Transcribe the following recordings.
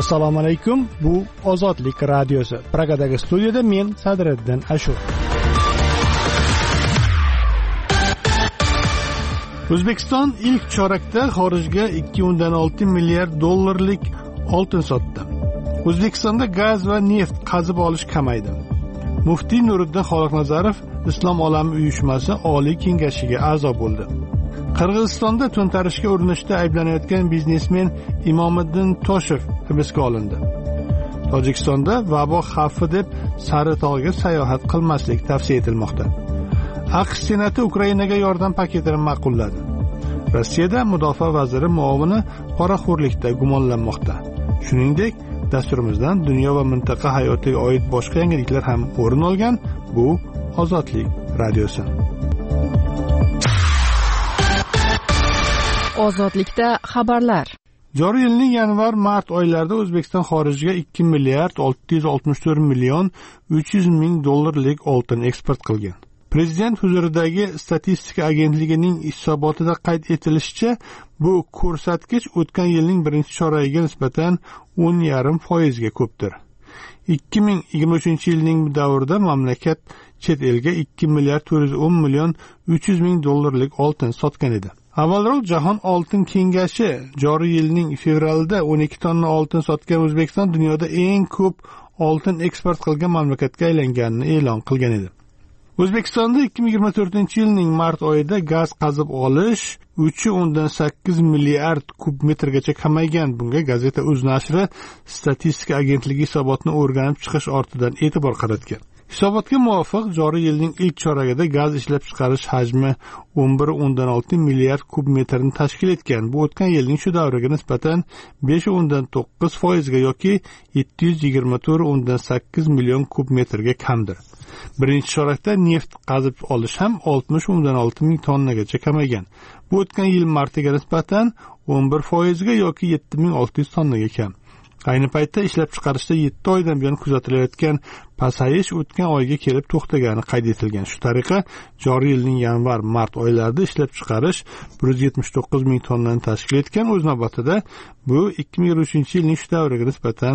Assalomu alaykum. Bu Ozodlik radiosi. Pragadagi studiyada men Sadriddin Ashur. O'zbekiston ilk chorakda xorijga 2.6 milliard dollarlik oltin sotdi. O'zbekistonda gaz va neft qazib olish kamaydi. Muftiy Nuriddin Xoliqnazarov Islom olami uyushmasi Oliy kengashiga a'zo bo'ldi. Qirg'izistonda to'ntarishga urinishda ayblanayotgan biznesmen Imomiddin Toshev hibsga olindi. Tojikistonda vabo xavfi deb Saritog'ga sayohat qilmaslik tavsiya etilmoqda. AQSh Senati Ukrainaga yordam paketini ma'qulladi. Rossiyada mudofaa vaziri muovini poraxo'rlikda gumonlanmoqda. Shuningdek, dasturimizdan dunyo va mintaqa hayotiga oid boshqa yangiliklar ham o'rin olgan. Bu Ozodlik radiosi. Ozodlikda xabarlar. Joriy yilning yanvar-mart oylarida O'zbekiston xorijiga 2 milliard 664 million 300 ming dollarlik oltin eksport qilgan. Prezident huzuridagi statistika agentligining hisobotida qayd etilishicha, bu ko'rsatkich o'tgan yilning birinchi choragiga nisbatan 10,5% ga ko'pdir. 2023-yilning davrida mamlakat chet elga 2 milliard 410 million 300 ming dollarlik oltin sotgan edi. Avvalroq Jahon oltin kengashi joriy yilning fevralida 12 tonna oltin sotgan O'zbekiston dunyoda eng ko'p oltin eksport qilgan mamlakatga aylanganini e'lon qilgan edi. O'zbekistonda 2024-yilning mart oyida gaz qazib olish 3.8 milliard kub metrgacha kamaygan. Bunga Gazeta.uz nashri statistika agentligi hisobotni o'rganib chiqish ortidan e'tibor qaratgan. Hisobotga muvofiq, joriy yilning ilk choragida gaz ishlab chiqarish hajmi 11.6 milliard kub metrni tashkil etgan. Bu o'tgan yilning shu davriga nisbatan 5.9% ga yoki 724.8 million kub metrga kamdir. Birinchi chorakda neft qazib olish ham 60.6 ming tonnagacha kamaygan. Bu o'tgan yil martiga nisbatan 11% ga yoki 7600 tonnaga kam. Ayni paytda ishlab chiqarishda 7 oydan buyon kuzatilayotgan pasayish o'tgan oyga kelib to'xtagani qayd etilgan. Shu tariqa joriy yilning yanvar-mart oylarida ishlab chiqarish 179 ming tonnani tashkil etgan. O'z navbatida bu 2023-yilning shu davriga nisbatan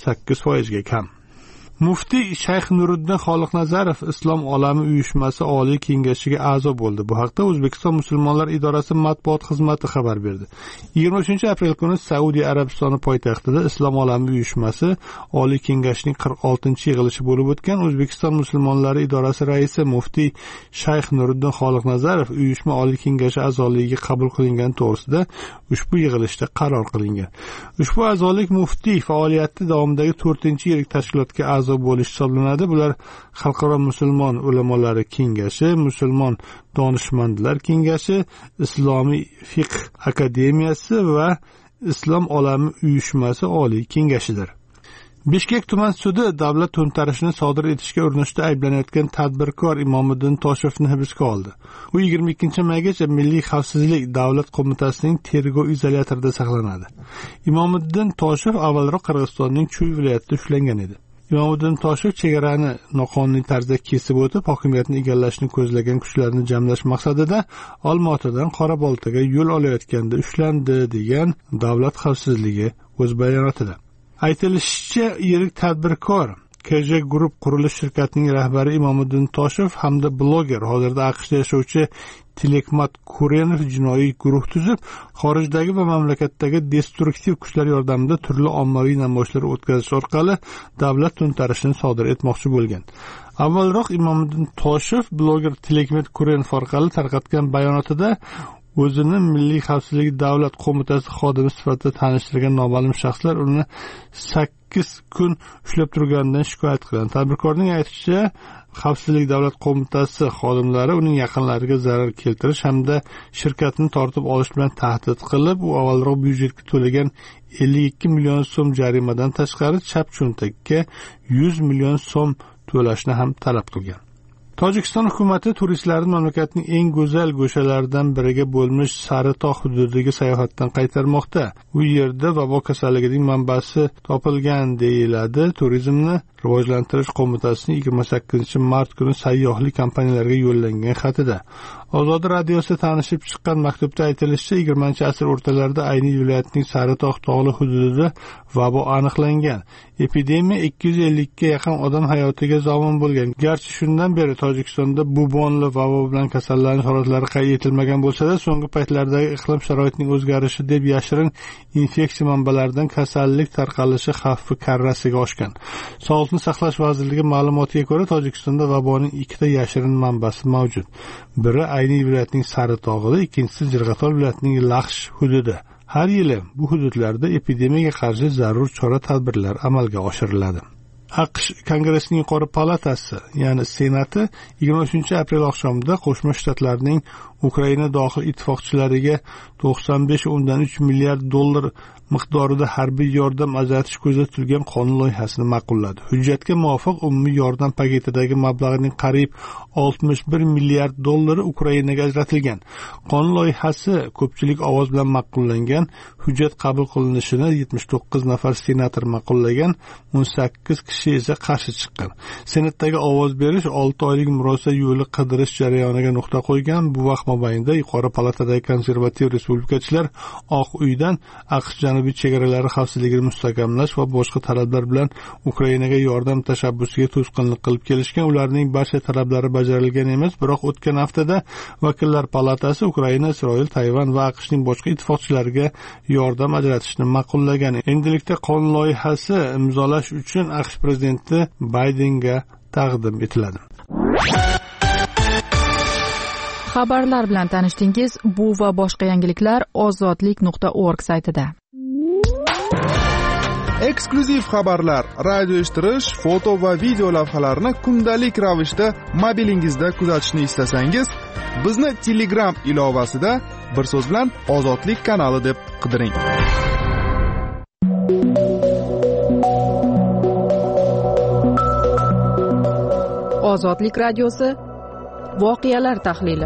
8% ga kam. Muftiy Shayx Nuriddin Xoliqnazarov Islom olami uyushmasi Oliy kengashiga a'zo bo'ldi. Bu haqda O'zbekiston musulmonlar idorasi matbuot xizmati xabar berdi. 23-aprel kuni Saudiya Arabistoni poytaxtida Islom olami uyushmasi Oliy kengashining 46-yig'ilishi bo'lib o'tgan. O'zbekiston musulmonlari idorasi raisi Muftiy Shayx Nuriddin Xoliqnazarov uyushma Oliy kengashi a'zoligiga qabul qilingani to'g'risida ushbu yig'ilishda qaror qilingan. Ushbu a'zolik muftiy faoliyati davomidagi 4-yillik tashkilotga a'zo bo'lish hisoblanadi. Bular Xalqaro musulmon ulamolari kengashi, musulmon donishmandlar kengashi, Islomiy fiqh akademiyasi va Islom olami uyushmasi Oliy kengashidir. Bishkek tuman sudi davlat to'ntarishini sodir etishga urinishda ayblanayotgan tadbirkor Imomiddin Toshevni hibsga oldi. U 22-maygacha Milliy xavfsizlik davlat qo'mitasining tergov izolyatorida saqlanadi. Imomiddin Toshev avvalroq Qirg'izistonning Chuy viloyatida ushlangan edi. Imomiddin Toshev chegarani noqonuniy tarzda kesib o'tib, hokimiyatni egallashni ko'zlagan kuchlarni jamlash maqsadida Olmaotadan Qoraboltaga yo'l olayotganda ushlandi, degan davlat xavfsizligi o'z bayonotida. Aytilishicha, yirik tadbirkor KJ Group qurilish shirkatining rahbari Imomiddin Toshev hamda bloger, hozirda AQShda yashovchi Tilekmat Kurenov jinoiy guruh tuzib, xorijdagi va mamlakatdagi destruktiv kuchlar yordamida turli ommaviy namoyishlar o'tkazish orqali davlat to'ntarishini sodir etmoqchi bo'lgan. Avvalroq Imomiddin Toshev bloger Tilekmat Kurenov orqali tarqatgan bayonotida o'zini Milliy xavfsizlik davlat qo'mitasi xodimi sifatida tanishtirgan noma'lum shaxslar uni 8 kun ushlab turganidan shikoyat qilgan. Tadbirkorning aytishicha, Xavfsizlik davlat qo'mitasi xodimlari uning yaqinlariga zarar keltirish hamda shirkatni tortib olish bilan tahdid qilib, u avvalroq byudjetga to'lagan 52 million so'm jarimadan tashqari chap cho'ntakka 100 million so'm to'lashni ham talab qilgan. Tojikiston hukumati turistlarni mamlakatning eng go'zal go'shalaridan biriga bo'lmish Saritog' hududiga sayohatdan qaytarmoqda. Bu yerda vabo kasalligining manbasi topilgan deyiladi. Turizmni rivojlantirish qo'mitasining 28-mart kuni sayyohlik kompaniyalariga yo'llangan xatida. Ozod radiosida tanishib chiqqan maktubda aytilishicha, 20-asr o'rtalarida Ayni viloyatining Saritog' tog'li hududida vabo aniqlangan. Epidemiya 250 ga yaqin odam hayotiga zomin bo'lgan. Garchi shundan beri Tojikistonda bubonli vabo bilan kasallanish holatlari qayd etilmagan bo'lsa-da, so'nggi paytlardagi iqlim sharoitining o'zgarishi deb yashirin infeksiya manbalaridan kasallik tarqalishi xavfi karrasiga oshgan. Sog'liqni saqlash vazirligi ma'lumotiga ko'ra, Tojikistonda vaboning ikkita yashirin manbasi mavjud. Biri Ayni viloyatining Saritog'ida, ikkinchisi Jirg'atol viloyatining Laxsh hududi. Har yili bu hududlarda epidemiyaga qarshi zarur chora-tadbirlar amalga oshiriladi. AQSh Kongressining yuqori palatasi, ya'ni Senati 23-aprel oqshomida Qo'shma Shtatlarning Ukraina dohil ittifoqchilariga 95.3 milliard dollar miqdorida harbiy yordam ajratish ko'zda tutilgan qonun loyihasini ma'qulladi. Hujjatga muvofiq umumiy yordam paketidagi mablag'ning qariyb 61 milliard dollari Ukrainaga ajratilgan. Qonun loyihasi ko'pchilik ovoz bilan ma'qullangan. Hujjat qabul qilinishini 79 nafar senator ma'qullagan, 18 kishi esa qarshi chiqqan. Senatdagi ovoz berish 6 oylik murosa yo'li qidirish jarayoniga nuqta qo'ygan. Bu vaqt mobaynida yuqori palatadagi konservativ respublikachilar Oq uydan AQSh janubiy chegaralari xavfsizligini mustahkamlash va boshqa talablar bilan Ukrainaga yordam tashabbusiga to'sqinlik qilib kelishgan. Ularning barcha talablari bajarilgan emas, biroq o'tgan haftada Vakillar palatasi Ukraina, Isroil, Tayvan va AQShning boshqa ittifoqchilariga yordam ajratishni ma'qullagan. Endilikda qonun loyihasi imzolash uchun AQSh prezidenti Baydenga taqdim etiladi. Xabarlar bilan tanishdingiz. Bu va boshqa yangiliklar ozodlik.org saytida. Eksklyuziv xabarlar, radio eshittirish, foto va video lavhalarni kundalik ravishda mobilingizda kuzatishni istasangiz, bizni Telegram ilovasida bir so'z bilan Ozodlik kanali deb qidiring. Ozodlik radiosi voqealar tahlili.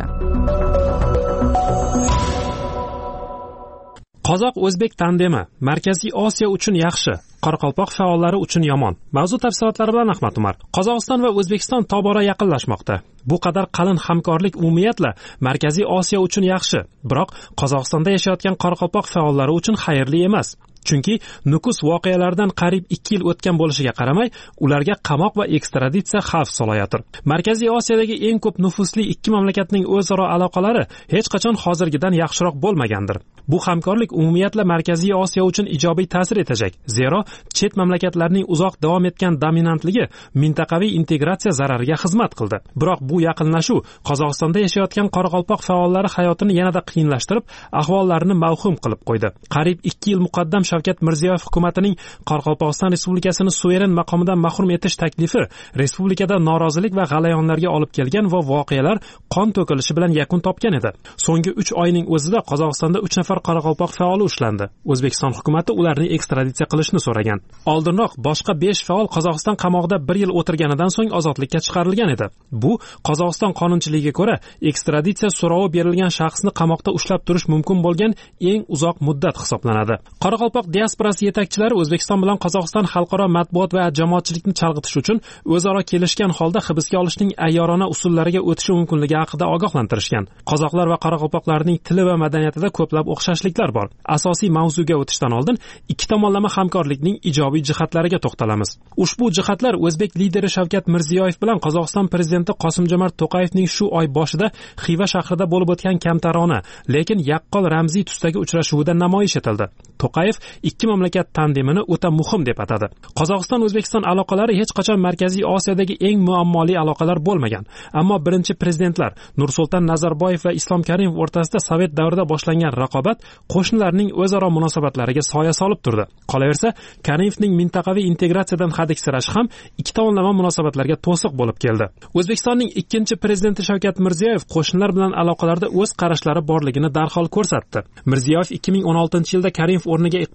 Qozoq-o'zbek tandemi Markaziy Osiyo uchun yaxshi, Qoraqalpoq faollari uchun yomon. Mavzu tafsilotlari bilan Ahmad Umar. Qozog'iston va O'zbekiston tobora yaqinlashmoqda. Bu qadar qalin hamkorlik umumiyatla Markaziy Osiyo uchun yaxshi, biroq Qozog'istonda yashayotgan Qoraqalpoq faollari uchun xayrli emas. Chunki Nukus voqealaridan qariyb 2 yil o'tgan bo'lishiga qaramay, ularga qamoq va ekstraditsiya xavf solayotir. Markaziy Osiyodagi eng ko'p nufuzli ikki mamlakatning o'zaro aloqalari hech qachon hozirgidan yaxshiroq bo'lmagandir. Bu hamkorlik umumiyatla Markaziy Osiyo uchun ijobiy ta'sir etajak. Zero, chet mamlakatlarning uzoq davom etgan dominantligi mintaqaviy integratsiya zarariga xizmat qildi. Biroq bu yaqinlashuv Qozog'istonda yashayotgan Qoraqalpoq faollari hayotini yanada qiyinlashtirib, ahvollarini mavhum qilib qo'ydi. Qariyb 2 yil muqaddam Shavkat Mirziyoyev hukumatining Qoraqalpog'iston Respublikasini suveren maqomidan mahrum etish taklifi respublikada norozilik va g'alayonlarga olib kelgan va voqealar qon to'kilishi bilan yakun topgan edi. So'nggi 3 oyning o'zida Qozog'istonda 3 nafar Qoraqalpoq faoli ushlandi. O'zbekiston hukumatı ularni ekstraditsiya qilishni so'ragan. Oldinroq boshqa 5 faol Qozog'iston qamoqida 1 yil o'tirganidan so'ng ozodlikka chiqarilgan edi. Bu Qozog'iston qonunchiligiga ko'ra ekstraditsiya so'rovi berilgan shaxsni qamoqda ushlab turish mumkin bo'lgan eng uzoq muddat hisoblanadi. Qoraqalpoq diasporasi yetakchilari O'zbekiston bilan Qozog'iston xalqaro matbuot va jamoatchilikni chalg'itish uchun o'zaro kelishgan holda hibsga olishning ayyorona usullariga o'tishi mumkinligi haqida ogohlantirishgan. Qozoqlar va qoraqalpoqlarning tili va madaniyatida ko'plab o'xshashliklar bor. Asosiy mavzuga o'tishdan oldin ikki tomonlama hamkorlikning ijobiy jihatlariga to'xtalamiz. Ushbu jihatlar O'zbek lideri Shavkat Mirziyoyev bilan Qozog'iston prezidenti Qosimjomart To'qayevning shu oy boshida Xiva shahrida bo'lib o'tgan kamtarona, lekin yaqqol ramziy tusdagi uchrashuvida namoyish etildi. To'qayev ikki mamlakat tandemini o'ta muhim deb atadi. Qozog'iston-O'zbekiston aloqalari hech qachon Markaziy Osiyodagi eng muammoli aloqalar bo'lmagan. Ammo birinchi prezidentlar Nursulton Nazarboyev va Islom Karimov o'rtasida Sovet davrida boshlangan raqobat qo'shnilarning o'zaro munosabatlariga soya solib turdi. Qolaversa, Karimovning mintaqaviy integratsiyadan hadiksirashi ham ikki tomonlama munosabatlarga to'siq bo'lib keldi. O'zbekistonning ikkinchi prezidenti Shavkat Mirziyoyev qo'shnilar bilan aloqalarda o'z qarashlari borligini darhol ko'rsatdi. Mirziyoyev 2016-yilda Karimov o'rniga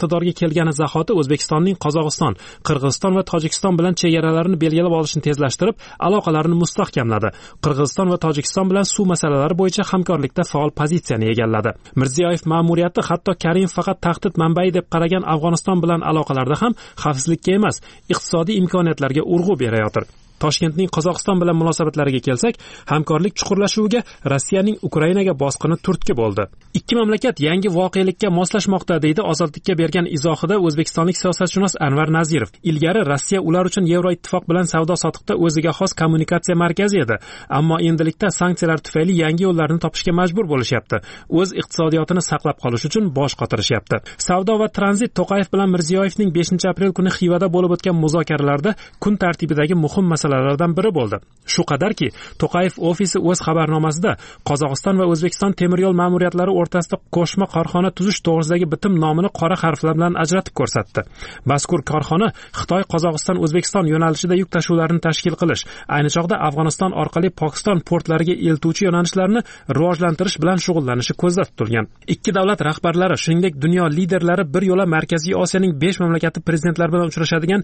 iqtidorga kelgani zahoti O'zbekistonning Qozog'iston, Qirg'iziston va Tojikiston bilan chegaralarini belgilab olishni tezlashtirib, aloqalarni mustahkamladi. Qirg'iziston va Tojikiston bilan suv masalalari bo'yicha hamkorlikda faol pozitsiyani egalladi. Mirziyoyev ma'muriyati hatto Karimov faqat tahdid manbai deb qaragan Afg'oniston bilan aloqalarda ham xavfsizlikka emas, iqtisodiy imkoniyatlarga urg'u berayotir. Toshkentning Qozog'iston bilan munosabatlariga kelsak, hamkorlik chuqurlashuviga Rossiyaning Ukrainaga bosqini turtki bo'ldi. Ikki mamlakat yangi voqelikka moslashmoqda, deydi Ozodlikka bergan izohida o'zbekistonlik siyosatshunos Anvar Nazirov. Ilgari Rossiya ular uchun Yevroittifoq bilan savdo-sotiqda o'ziga xos kommunikatsiya markazi edi, ammo endilikda sanksiyalar tufayli yangi yo'llarni topishga majbur bo'lishyapti. O'z iqtisodiyotini saqlab qolish uchun bosh qotirishyapti. Savdo va tranzit To'qayev bilan Mirziyoyevning 5-aprel kuni Xivada bo'lib o'tgan muzokaralarda kun tartibidagi muhim masalalardan biri bo'ldi. Shu qadarki, To'qayev ofisi o'z xabarnomasida Qozog'iston va O'zbekiston temir yo'l ma'muriyatlari o'rtasida qo'shma korxona tuzish to'g'risidagi bitim nomini qora harflar bilan ajratib ko'rsatdi. Mazkur korxona Xitoy, Qozog'iston, O'zbekiston yo'nalishida yuk tashuvlarini tashkil qilish, ayni chog'da Afg'oniston orqali Pokiston portlariga eltuvchi yo'nalishlarni rivojlantirish bilan shug'ullanishi ko'zda tutilgan. Ikki davlat rahbarlari, shuningdek dunyo liderlari bir yo'la Markaziy Osiyoning 5 mamlakati prezidentlari bilan uchrashadigan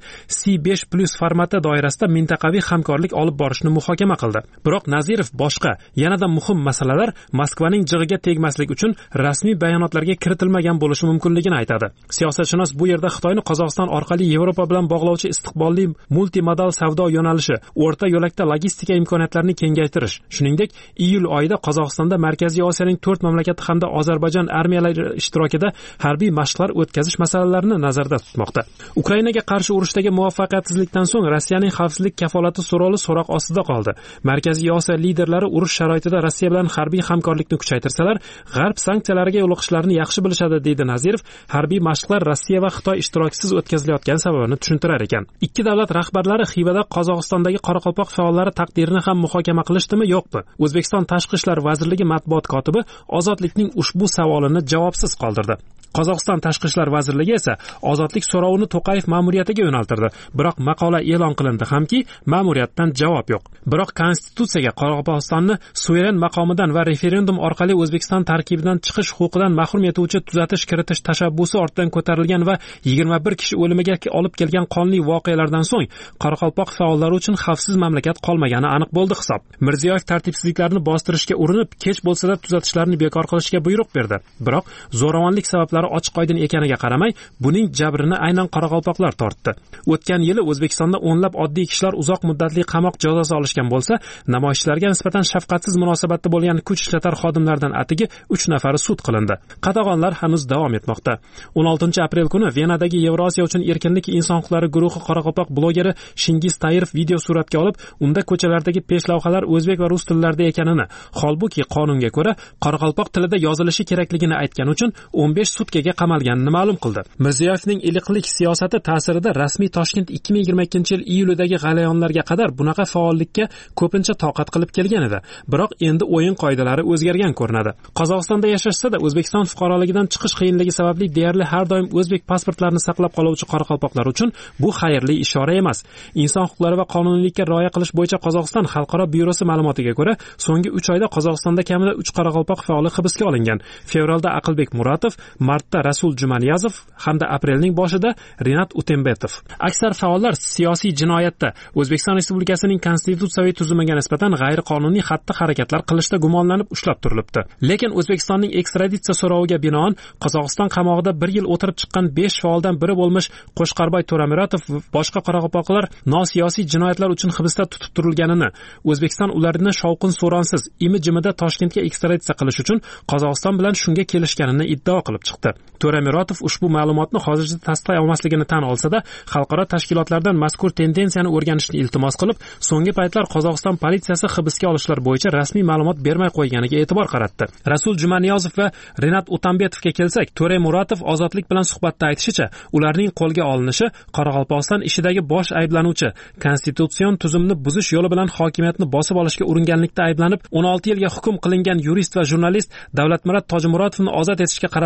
C5+ formati doirasida mintaqaviy hamkorlik olib borishni muhokama qildi. Biroq Nazirov boshqa, yanada muhim masalalar Moskvaning jig'iga tegmaslik uchun rasmiy bayonotlarga kiritilmagan bo'lishi mumkinligini aytadi. Siyosatshunos bu yerda Xitoyni Qozog'iston orqali Yevropa bilan bog'lovchi istiqbolli multimodal savdo yo'nalishi, o'rta yo'lakda logistika imkoniyatlarini kengaytirish, shuningdek, iyul oyida Qozog'istonda Markaziy Osiyoning 4 mamlakati hamda Ozarbayjon armiyalari ishtirokida harbiy mashqlar o'tkazish masalalarini nazarda tutmoqda. Ukrainaga qarshi urushdagi muvaffaqiyatsizlikdan so'ng Rossiyaning xavfsizlik kafolati so'rovi so'roq ostida qoldi. Markaziy Osiyo liderlari urush sharoitida Rossiya bilan harbiy hamkorlikni kuchaytirsalar, G'arb sanksiyalariga yo'liqishlarini yaxshi bilishadi, deydi Nazirov. Harbiy mashqlar Rossiya va Xitoy ishtirokisiz o'tkazilayotgan sababini tushuntirar ekan. Ikki davlat rahbarlari Xivada Qozog'istondagi Qoraqalpoq faollari taqdirini ham muhokama qilishdimi, yo'qmi? O'zbekiston Tashqi ishlar vazirligi matbuot kotibi Ozodlikning ushbu savolini javobsiz qoldirdi. Qozog'iston Tashqi ishlar vazirligi esa Ozodlik so'rovini To'qayev ma'muriyatiga yo'naltirdi. Biroq maqola e'lon qilindi hamki, ma'muriyatdan javob yo'q. Biroq konstitutsiyaga Qoraqalpog'istonni suveren maqomidan va referendum orqali O'zbekiston tarkibidan chiqish huquqidan mahrum etuvchi tuzatish kiritish tashabbusi ortidan ko'tarilgan va 21 kishi o'limiga olib kelgan qonli voqealardan so'ng Qoraqalpoq faollari uchun xavfsiz mamlakat qolmagani aniq bo'ldi hisob. Mirziyoyev tartibsizliklarni bostirishga urinib, kech bo'lsa-da tuzatishlarni bekor qilishga buyruq berdi. Biroq zo'ravonlik sabablari ochiq-oydin ekaniga qaramay, buning jabrini aynan qoraqalpoqlar tortdi. O'tgan yili O'zbekistonda o'nlab oddiy kishilar uzoq muddatli qamoq jazosi olishgan bo'lsa, namoyishchilarga nisbatan shafqatsiz munosabatda bo'lgan kuch ishlatar xodimlardan atigi 3 nafari sud qilindi. Qatag'onlar hanuz davom etmoqda. 16-aprel kuni Venadagi Yevrosiyo uchun erkinlik inson huquqlari guruhi qoraqalpoq blogeri Shingiz Tayirov video suratga olib, unda ko'chalardagi peshlavhalar o'zbek va rus tillarida ekanini, holbuki qonunga ko'ra qoraqalpoq tilida yozilishi kerakligini aytgani uchun 15 sutkaga qamalganini ma'lum qildi. Mirziyoyevning iliqlik siyosati ta'sirida rasmiy Toshkent 2022-yil iyulidagi g'alayonlarga qadar bunaqa faollikka ko'pincha toqat qilib kelgan edi. Biroq endi o'yin qoidalari o'zgargan ko'rinadi. Qozog'istonda yashashsa-da O'zbekiston fuqaroligidan chiqish qiyinligi sababli deyarli har doim o'zbek pasportlarini saqlab qoluvchi qoraqalpoqlar uchun bu xayrli ishora emas. Inson huquqlari va qonuniylikka rioya qilish bo'yicha Qozog'iston xalqaro byurosi ma'lumotiga ko'ra, so'nggi 3 oyda Qozog'istonda kamida 3 qoraqalpoq faoli hibsga olingan. Fevralda Aqlbek Muratov, martda Rasul Jumaniyazov hamda aprelning boshida Rinat Utembetov. Aksar faollar siyosiy jinoyatda O'zbekiston Respublikasining konstitutsiyaviy tuzumiga nisbatan g'ayriqonuniy xatti-harakatlar qilishda gumonlanib ushlab turilibdi. Lekin O'zbekistonning ekstraditsiya so'roviga binoan Qozog'iston qamog'ida 1 yil o'tirib chiqqan 5 faoldan biri bo'lmish Qo'shqarboy To'ramiratov va boshqa qoraqalpoqlar nosiyosiy jinoyatlar uchun hibsda tutib turilganini, O'zbekiston ularni shovqin so'ronsiz imi-jimida Toshkentga ekstraditsiya qilish uchun Qozog'iston bilan shunga kelishganini iddao qilib chiqdi. To'ramiratov ushbu ma'lumotni hozircha tasdiqlay olmasligini tan olsa-da, xalqaro tashkilotlardan mazkur tendensiyani o'rganishni iltimos qilib, so'nggi paytlar Qozog'iston politsiyasi hibsga olishlar bo'yicha rasmiy ma'lumot bermay qo'yganiga e'tibor qaratdi. Rasul Jumaniyazov va Rinat Utambetovga kelsak, To're Muratov Ozodlik bilan suhbatda aytishicha, ularning qo'lga olinishi Qoraqalpog'iston ishidagi bosh ayblanuvchi, konstitutsion tuzumni buzish yo'li bilan hokimiyatni bosib olishga uringanlikda ayblanib, 16 yilga hukm qilingan yurist va jurnalist Davlatmurod Tojmurodovni ozod etishga qaratilgan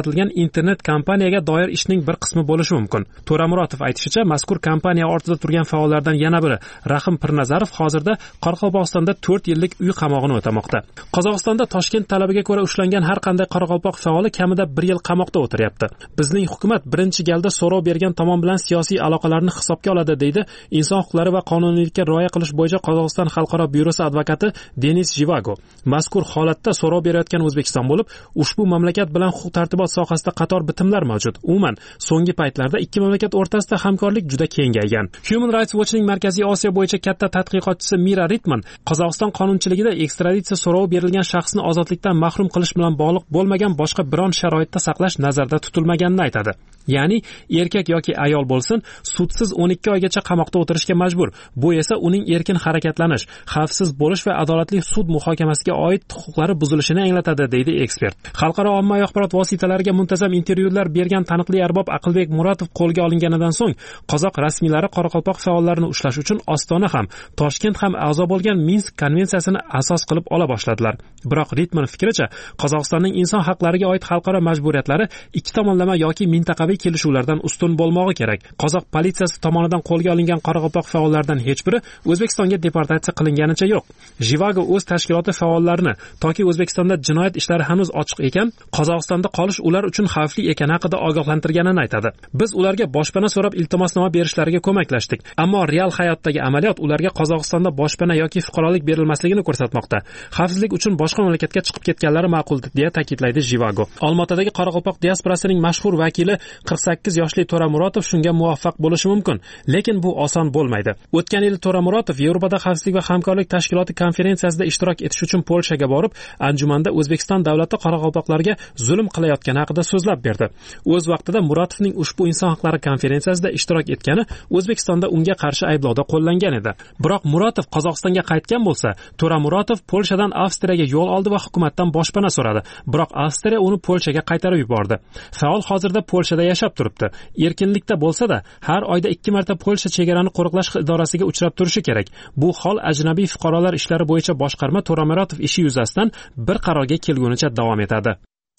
internet kompaniyaga doir ishning bir qismi bo'lishi mumkin. To'ramurotov aytishicha, mazkur kompaniya ortida turgan faollardan yana biri Rahim Pirnazarov hozirda Qoraqalpog'istonda 4 yillik uy qamog'ini o'tamoqda. Qozog'istonda Toshkent talabiga ko'ra ushlangan har qanday Qoraqalpoq faoli kamida 1 yil qamoqda o'tiryapti. Bizning hukumat birinchi galda so'rov bergan tomon bilan siyosiy aloqalarni hisobga oladi, deydi Inson huquqlari va qonuniylikka rioya qilish bo'yicha Qozog'iston xalqaro byurosi advokati Denis Jivago. Mazkur holatda so'rov berayotgan O'zbekiston bo'lib, ushbu mamlakat bilan huquq tartibot sohasida qator bitimlar mavjud. Umuman, so'nggi paytlarda ikki mamlakat o'rtasida hamkorlik juda kengaygan. Human Rights Watchning Markaziy Osiyo bo'yicha katta tadqiqotchisi Mira Ritman Qozog'iston qonunchiligida ekstraditsiya so'rovi berilgan shaxsni ozodlikdan mahrum qilish bilan bog'liq bo'lmagan boshqa biron sharoitda saqlash nazarda tutilmaganini aytadi. Ya'ni erkak yoki ayol bo'lsin, sudsiz 12 oygacha qamoqda o'tirishga majbur. Bu esa uning erkin harakatlanish, xavfsiz bo'lish va adolatli sud muhokamasiga oid huquqlari buzilishini anglatadi, deydi ekspert. Xalqaro ommaviy axborot vositalariga muntazam intervyular bergan taniqli arbob Aqlbek Muratov qo'lga olinganidan so'ng qozoq rasmiylari Qoraqalpoq faollarini ushlash uchun Ostona ham, Toshkent ham a'zo bo'lgan Minsk konvensiyasini asos qilib ola boshladilar. Biroq Ritman fikricha, Qozog'istonning inson haqlariga oid xalqaro majburiyatlari ikki tomonlama yoki mintaqaviy kelishuvlardan ustun bo'lmog'i kerak. Qozoq politsiyasi tomonidan qo'lga olingan Qoraqalpoq faollaridan hech biri O'zbekistonga deportatsiya qilinganicha yo'q. Jivago o'z tashkiloti faollarini toki O'zbekistonda jinoyat ishlari hanuz ochiq ekan, Qozog'istonda qolish ular uchun xavfli ekani haqida ogohlantirganini aytadi. Biz ularga boshpana so'rab iltimosnoma berishlariga ko'maklashdik, ammo real hayotdagi amaliyot ularga Qozog'istonda boshpana yoki fuqarolik berilmasligini ko'rsatmoqda. Xavfsizlik uchun boshqa mamlakatga chiqib ketganlari ma'qul, deya ta'kidlaydi Jivago. Olmaotadagi Qoraqalpoq diasporasining mashhur vakili 48 yoshli To'ramurotov shunga muvaffaq bo'lishi mumkin, lekin bu oson bo'lmaydi. O'tgan yil To'ramurotov Yevropada xavfsizlik va hamkorlik tashkiloti konferensiyasida ishtirok etish uchun Polshaga borib, anjumanda O'zbekiston davlati qoraqalpoqlarga zulm qilayotgani haqida so'zlab berdi. O'z vaqtida Muratovning ushbu inson haqlari konferensiyasida ishtirok etgani O'zbekistonda unga qarshi ayblovda qo'llangan edi. Biroq Muratov Qozog'istonga qaytgan bo'lsa, To'ramurotov Polshadan Avstriyaga yo'l oldi va hukumatdan boshpana so'radi. Biroq Avstriya uni Polshaga qaytarib yubordi. Faol hozirda Polshada yashab turibdi. Erkinlikda bo'lsa-da, har oyda 2 marta Polsha chegarani qo'riqlash idorasiga uchrab turishi kerak. Bu hol ajnabiy fuqarolar ishlari bo'yicha boshqarma To'ramurotov ishi yuzasidan bir qarorga kelgunicha davom etadi.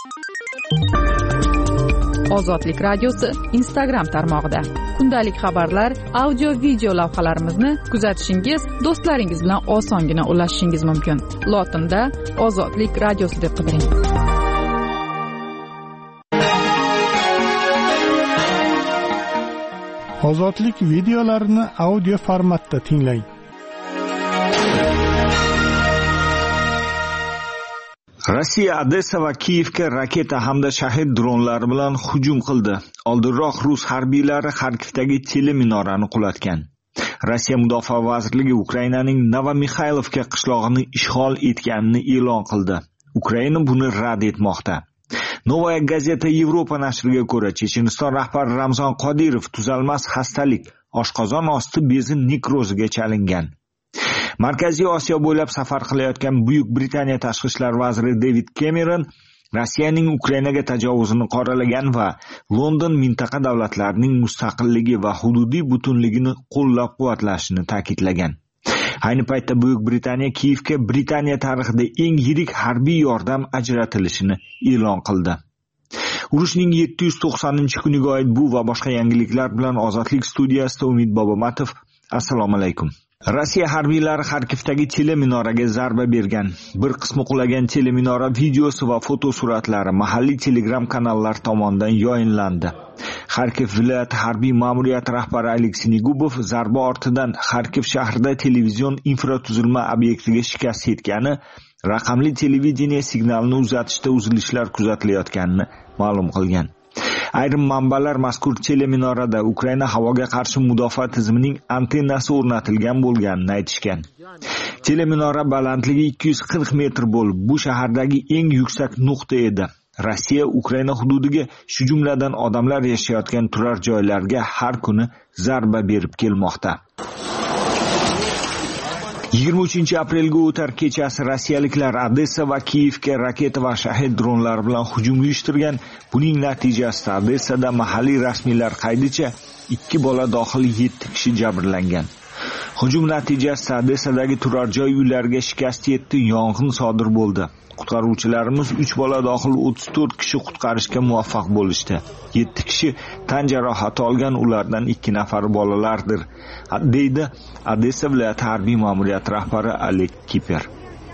Ozodlik radiosi Instagram tarmog'ida kundalik xabarlar, audio video lavhalarimizni kuzatishingiz, do'stlaringiz bilan osongina ulashishingiz mumkin. Lotinda Ozodlik radiosi deb qidiring. Ozodlik videolarini audio formatda tinglang. Rossiya Odessa va Kiyevga raketa hamda shahid dronlari bilan hujum qildi. Oldinroq rus harbiylari Xarkivdagi teleminorani qulatgan. Rossiya Mudofaa vazirligi Ukrainaning Novomixaylovka qishlog'ini ishg'ol etganini e'lon qildi. Ukraina buni rad etmoqda. Novaya gazeta Yevropa nashriga ko'ra, Checheniston rahbari Ramzon Qodirov tuzalmas xastalik, oshqozon osti bezi nekroziga chalingan. Markaziy Osiyo bo'ylab safar qilayotgan Buyuk Britaniya tashqi ishlar vaziri David Cameron Rossiyaning Ukrainaga tajovuzini qoralagan va London mintaqa davlatlarining mustaqilligi va hududiy butunligini qo'llab-quvvatlashini ta'kidlagan. Ayni paytda Buyuk Britaniya Kiyevga Britaniya tarixida eng yirik harbiy yordam ajratilishini e'lon qildi. Urushning 790-kuniga oid bu va boshqa yangiliklar bilan Ozodlik studiyasida Umid Bobomatov. Assalomu alaykum. Rossiya harbiylari Xarkivdagi teleminoraga zarba bergan. Bir qismi qulagan teleminora videosi va fotosuratlari mahalliy Telegram kanallar tomonidan yoyinlandi. Xarkiv viloyati harbiy ma'muriyati rahbari Aleksey Negubov zarba ortidan Xarkiv shahrida televizion infratuzilma obyektiga shikast yetgani, raqamli televideniye signalini uzatishda uzilishlar kuzatilayotganini ma'lum qilgan. Ayrim manbalar mazkur teleminorada Ukraina havoga qarshi mudofaa tizimining antennasi o'rnatilgan bo'lganini aytishgan. Teleminora balandligi 240 metr bo'lib, bu shahardagi eng yuksak nuqta edi. Rossiya Ukraina hududiga, shu jumladan odamlar yashayotgan turar joylarga har kuni zarba berib kelmoqda. 23 aprelga o'tar kechasi rossiyaliklar Odessa va Kiyevga raketa va shahid dronlari bilan hujum uyushtirgan. Buning natijasida Odessada mahalliy rasmiylar qaydicha 2 bola dohil 7 kishi jabrlangan. Hujum natijasida Odessadagi turar joy uylariga shikast yetdi, yong'in sodir bo'ldi. Qutqaruvchilarimiz 3 bola dohil 34 kishi qutqarishga muvaffaq bo'lishdi. 7 kishi tan jarohati olgan, ulardan 2 nafari bolalardir, deydi Odessa viloyati harbiy ma'muriyati rahbari Oleg Kiper.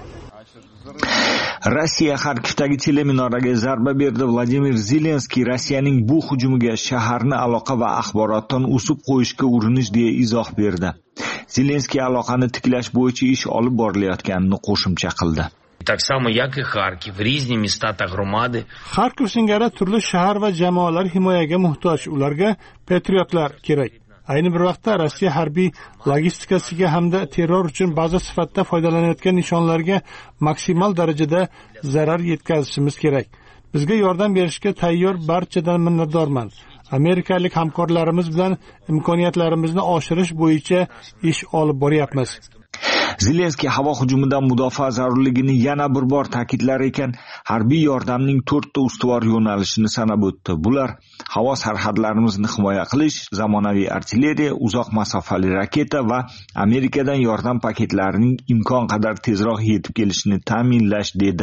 Rossiya Xarkivdagi teleminoraga zarba berdi. Vladimir Zelenskiy Rossiyaning bu hujumiga shaharni aloqa va axborotdan usib qo'yishga urinish deya izoh berdi. Zelenskiy aloqani tiklash bo'yicha ish olib borilayotganini qo'shimcha qildi. Так само, як і Харків, різні міста та громади. Xarkov singari turli shahar va jamoalar himoyaga muhtoj, ularga patriotlar kerak. Ayni bir vaqtda Rossiya harbiy logistikasiga hamda terror uchun baza sifatida foydalanayotgan nishonlarga maksimal darajada zarar yetkazishimiz kerak. Bizga yordam berishga tayyor barchadan minnatdorman. Amerikalik hamkorlarimiz bilan imkoniyatlarimizni oshirish bo'yicha ish olib boryapmiz. Zelenskiy havo hujumidan mudofaa zarurligini yana bir bor ta'kidlar ekan, harbiy yordamning 4 ta ustuvor yo'nalishini sanab o'tdi. Bular havo sarhadlarimizni himoya qilish, zamonaviy artilleriya, uzoq masofali raketa va Amerikadan yordam paketlarining imkon qadar tezroq yetib kelishini ta'minlash dedi.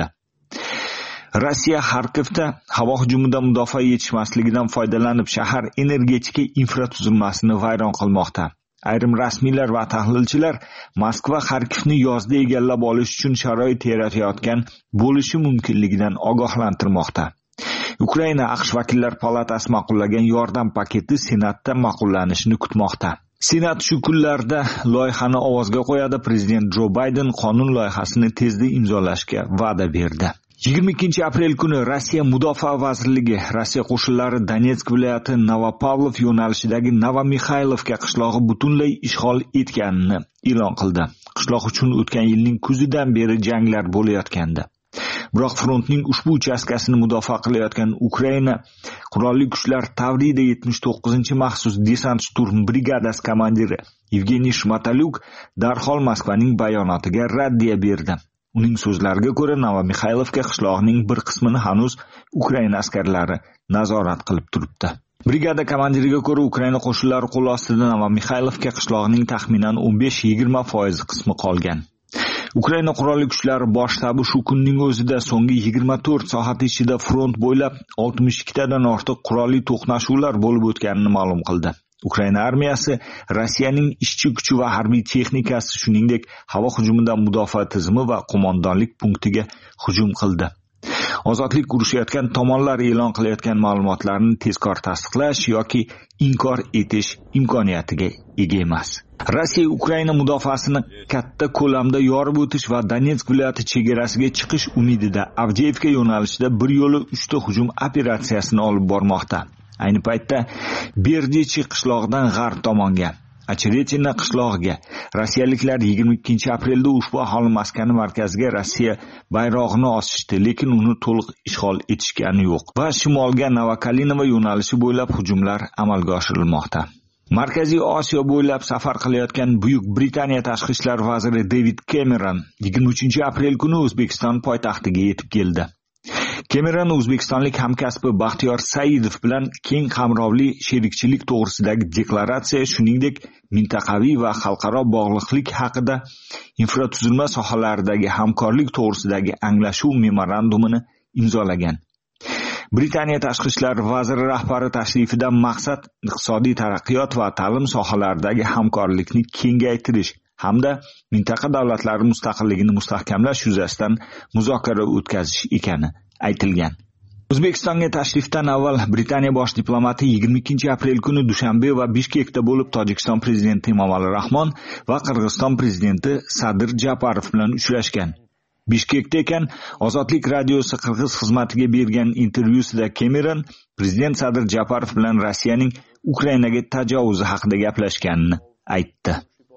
Rossiya Xarkovda havo hujumidan mudofaa yetishmasligidan foydalanib shahar energetika infratuzilmasini vayron qilmoqda. Ayrim rasmiylar va tahlilchilar Moskva Xarkovni yozda egallab olish uchun sharoit yaratayotgan bo'lishi mumkinligidan ogohlantirmoqda. Ukraina AQSh vakillar palatasi ma'qullagan yordam paketi Senatda ma'qullanishini kutmoqda. Senat shu kunlarda loyihani ovozga qo'yadi. Prezident Jo Bayden qonun loyihasini tezda imzolashga va'da berdi. 22 aprel kuni Rossiya Mudofaa vazirligi Rossiya qo'shinlari Donetsk viloyati Novopavlov yo'nalishidagi Novomixaylovka qishlog'i butunlay ishg'ol etganini e'lon qildi. Qishloq uchun o'tgan yilning kuzidan beri janglar bo'layotgandi. Biroq frontning ushbu uchastkasini mudofaa qilayotgan Ukraina qurolli kuchlar Tavrida 79-maxsus desant-shturm brigadasi komandiri Evgeniy Shmatalyuk darhol Moskvaning bayonotiga raddiya berdi. Uning so'zlariga ko'ra, Novomixaylovka qishlog'ining bir qismini hanuz Ukraina askarlari nazorat qilib turibdi. Brigada komandiriga ko'ra, Ukraina qo'shinlari qo'l ostida Novomixaylovka qishlog'ining taxminan 15-20% qismi qolgan. Ukraina qurolli kuchlari bosh shtabi shu kunning o'zida so'nggi 24 soat ichida front bo'ylab 62 tadan ortiq qurolli to'qnashuvlar bo'lib o'tganini ma'lum qildi. Ukraina armiyasi Rossiyaning ishchi kuchi va harbiy texnikasi, shuningdek, havo hujumidan mudofaa tizimi va qo'mondonlik punktiga hujum qildi. Ozodlik urushayotgan tomonlar e'lon qilayotgan ma'lumotlarni tezkor tasdiqlash yoki inkor etish imkoniyatiga ega emas. Rossiya Ukraina mudofaasini katta ko'lamda yorib o'tish va Donetsk viloyati chegarasiga chiqish umidida Avdiivka yo'nalishida bir yo'li 3 ta hujum operatsiyasini olib bormoqda. Ayni paytda Berdichi qishlog'idan g'arb tomonga, Acheretina qishlog'iga rossiyaliklar 22 aprelda ushbu aholi maskani markaziga Rossiya bayrog'ini osishdi, lekin uni to'liq ishg'ol etishgani yo'q. Va shimolga Novokalinova yo'nalishi bo'ylab hujumlar amalga oshirilmoqda. Markaziy Osiyo bo'ylab safar qilayotgan Buyuk Britaniya tashqi ishlar vaziri David Cameron 23 aprel kuni O'zbekiston poytaxtiga yetib keldi. Cameron o'zbekistonlik hamkasbi Baxtiyor Saidov bilan keng qamrovli sherikchilik to'g'risidagi deklaratsiya, shuningdek, mintaqaviy va xalqaro bog'liqlik haqida infratuzilma sohalaridagi hamkorlik to'g'risidagi anglashuv memorandumini imzolagan. Britaniya tashqi ishlar vaziri rahbari tashrifidan maqsad iqtisodiy taraqqiyot va ta'lim sohalaridagi hamkorlikni kengaytirish hamda mintaqa davlatlari mustaqilligini mustahkamlash yuzasidan muzokara o'tkazish ekani aytilgan. O'zbekistonga tashrifdan avval Britaniya bosh diplomati 22 aprel kuni Dushanbe va Bishkekda bo'lib Tojikiston prezidenti Emomali Rahmon va Qirg'iziston prezidenti Sadir Japarov bilan uchrashgan. Bishkekda ekan, Ozodlik radiosi Qirg'iz xizmatiga bergan intervyusida Cameron prezident Sadir Japarov bilan Rossiyaning Ukrainaga tajovuzi haqida gaplashganini aytdi.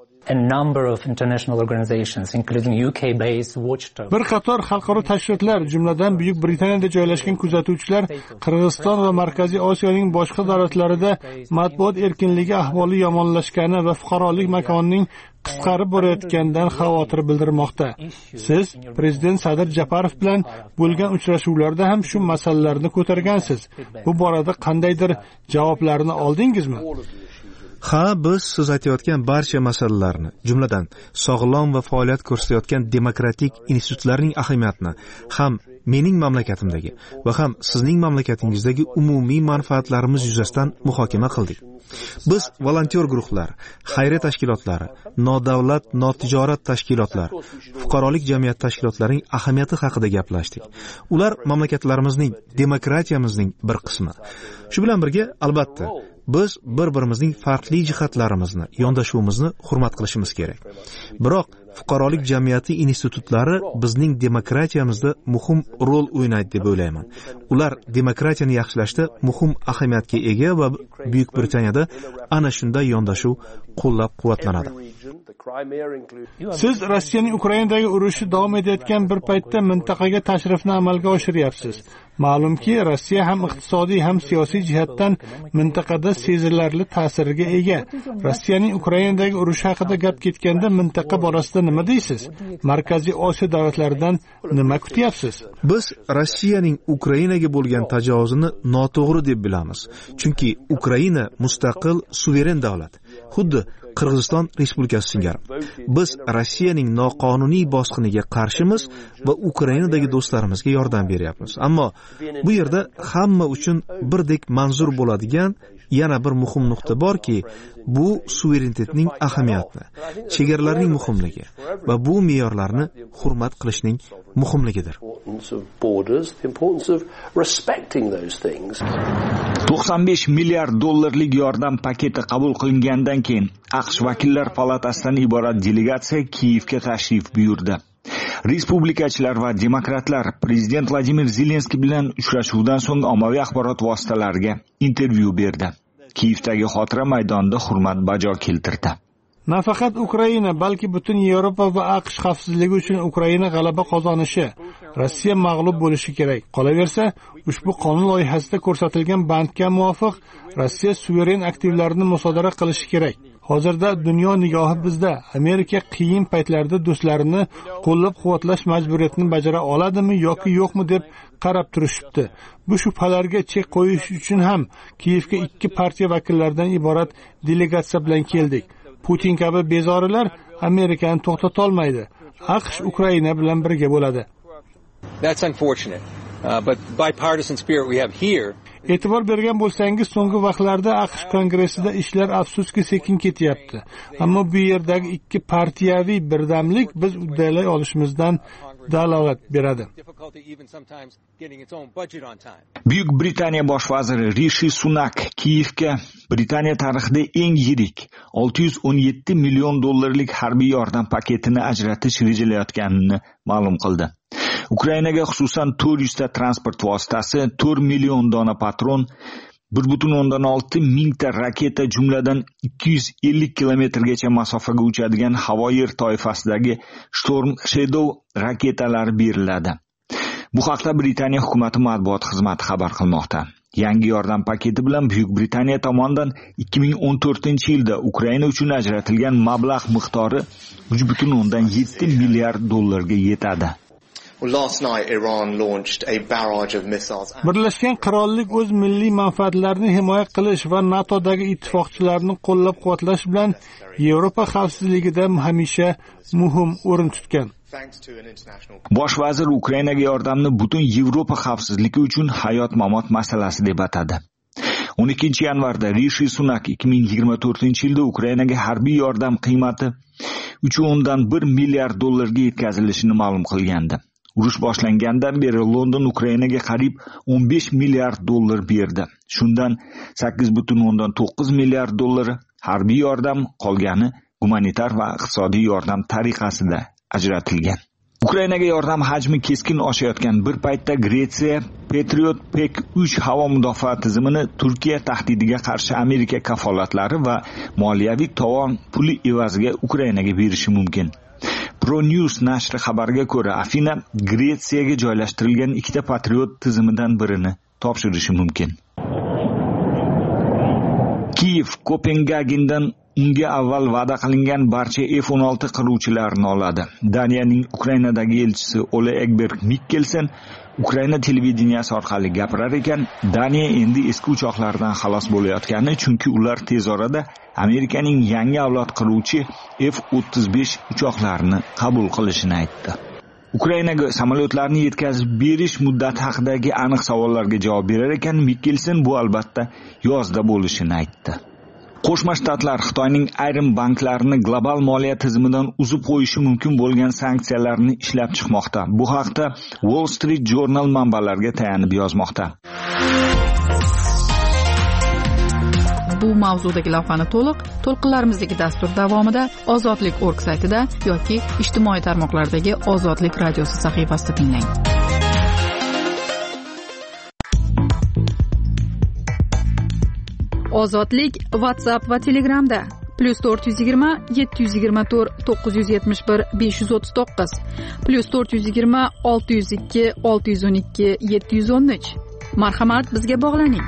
Bir qator xalqaro tashkilotlar, jumladan Buyuk Britaniyada joylashgan kuzatuvchilar Qirg'iziston va Markaziy Osiyoning boshqa davlatlarida matbuot erkinligi ahvoli yomonlashgani va fuqarolik makonining qisqarib borayotganidan xavotir bildirmoqda. Siz prezident Sadir Japarov bilan bo'lgan uchrashuvlarda ham shu masalalarni ko'targansiz. Bu borada qandaydir javoblarni oldingizmi? Ha, biz siz aytayotgan barcha masalalarni, jumladan sog'lom va faoliyat ko'rsatayotgan demokratik institutlarning ahamiyatini ham mening mamlakatimdagi va ham sizning mamlakatingizdagi umumiy manfaatlarimiz yuzasidan muhokama qildik. Biz volontyor guruhlar, xayriya tashkilotlari, nodavlat, notijorat tashkilotlar, fuqarolik jamiyat tashkilotlarining ahamiyati haqida gaplashdik. Ular mamlakatlarimizning, demokratiyamizning bir qismi. Shu bilan birga, albatta, biz bir-birimizning farqli jihatlarimizni, yondashuvimizni hurmat qilishimiz kerak. Biroq fuqarolik jamiyati institutlari bizning demokratiyamizda muhim rol o'ynaydi deb o'ylayman. Ular demokratiyani yaxshilashda muhim ahamiyatga ega va Buyuk Britaniyada ana shunday yondashuv qo'llab-quvvatlanadi. Siz Rossiyaning Ukrainadagi urushi davom etayotgan bir paytda mintaqaga tashrifni amalga oshiryapsiz. Ma'lumki, Rossiya ham iqtisodiy ham siyosiy jihatdan mintaqada sezilarli ta'sirga ega. Rossiyaning Ukrainadagi urushi haqida gap ketganda mintaqa borasida nima deysiz? Markaziy Osiyo davlatlaridan nima kutyapsiz? Biz Rossiyaning Ukrainaga bo'lgan tajovuzini noto'g'ri deb bilamiz. Chunki Ukraina mustaqil, suveren davlat. Xuddi Qirg'iziston Respublikasi singari. Biz Rossiyaning noqonuniy bosqiniga qarshimiz va Ukrainadagi do'stlarimizga yordam beryapmiz. Ammo bu yerda hamma uchun birdek manzur bo'ladigan yana bir muhim nuqta borki, bu suverenitetning ahamiyati, chegaralarning muhimligi va bu me'yorlarni hurmat qilishning muhimligidir. 95 milliard dollarlik yordam paketi qabul qilingandan keyin AQSh vakillar palatasidan iborat delegatsiya Kiyevga tashrif buyurdi. Respublikachilar va demokratlar prezident Vladimir Zelenskiy bilan uchrashuvdan so'ng ommaviy axborot vositalariga intervyu berdi. Kiyevdagi xotira maydonida hurmat bajo keltirdi. Nafaqat Ukraina, balki butun Yevropa va AQSh xavfsizligi uchun Ukraina g'alaba qozonishi, Rossiya mag'lub bo'lishi kerak. Qolaversa, ushbu qonun loyihasida ko'rsatilgan bandga muvofiq Rossiya suveren aktivlarini musodara qilishi kerak. Hozirda dunyo nigohi bizda. Amerika qiyin paytlarda do'stlarini qo'llab-quvvatlash majburiyatini bajara oladimi yoki yo'qmi deb qarab turishibdi. Bu shubhalarga chek qo'yish uchun ham Kiyevga 2 partiya vakillaridan iborat delegatsiya bilan keldik. Putin kabi bezorilar Amerikani to'xtata olmaydi. AQSh Ukraina bilan birga bo'ladi. That's unfortunate. But bipartisan spirit we have here. E'tibor bergan bo'lsangiz, so'nggi vaqtlarda AQSh kongressida ishlar afsuski sekin ketyapti. Ammo bu yerdagi 2 partiyaviy birdamlik biz uddalay olishimizdan dalolat beradi. Buyuk Britaniya bosh vaziri Rishi Sunak Kiyevga Britaniya tarixida eng yirik 617 million dollarlik harbiy yordam paketini ajratish rejalayotganini ma'lum qildi. Ukrainaga xususan 400 ta transport vositasi, 4 million dona patron, 1.6 mingta raketa, jumladan 250 kilometrgacha masofaga uchadigan havo-yer toifasidagi Storm Shadow raketalari beriladi. Bu haqda Britaniya hukumati matbuot xizmati xabar qilmoqda. Yangi yordam paketi bilan Buyuk Britaniya tomonidan 2014-yilda Ukraina uchun ajratilgan mablag' miqdori 3.7 milliard dollarga yetadi. Birlashgan Qirollik o'z milliy manfaatlarini himoya qilish va NATOdagi ittifoqchilarni qo'llab-quvvatlash bilan Yevropa xavfsizligida hamisha muhim o'rin tutgan. Bosh vazir Ukrainaga yordamni butun Yevropa xavfsizligi uchun hayot-mamot masalasi deb atadi. 12-yanvarda Rishi Sunak 2024-yilda Ukrainaga harbiy yordam qiymati 3.1 milliard dollarga yetkazilishini ma'lum qilgandi. Urush boshlangandan beri London Ukrainaga qariyb 15 milliard dollar berdi. Shundan 8.9 milliard dollari harbiy yordam, qolgani gumanitar va iqtisodiy yordam tariqasida ajratilgan. Ukrainaga yordam hajmi keskin oshayotgan bir paytda Gretsiya Patriot PEK-3 havo mudofaa tizimini Turkiya tahdidiga qarshi Amerika kafolatlari va moliyaviy tovon puli evaziga Ukrainaga berishi mumkin. ProNews nashri xabariga ko'ra, Afina Gretsiyaga joylashtirilgan 2 Patriot tizimidan birini topshirishi mumkin. Kiyev Kopengagendan unga avval va'da qilingan barcha F-16 qiruvchilarini oladi. Daniyaning Ukrainadagi elchisi Ole Egberg Mikkelsen Ukraina televideniyasi orqali gapirar ekan, Daniya endi eski uchoqlardan xalos bo'layotgani, chunki ular tez orada Amerikaning yangi avlod qiruvchi F-35 uchoqlarini qabul qilishini aytdi. Ukrainaga samolyotlarni yetkazib berish muddati haqidagi aniq savollarga javob berar ekan, Mikkelsen bu albatta yozda bo'lishini aytdi. Qo'shma Shtatlar Xitoyning ayrim banklarini global moliya tizimidan uzib qo'yishi mumkin bo'lgan sanksiyalarni ishlab chiqmoqda. Bu haqda Wall Street Journal manbalariga tayanib yozmoqda. Bu mavzudagi lavhani to'lqinlarimizdagi dastur davomida Ozodlik.org saytida yoki ijtimoiy tarmoqlardagi Ozodlik radiosi sahifasida tinglang. Ozodlik WhatsApp va Telegramda +420 724 971 539 +420 602 612 713. Marhamat, bizga bog'laning.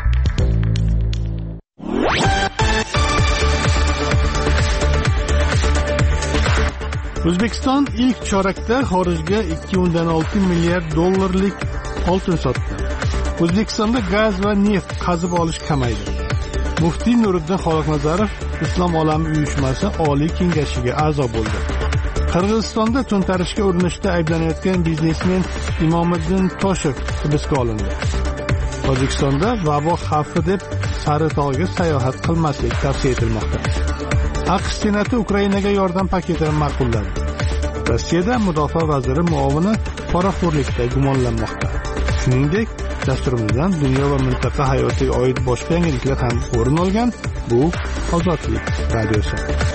O'zbekiston ilk chorakda xorijga 2.6 milliard dollarlik oltin sotdi. O'zbekistonda gaz va neft qazib olish kamaydi. Muftiy Nuriddin Xoliqnazarov Islom olami uyushmasi Oliy kengashiga a'zo bo'ldi. Qirg'izistonda to'ntarishga urinishda ayblanayotgan biznesmen Imomiddin Toshev hibsga olindi. Tojikistonda vabo xavfi deb Saritog'ga sayohat qilmaslik tavsiya etilmoqda. AQSh Senati Ukrainaga yordam paketini ma'qulladi. Rossiyada mudofaa vaziri muovini poraxo'rlikda gumonlanmoqda. Shuningdek, dasturimizdan dunyo va mintaqa hayotiga oid boshqa yangiliklar ham o'rin olgan. Bu Ozodlik radiosi.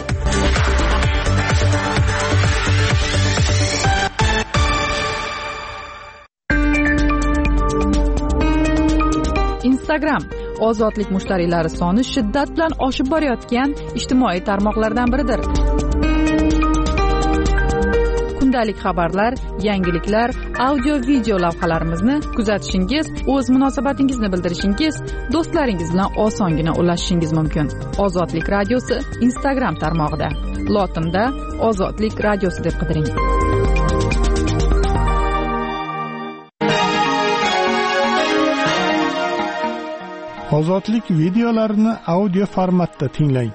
Instagram Ozodlik mushtariylari soni shiddat bilan oshib borayotgan ijtimoiy tarmoqlardan biridir. Kundalik xabarlar, yangiliklar, audio-video lavhalarimizni kuzatishingiz, o'z munosabatingizni bildirishingiz, do'stlaringiz bilan osongina ulashishingiz mumkin. Ozodlik radiosi Instagram tarmog'ida. Lotinda Ozodlik radiosi deb qidiring. Ozodlik videolarini audio formatda tinglang.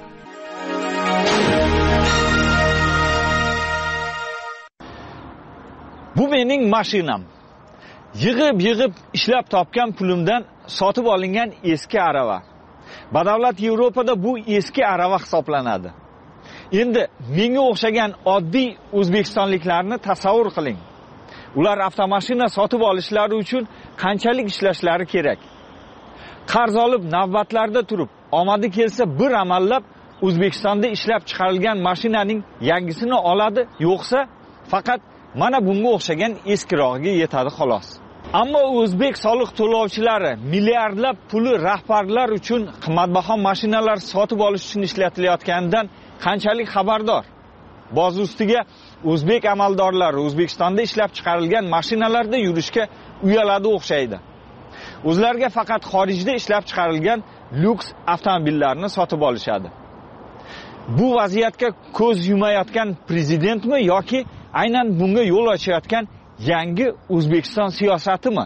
Bu mening mashinam. Yig'ib ishlab topgan pulimdan sotib olingan eski arava. Badavlat Yevropada bu eski arava hisoblanadi. Endi menga o'xshagan oddiy o'zbekistonliklarni tasavvur qiling. Ular avtomashina sotib olishlari uchun qanchalik ishlashlari kerak? Qarz olib navbatlarda turib, omadi kelsa bir amallab O'zbekistonda ishlab chiqarilgan mashinaning yangisini oladi, yo'qsa faqat mana bunga o'xshagan eskirog'iga yetadi xolos. Ammo o'zbek soliq to'lovchilari milliardlab puli rahbarlar uchun qimmatbaho mashinalar sotib olish uchun ishlatilayotganidan qanchalik xabardor? Boz ustiga o'zbek amaldorlari O'zbekistonda ishlab chiqarilgan mashinalarda yurishga uyaladi o'xshaydi. O'zlariga faqat xorijda ishlab chiqarilgan lyuks avtomobillarni sotib olishadi. Bu vaziyatga ko'z yumayotgan prezidentmi yoki aynan bunga yo'l ochayotgan yangi O'zbekiston siyosatimi?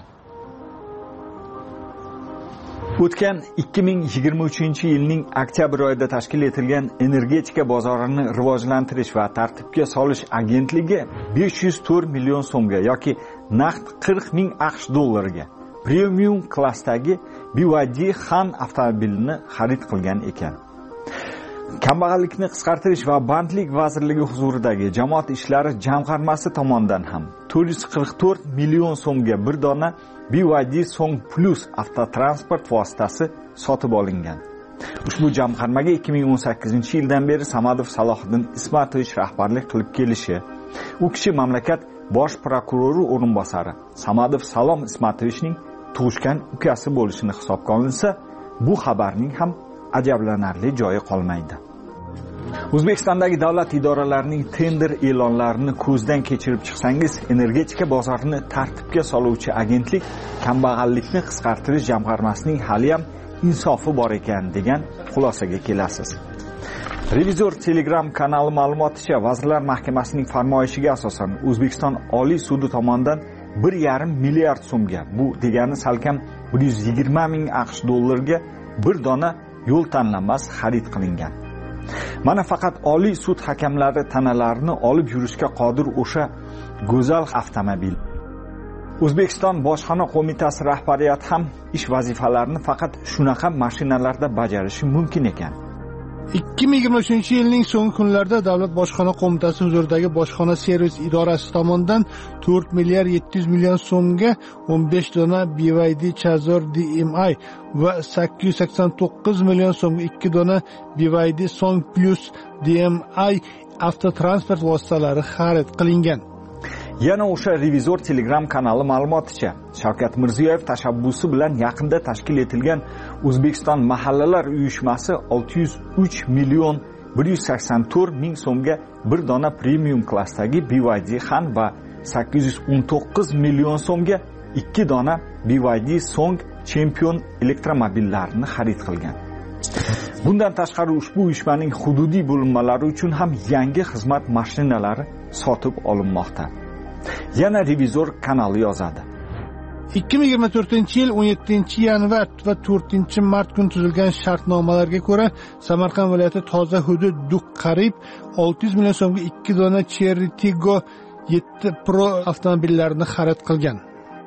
O'tgan 2023-yilning oktyabr oyida tashkil etilgan energetika bozorini rivojlantirish va tartibga solish agentligi 504 million so'mga yoki naqd 40 ming AQSh dollariga premium klassdagi BYD Han avtomobilini xarid qilgan ekan. Kambag'allikni qisqartirish va bandlik vazirligi huzuridagi jamoat ishlari jamg'armasi tomonidan ham 444 million so'mga bir dona BYD Song Plus avtotransport vositasi sotib olingan. Ushbu jamg'armaga 2018-yildan beri Samadov Salohiddin Ismatovich rahbarlik qilib kelishi, u kishi mamlakat bosh prokurori o'rinbosari Samadov Salom Ismatovichning tug'ishgan ukasi bo'lishini hisobga olinsa, bu xabarning ham ajablanarli joyi qolmaydi. O'zbekistondagi davlat idoralarining tender e'lonlarini ko'zdan kechirib chiqsangiz, energetika bozorini tartibga soluvchi agentlik kambag'allikni qisqartirish jamg'armasining hali ham insofi bor ekan degan xulosaga kelasiz. Revizor Telegram kanali ma'lumoticha, Vazirlar Mahkamasining farmoyishiga asosan O'zbekiston Oliy sudi tomonidan 1,5 milliard so'mga, bu degani salkam 120 ming AQSh dollariga bir dona yo'l tanlanmasi xarid qilingan. Mana faqat Oliy sud hakamlari tanalarini olib yurishga qodir o'sha go'zal avtomobil. O'zbekiston Bojxona qo'mitasi rahbariyati ham ish vazifalarini faqat shunaqa mashinalarda bajarishi mumkin ekan. 2023-yilning so'nggi kunlarida Davlat bojxona qo'mitasi huzuridagi bojxona servis idorasi tomonidan 4 milliard 700 million so'mga 15 dona BYD Chazor DMI va 889 million so'mga 2 dona BYD Song Plus DMI avtotransport vositalari xarid qilingan. Yana o'sha Revizor Telegram kanali ma'lumoticha, Shavkat Mirziyoyev tashabbusi bilan yaqinda tashkil etilgan O'zbekiston mahallalar uyushmasi 603 million 184 ming so'mga bir dona premium klassdagi BYD Han va 819 million so'mga 2 dona BYD Song Champion elektromobillarini xarid qilgan. Bundan tashqari ushbu uyushmaning hududiy bo'linmalari uchun ham yangi xizmat mashinalari sotib olinmoqda. Yana Revizor kanali yozadi. 2024-yil 17-yanvar va 4-mart kun tuzilgan shartnomalarga ko'ra Samarqand viloyati Toza hudud Duq qarib 600 million so'mga 2 dona Cherry Tiggo 7 Pro avtomobillarini xarid qilgan.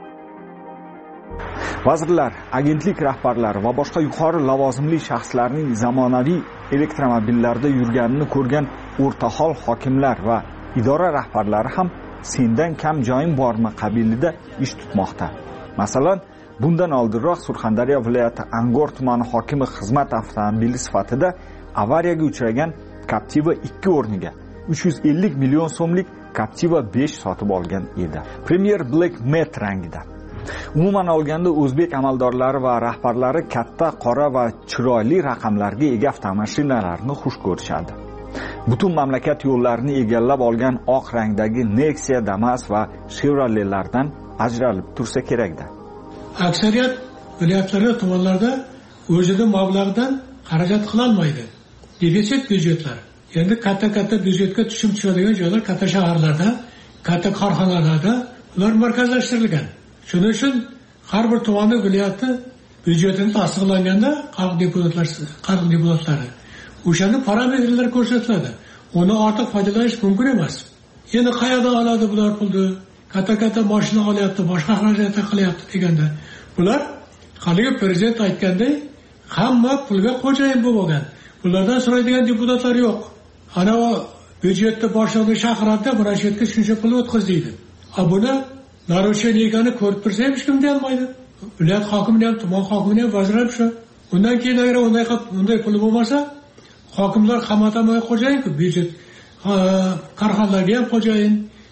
Vazirlar, agentlik rahbarlari va boshqa yuqori lavozimli shaxslarning zamonaviy elektromobillarda yurganini ko'rgan o'rtahol hokimlar va idora rahbarlari ham sendan kam joyim bormi qabilida ish tutmoqda. Masalan, bundan oldinroq Surxondaryo viloyati Angor tumani hokimi xizmat avtomobili sifatida avariyaga uchragan Captiva 2 o'rniga 350 million so'mlik Captiva 5 sotib olgan edi. Premier Black Matte rangida. Umuman olganda o'zbek amaldorlari va rahbarlari katta, qora va chiroyli raqamlarga ega avtomashinalarni xush ko'rishadi. Butun mamlakat yo'llarini egallab olgan oq rangdagi Nexia, Damas va Chevroletlardan ajralib tursa kerak-da. Aksariyat viloyatlarda, tumanlarda o'zida mablag'dan xarajat qilolmaydi. Defitsit byudjetlar. Endi katta byudjetga tushum tushadigan joylar katta shaharlarda, katta korxonalarda ular markazlashtirilgan. Shuning uchun har bir tumanning viloyati byudjetini tasdiqlanganda xalq deputatlari o'shani parametrlar ko'rsatiladi. Uni ortiq foydalanish mumkin emas. Endi qayerdan oladi bular pulni? Katta mashina olyapti, boshqa xarajatlar qilyapti deganda, bular haligi prezident aytganday hamma pulga xo'jayin bo'lgan. Ulardan so'raydigan deputatlar yo'q. Ana o byudjetda boshlig'i chaqiradi, bir yerga shuncha pul o'tkazdi. Buni narusheniyani ko'rib tursa hech kim deyolmaydi. Viloyat hokimi ham, tuman hokimi ham, vazir ham shu. Undan keyin agar unday pul bo'lmasa, hokimlar qamatamaga xo'jayin-ku, byudjet korxonalarga ham xo'jayin,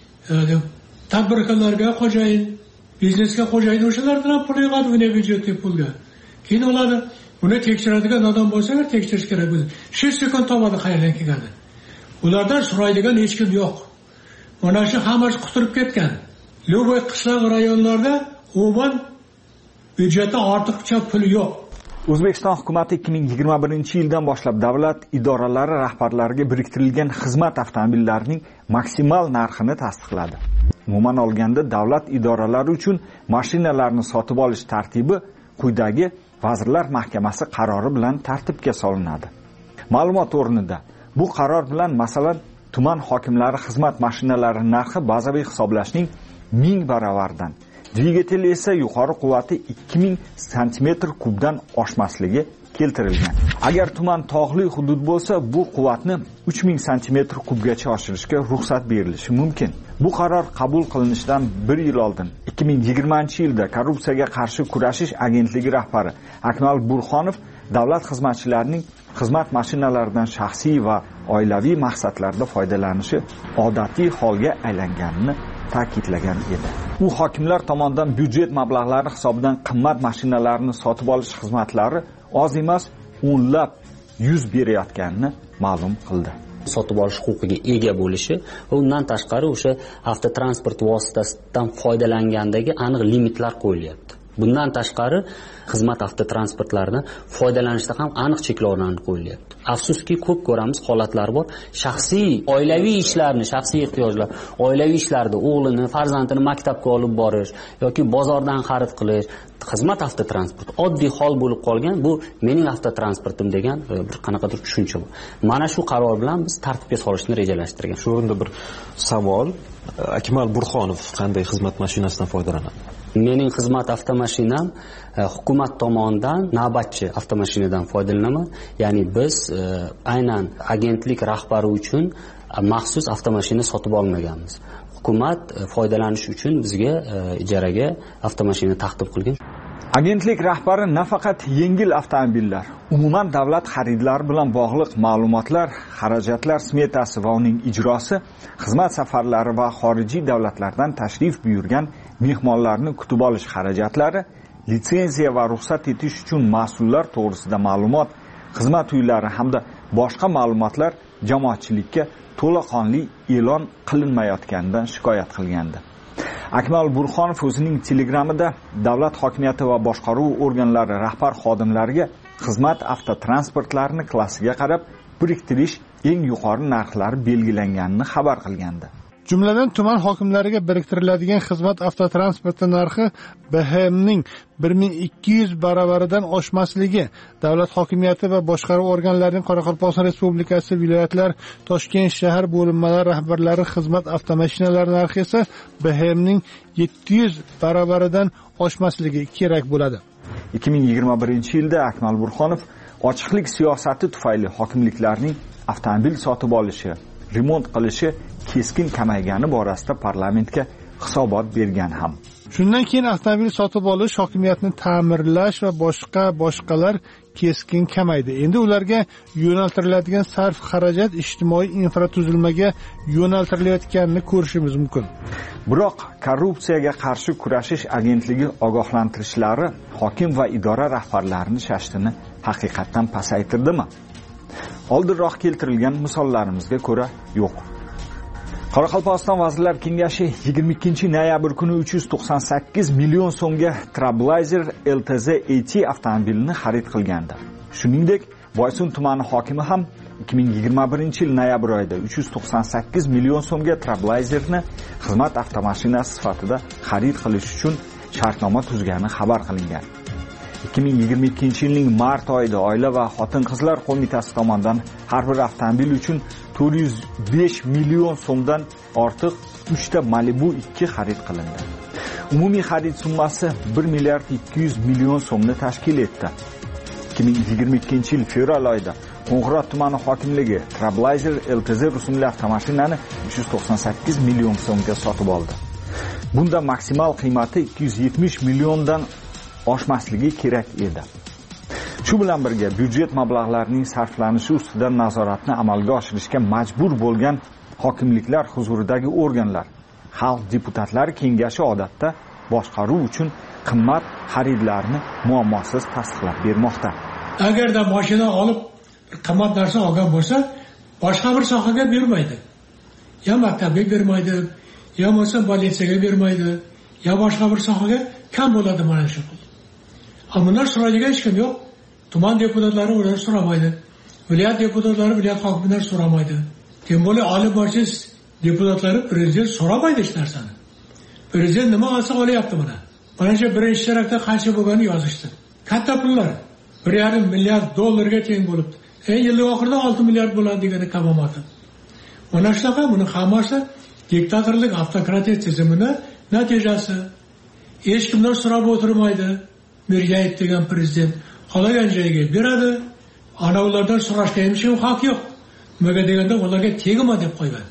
tadbirkorlarga xo'jayin, biznesga xo'jayin, o'shalardan ham pul yig'adi uni byudjetga pulga. Keyin ularni uni tekshiradigan odam bo'lsa, tekshirish kerak bo'lsa, shu sekund topadi qayerdan kelgani. Ulardan so'raydigan hech kim yo'q. Mana shu hammasi quturib ketgan. Lo'boy qishloq rayonlarda umuman byudjetda ortiqcha pul yo'q. O'zbekiston hukumati 2021-yildan boshlab davlat idoralari rahbarlariga biriktirilgan xizmat avtomobillarining maksimal narxini tasdiqladi. Umuman olganda davlat idoralari uchun mashinalarni sotib olish tartibi quyidagi Vazirlar Mahkamasi qarori bilan tartibga solinadi. Ma'lumot o'rnida bu qaror bilan masalan tuman hokimlari xizmat mashinalari narxi bazaviy hisoblashning 1000 baravardan, dvigateli esa yuqori quvvati 2000 cm3dan oshmasligi keltirilgan. Agar tuman tog'li hudud bo'lsa, bu quvvatni 3000 cm3gacha oshirishga ruxsat berilishi mumkin. Bu qaror qabul qilinishidan 1 yil oldin 2020-yilda Korrupsiyaga qarshi kurashish agentligi rahbari Akmal Burxonov davlat xizmatchilarining xizmat mashinalaridan shaxsiy va oilaviy maqsadlarda foydalanishi odatiy holga aylanganini ta'kidlagan edi. U hokimlar tomonidan byudjet mablag'lari hisobidan qimmat mashinalarni sotib olish xizmatlari oz emas, o'nlab yuz berayotganini ma'lum qildi. Sotib olish huquqiga ega bo'lishi va undan tashqari o'sha avtotransport vositasidan foydalangandagi aniq limitlar qo'yilyapti. Bundan tashqari xizmat avtotransportlarini foydalanishda ham aniq cheklovlar qo'yilyapti. Afsuski, ko'p ko'ramiz holatlar bor. Shaxsiy, oilaviy ishlarni, shaxsiy ehtiyojlar, oilaviy ishlarda o'g'lini, farzandini maktabga olib borish yoki bozordan xarid qilish, xizmat avtotransport oddiy hol bo'lib qolgan. Bu mening avtotransportim degan bir qanaqadir tushuncha bor. Mana shu qaror bilan biz tartibga solishni rejalashtirgan. Shu o'rinda bir savol, Akmal Burxonov qanday xizmat mashinasidan foydalanadi? Mening xizmat avtomashinam hukumat tomonidan navbatchi avtomashinadan foydalanaman. Ya'ni biz aynan agentlik rahbari uchun maxsus avtomashina sotib olmaganmiz. Hukumat foydalanish uchun bizga ijaraga avtomashina taqdim qilgan. Agentlik rahbari nafaqat yengil avtomobillar, umuman davlat xaridlari bilan bog'liq ma'lumotlar, xarajatlar smetasi va uning ijrosi, xizmat safarlari va xorijiy davlatlardan tashrif buyurgan mehmonlarni kutib olish xarajatlari, litsenziya va ruxsat etish uchun mas'ullar to'g'risida ma'lumot, xizmat uylari hamda boshqa ma'lumotlar jamoatchilikka to'laqonli e'lon qilinmayotganidan shikoyat qilgandi. Akmal Burxonov o'zining Telegramida davlat hokimiyati va boshqaruv organlari rahbar xodimlariga xizmat avtotransportlarini klassiga qarab biriktirish eng yuqori narxlari belgilanganini xabar qilgandi. Jumladan tuman hokimlariga biriktiriladigan xizmat avtotransporti narxi BHMning 1200 baravaridan oshmasligi, davlat hokimiyati va boshqaruv organlarining Qoraqalpog'iston Respublikasi, viloyatlar, Toshkent shahar bo'linmalari rahbarlari xizmat avtomashinalari narxi esa BHMning 700 baravaridan oshmasligi kerak bo'ladi. 2021-yilda Akmal Burxonov ochiqlik siyosati tufayli hokimliklarning avtomobil sotib olishi, remont qilishi keskin kamaygani borasida parlamentga hisobot bergan ham. Shundan keyin avtomobil sotib olish, hokimiyatni ta'mirlash va boshqalar keskin kamaydi. Endi ularga yo'naltiriladigan sarf xarajat ijtimoiy infratuzilmaga yo'naltirilayotganini ko'rishimiz mumkin. Biroq korrupsiyaga qarshi kurashish agentligi ogohlantirishlari hokim va idora rahbarlarini shashtini haqiqatdan pasaytirdimi? Oldinroq keltirilgan misollarimizga ko'ra yo'q. Qoraqalpog'iston Vazirlar Kengashi 22-noyabr kuni 398 million so'mga Trailblazer LTZ AT avtomobilini xarid qilgandi. Shuningdek, Boysun tumani hokimi ham 2021-yil noyabr oyida 398 million so'mga Trailblazerni xizmat avtomashinasi sifatida xarid qilish uchun shartnoma tuzgani xabar qilingan. 2022-yilning mart oyida Oila va Xotin-qizlar qo'mitasi tomonidan har bir avtomobil uchun 405 million so'mdan ortiq 3 ta Malibu 2 xarid qilindi. Umumiy xarid summasi 1 milliard 200 million so'mni tashkil etdi. 2022-yil fevral oyida Qo'ng'irot tumani hokimligi Trailblazer LTZ rusumli avtomashinani 398 million so'mga sotib oldi. Bunda maksimal qiymati 270 milliondan oshmasligi kerak edi. Shu bilan birga byudjet mablag'larining sarflanishi ustidan nazoratni amalga oshirishga majbur bo'lgan hokimliklar huzuridagi organlar, xalq deputatlari kengashi odatda boshqaruv uchun qimmat xaridlarni muammosiz tasdiqlab bermoqda. Agarda mashina olib qimmat narsa olgan bo'lsa, boshqa bir sohaga bermaydi. Ya maktabga bermaydi, ya bo'lmasa politsiyaga bermaydi, ya boshqa bir sohaga kam bo'ladi mana shu pul. Bunlar so'raydigan hech kim yo'q. Tuman deputatlari ular so'ramaydi. Viloyat deputatlari, viloyat hokimlari so'ramaydi. Tembo'li oliy majlis deputatlari prezident so'ramaydi hech narsani. Prezident nima olsa olyapti mana. Mana shu birinchi sharakda qancha bo'lganini yozishdi. Katta pullar. 1,5 milliard dollarga teng bo'libdi. Yil oxirida 6 milliard bo'ladi degani kamomati. Mana shunaqa, buni hammasi diktatorlik, avtokratiya tizimini natijasi. Hech kimdan so'rab o'tirmaydi. Mirziyoyev degan prezident xohlagan joyga beradi. Ana ulardan so'rashga ham haq yo'q. Nimaga deganda ularga tegma deb qo'ygan.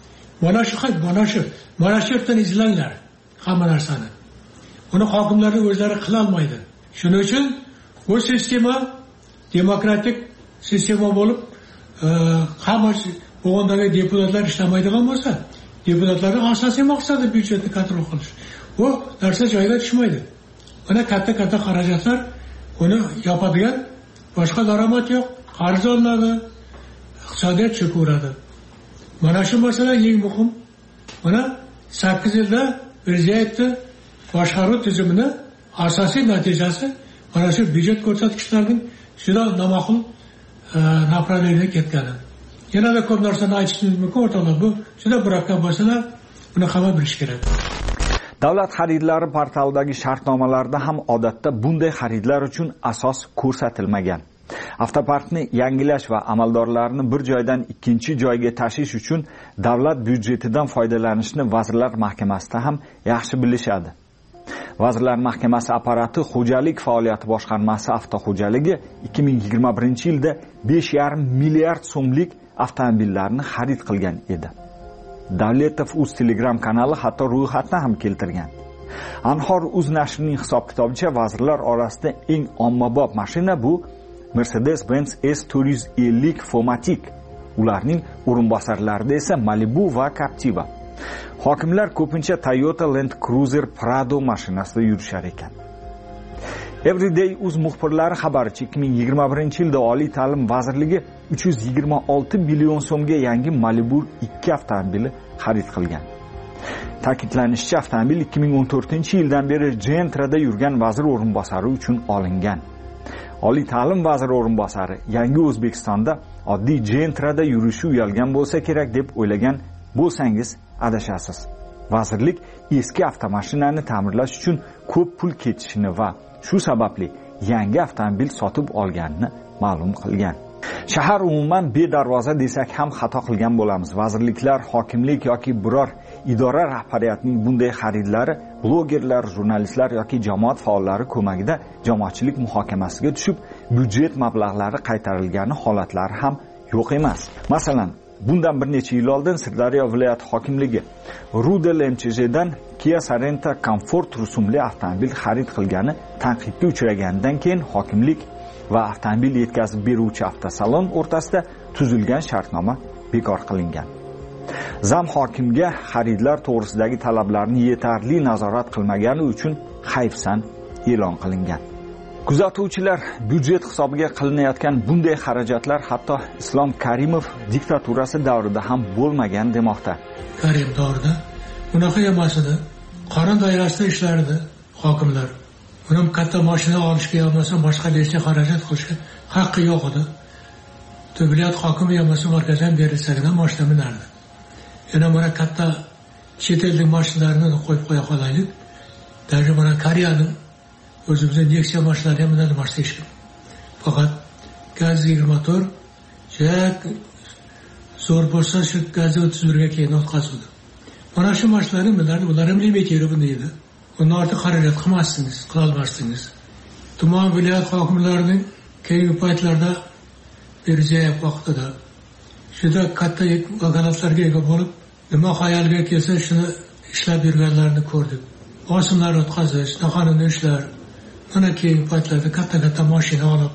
Mana shu yerdan izlanglar hamma narsani. Uni hokimlar o'zlari qila olmaydi. Shuning uchun bu sistema demokratik sistema bo'lib, hamma o'g'ondagi deputatlar ishlamaydigan bo'lsa, deputatlarning asosiy maqsadi byudjetni kontrol qilish. Bu narsa joyiga tushmaydi. Mana katta xarajatlar uni yopadigan boshqa daromad yo'q, qarz olinadi, iqtisodiyot cho'kaveradi. Mana shu masala eng muhim. Mana 8 yilda Mirziyoyevni boshqaruv tizimini asosiy natijasi mana shu byudjet ko'rsatkichlarning juda noma'qul направлениеga ketgani. Yanada ko'p narsani aytishimiz mumkin o'rtoqlar. Bu juda murakkab masala, buni hamma bilish kerak. Davlat xaridlari portalidagi shartnomalarda ham odatda bunday xaridlar uchun asos ko'rsatilmagan. Avtoparkni yangilash va amaldorlarni bir joydan ikkinchi joyga tashish uchun davlat byudjetidan foydalanishni Vazirlar Mahkamasida ham yaxshi bilishadi. Vazirlar Mahkamasi apparati xo'jalik faoliyati boshqarmasi avtoxo'jaligi 2021-yilda 5,5 milliard so'mlik avtomobillarni xarid qilgan edi. Davletov.uz Telegram kanali hatto ro'yxatni ham keltirgan. Anhor.uz nashrining hisob-kitobicha vazirlar orasida eng ommabop mashina bu Mercedes-Benz S450 Fomatic. Ularning o'rinbosarlarida esa Malibu va Captiva. Hokimlar ko'pincha Toyota Land Cruiser Prado mashinasida yurishar ekan. Everyday.uz muxbirlari xabaricha 2021-yilda Oliy ta'lim vazirligi 326 million so'mga yangi Malibu 2 avtomobili xarid qilgan. Ta'kidlanishicha, avtomobil 2014-yildan beri Gentrada yurgan vazir o'rinbosari uchun olingan. Oliy ta'lim vaziri o'rinbosari yangi O'zbekistonda oddiy Gentrada yurishi uyalgan bo'lsa kerak deb o'ylagan bo'lsangiz adashasiz. Vazirlik eski avtomashinani ta'mirlash uchun ko'p pul ketishini va shu sababli yangi avtomobil sotib olganini ma'lum qilgan. Shahar umuman bedarvoza desak ham xato qilgan bo'lamiz. Vazirliklar, hokimlik yoki biror idora rahbariyatining bunday xaridlari blogerlar, jurnalistlar yoki jamoat faollari ko'magida jamoatchilik muhokamasiga tushib, byudjet mablag'lari qaytarilgani holatlari ham yo'q emas. Masalan, bundan bir necha yil oldin Sirdaryo viloyati hokimligi Rudel MCJdan Kia Sorento Comfort rusumli avtomobil xarid qilgani tanqidga uchraganidan keyin hokimlik va avtomobil yetkazib beruvchi avtosalon o'rtasida tuzilgan shartnoma bekor qilingan. Zam hokimga xaridlar to'g'risidagi talablarni yetarli nazorat qilmagani uchun hayfsan e'lon qilingan. Kuzatuvchilar byudjet hisobiga qilinayotgan bunday xarajatlar hatto Islom Karimov diktaturasi davrida ham bo'lmagan demoqda. Karim davrida bunaqa emas edi. Qonun doirasida ishlardi hokimlar. Uning katta mashina olishga yo'lmasa boshqa narsa xarajat qilishga haqqi yo'q edi. Viloyat hokimi yo'lmasa markazdan berilsagina mashina minardi. Yana mana katta chet ellik mashinalarni qo'yib qo'ya qolaylik. Даже mana Koreyaning o'zimizning Nexia mashinalari ham bunday mashina ishlaydi. Faqat gazli motor zo'r bo'lsa shu gazi 31 ga keyin o'tkazildi. Mana shu mashinalarni minardi, ular ham limitiri bunday edi. Undan ortiq xarajat qilmasdingiz, qilolmasdingiz. Tuman viloyat hokimlarining keyingi paytlarda Mirziyoyev vaqtida juda katta vakolatlarga ega bo'lib, nima xayolga kelsa shuni ishlab yurganlarini ko'rdik. Bosimlar o'tkazish, noqonuniy ishlar, mana keyingi paytlarda katta mashina olib,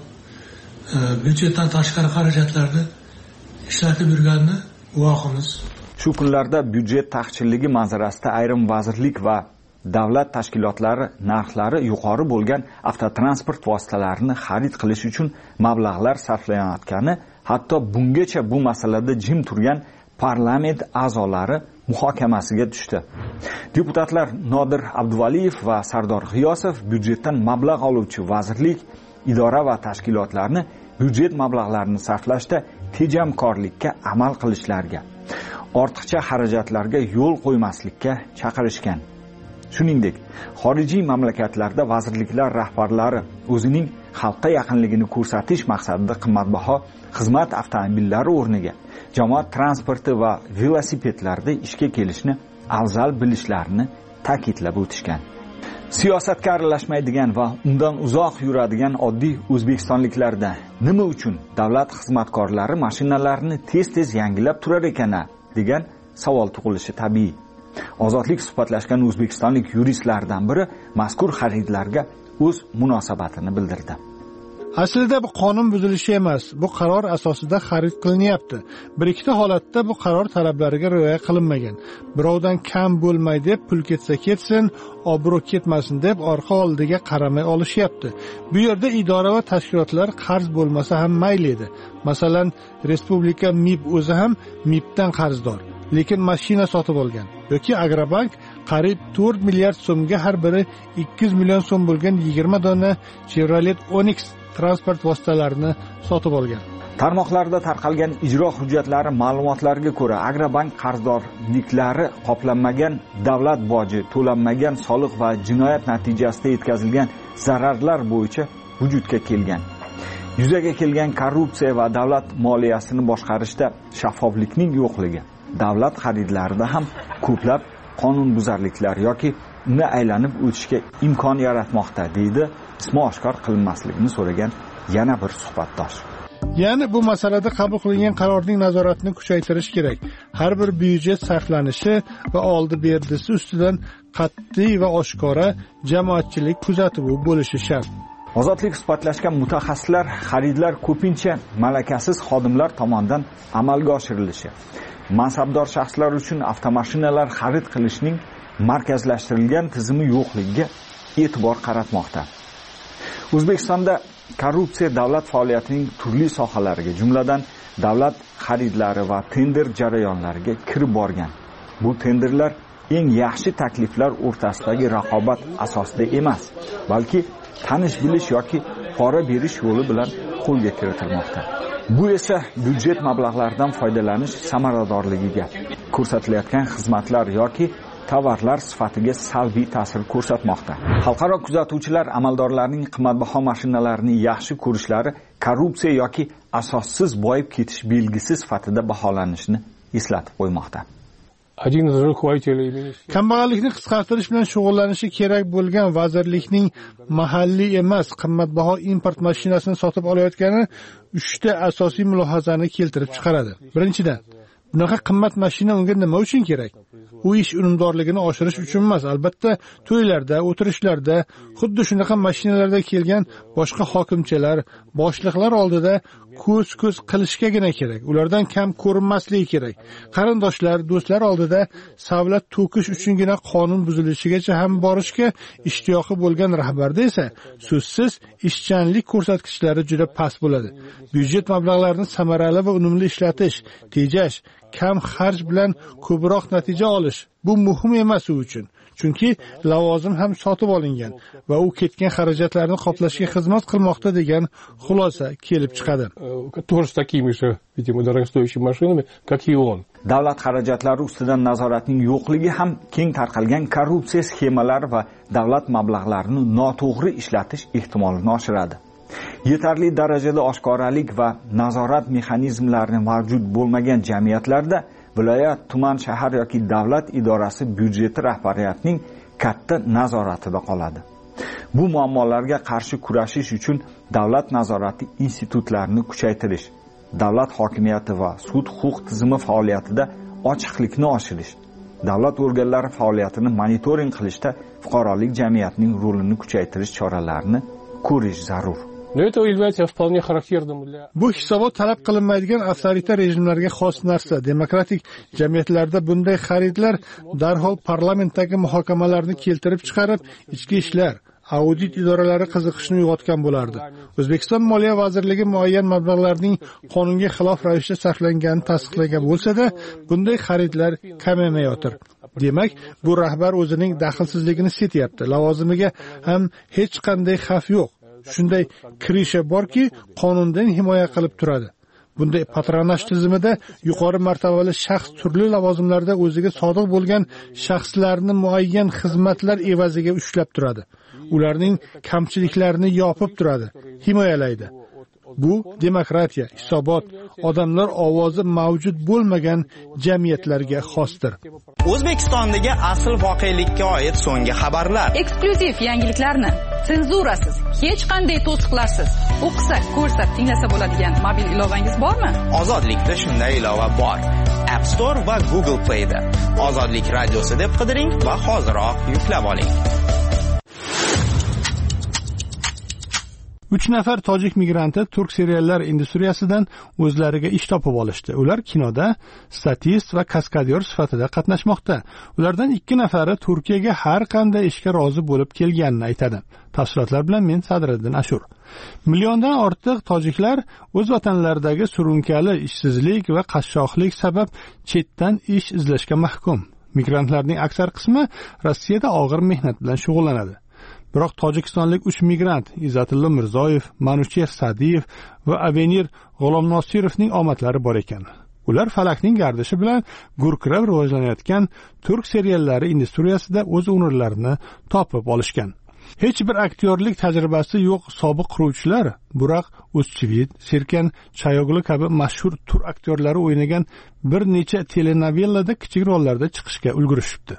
byudjetdan tashqari xarajatlarni ishlatib yurganini guvohimiz. Shu kunlarda byudjet taqchilligi manzarasida ayrim vazirlik va davlat tashkilotlari narxlari yuqori bo'lgan avtotransport vositalarini xarid qilish uchun mablag'lar sarflayotgani, hatto bungacha bu masalada jim turgan parlament a'zolari muhokamasiga tushdi. Deputatlar Nodir Abduvaliyev va Sardor G'iyosov byudjetdan mablag' oluvchi vazirlik, idora va tashkilotlarni byudjet mablag'larini sarflashda tejamkorlikka amal qilishlariga, ortiqcha xarajatlarga yo'l qo'ymaslikka chaqirishgan. Shuningdek, xorijiy mamlakatlarda vazirliklar rahbarlari o'zining xalqqa yaqinligini ko'rsatish maqsadida qimmatbaho xizmat avtomobillari o'rniga jamoat transporti va velosipedlarda ishga kelishni afzal bilishlarini ta'kidlab o'tishgan. Siyosatga aralashmaydigan va undan uzoq yuradigan oddiy o'zbekistonliklarda nima uchun davlat xizmatkorlari mashinalarini tez-tez yangilab turar ekan degan savol tug'ilishi tabiiy. Ozodlik suhbatlashgan o'zbekistonlik yuristlardan biri mazkur xaridlarga o'z munosabatini bildirdi. Aslida bu qonun buzilishi emas, bu qaror asosida xarid qilinyapti. Bir ikkita holatda bu qaror talablariga rioya qilinmagan. Birovdan kam bo'lmay deb pul ketsa ketsin, obro' ketmasin deb orqa oldiga qaramay olishyapti. Bu yerda idora va tashkilotlar qarz bo'lmasa ham mayli edi. Masalan, Respublika MIB o'zi ham MIBdan qarzdor. lekin mashina sotib olgan, yoki Agrobank qariyb 4 milliard so'mga har biri 200 million so'm bo'lgan 20 dona Chevrolet Onix transport vositalarini sotib olgan. Tarmoqlarda tarqalgan ijro hujjatlari ma'lumotlariga ko'ra, Agrobank qarzdorliklari qoplanmagan davlat boji, to'lanmagan soliq va jinoyat natijasida yetkazilgan zararlar bo'yicha vujudga kelgan. Yuzaga kelgan korrupsiya va davlat moliyasini boshqarishda shaffoflikning yo'qligi, davlat xaridlarida ham ko'plab qonunbuzarliklar yoki uni aylanib o'tishga imkon yaratmoqda, deydi ismi oshkor qilinmasligini so'ragan yana bir suhbatdosh. Ya'ni bu masalada qabul qilingan qarorning nazoratini kuchaytirish kerak. Har bir byudjet sarflanishi va oldi-berdisi ustidan qat'iy va oshkora jamoatchilik kuzatuvi bo'lishi shart. Ozodlik isbotlashgan mutaxassislar xaridlar ko'pincha malakasiz xodimlar tomonidan amalga oshirilishi, mansabdor shaxslar uchun avtomashinalar xarid qilishning markazlashtirilgan tizimi yo'qligiga e'tibor qaratmoqda. O'zbekistonda korrupsiya davlat faoliyatining turli sohalariga, jumladan davlat xaridlari va tender jarayonlariga kirib borgan. Bu tenderlar eng yaxshi takliflar o'rtasidagi raqobat asosida emas, balki tanish-bilish yoki pora berish yo'li bilan qo'lga kiritilmoqda. Bu esa byudjet mablag'laridan foydalanish samaradorligiga, ko'rsatilayotgan xizmatlar yoki tovarlar sifatiga salbiy ta'sir ko'rsatmoqda. Xalqaro kuzatuvchilar amaldorlarning qimmatbaho mashinalarini yaxshi ko'rishlari korrupsiya yoki asossiz boyib ketish belgisi sifatida baholanishini eslatib qo'ymoqda. Kambag'allikni qisqartirish bilan shug'ullanishi kerak bo'lgan vazirlikning mahalliy emas, qimmatbaho import mashinasini sotib olayotgani 3 ta asosiy mulohazani keltirib chiqaradi. Birinchidan, bunaqa qimmat mashina unga nima uchun kerak? U ish unumdorligini oshirish uchun emas, albatta to'ylarda, o'tirishlarda, xuddi shunaqa mashinalarda kelgan boshqa hokimchalar, boshliqlar oldida ko'z-ko'z qilishgagina kerak. Ulardan kam ko'rinmasligi kerak. Qarindoshlar, do'stlar oldida savlat to'kish uchungina qonun buzilishigacha ham borishga ishtiyoqi bo'lgan rahbarda esa so'zsiz ishchanlik ko'rsatkichlari juda past bo'ladi. Byudjet mablag'larini samarali va unumli ishlatish, tejash, kam xarj bilan ko'proq natija olish bu muhim emas u uchun. Chunki lavozim ham sotib olingan va u ketgan xarajatlarni qoplashga xizmat qilmoqda degan xulosa kelib chiqadi. Davlat xarajatlari ustidan nazoratning yo'qligi ham keng tarqalgan korrupsiya sxemalari va davlat mablag'larini noto'g'ri ishlatish ehtimolini oshiradi. Yetarli darajada oshkoralik va nazorat mexanizmlari mavjud bo'lmagan jamiyatlarda viloyat, tuman, shahar yoki davlat idorasi byudjeti rahbariyatining katta nazoratida qoladi. Bu muammolarga qarshi kurashish uchun davlat nazorati institutlarini kuchaytirish, davlat hokimiyati va sud-huquq tizimi faoliyatida ochiqlikni oshirish, davlat organlari faoliyatini monitoring qilishda fuqarolik jamiyatining rolini kuchaytirish choralarini ko'rish zarur. Bu hisobot talab qilinmaydigan avtoritar rejimlarga xos narsa. Demokratik jamiyatlarda bunday xaridlar darhol parlamentdagi muhokamalarni keltirib chiqarib, ichki ishlar, audit idoralari qiziqishni uyg'otgan bo'lardi. O'zbekiston Moliya vazirligi muayyan mablag'larning qonunga xilof ravishda sarflanganini tasdiqlagan bo'lsa-da, bunday xaridlar kamamayotir. Demak, bu rahbar o'zining daxlsizligini setyapti. Lavozimiga ham hech qanday xavf yo'q. Shunday kirisha borki, qonundan himoya qilib turadi. Bunday patronaj tizimida yuqori martabali shaxs turli lavozimlarda o'ziga sodiq bo'lgan shaxslarni muayyan xizmatlar evaziga ushlab turadi. Ularning kamchiliklarini yopib turadi, himoyalaydi. Bu demokratiya, hisobot, odamlar ovozi mavjud bo'lmagan jamiyatlarga xosdir. O'zbekistondagi asl voqelikka oid so'nggi xabarlar. Eksklyuziv yangiliklarni senzurasiz, hech qanday to'siqlarsiz o'qisak, ko'rsak, tinglasa bo'ladigan mobil ilovangiz bormi? Ozodlikda shunday ilova bor. App Store va Google Play da. Ozodlik radiosi deb qidiring va hoziroq yuklab oling. 3 nafar tojik migranti turk seriallar industriyasidan o'zlariga ish topib olishdi. Ular kinoda statist va kaskadyor sifatida qatnashmoqda. Ulardan 2 nafari Turkiyaga har qanday ishga rozi bo'lib kelganini aytadi. Tafsilotlar bilan men Sadriddin Ashur. Milliondan ortiq tojiklar o'z vatanlaridagi surunkali ishsizlik va qashshoqlik sabab chetdan ish izlashga mahkum. Migrantlarning aksar qismi Rossiyada og'ir mehnat bilan shug'ullanadi. Biroq tojikistonlik 3 migrant Izzatilla Mirzoyev, Manucher Sadiyev va Avenir G'ulomnosirovning omadlari bor ekan. Ular falakning gardishi bilan gurkirab rivojlanayotgan turk seriallari industriyasida o'z o'rinlarini topib olishgan. Hech bir aktyorlik tajribasi yo'q sobiq quruvchilar Burak O'zchivit, Serkan Chayoglu kabi mashhur turk aktyorlari o'ynagan bir necha telenovellada kichik rollarda chiqishga ulgurishibdi.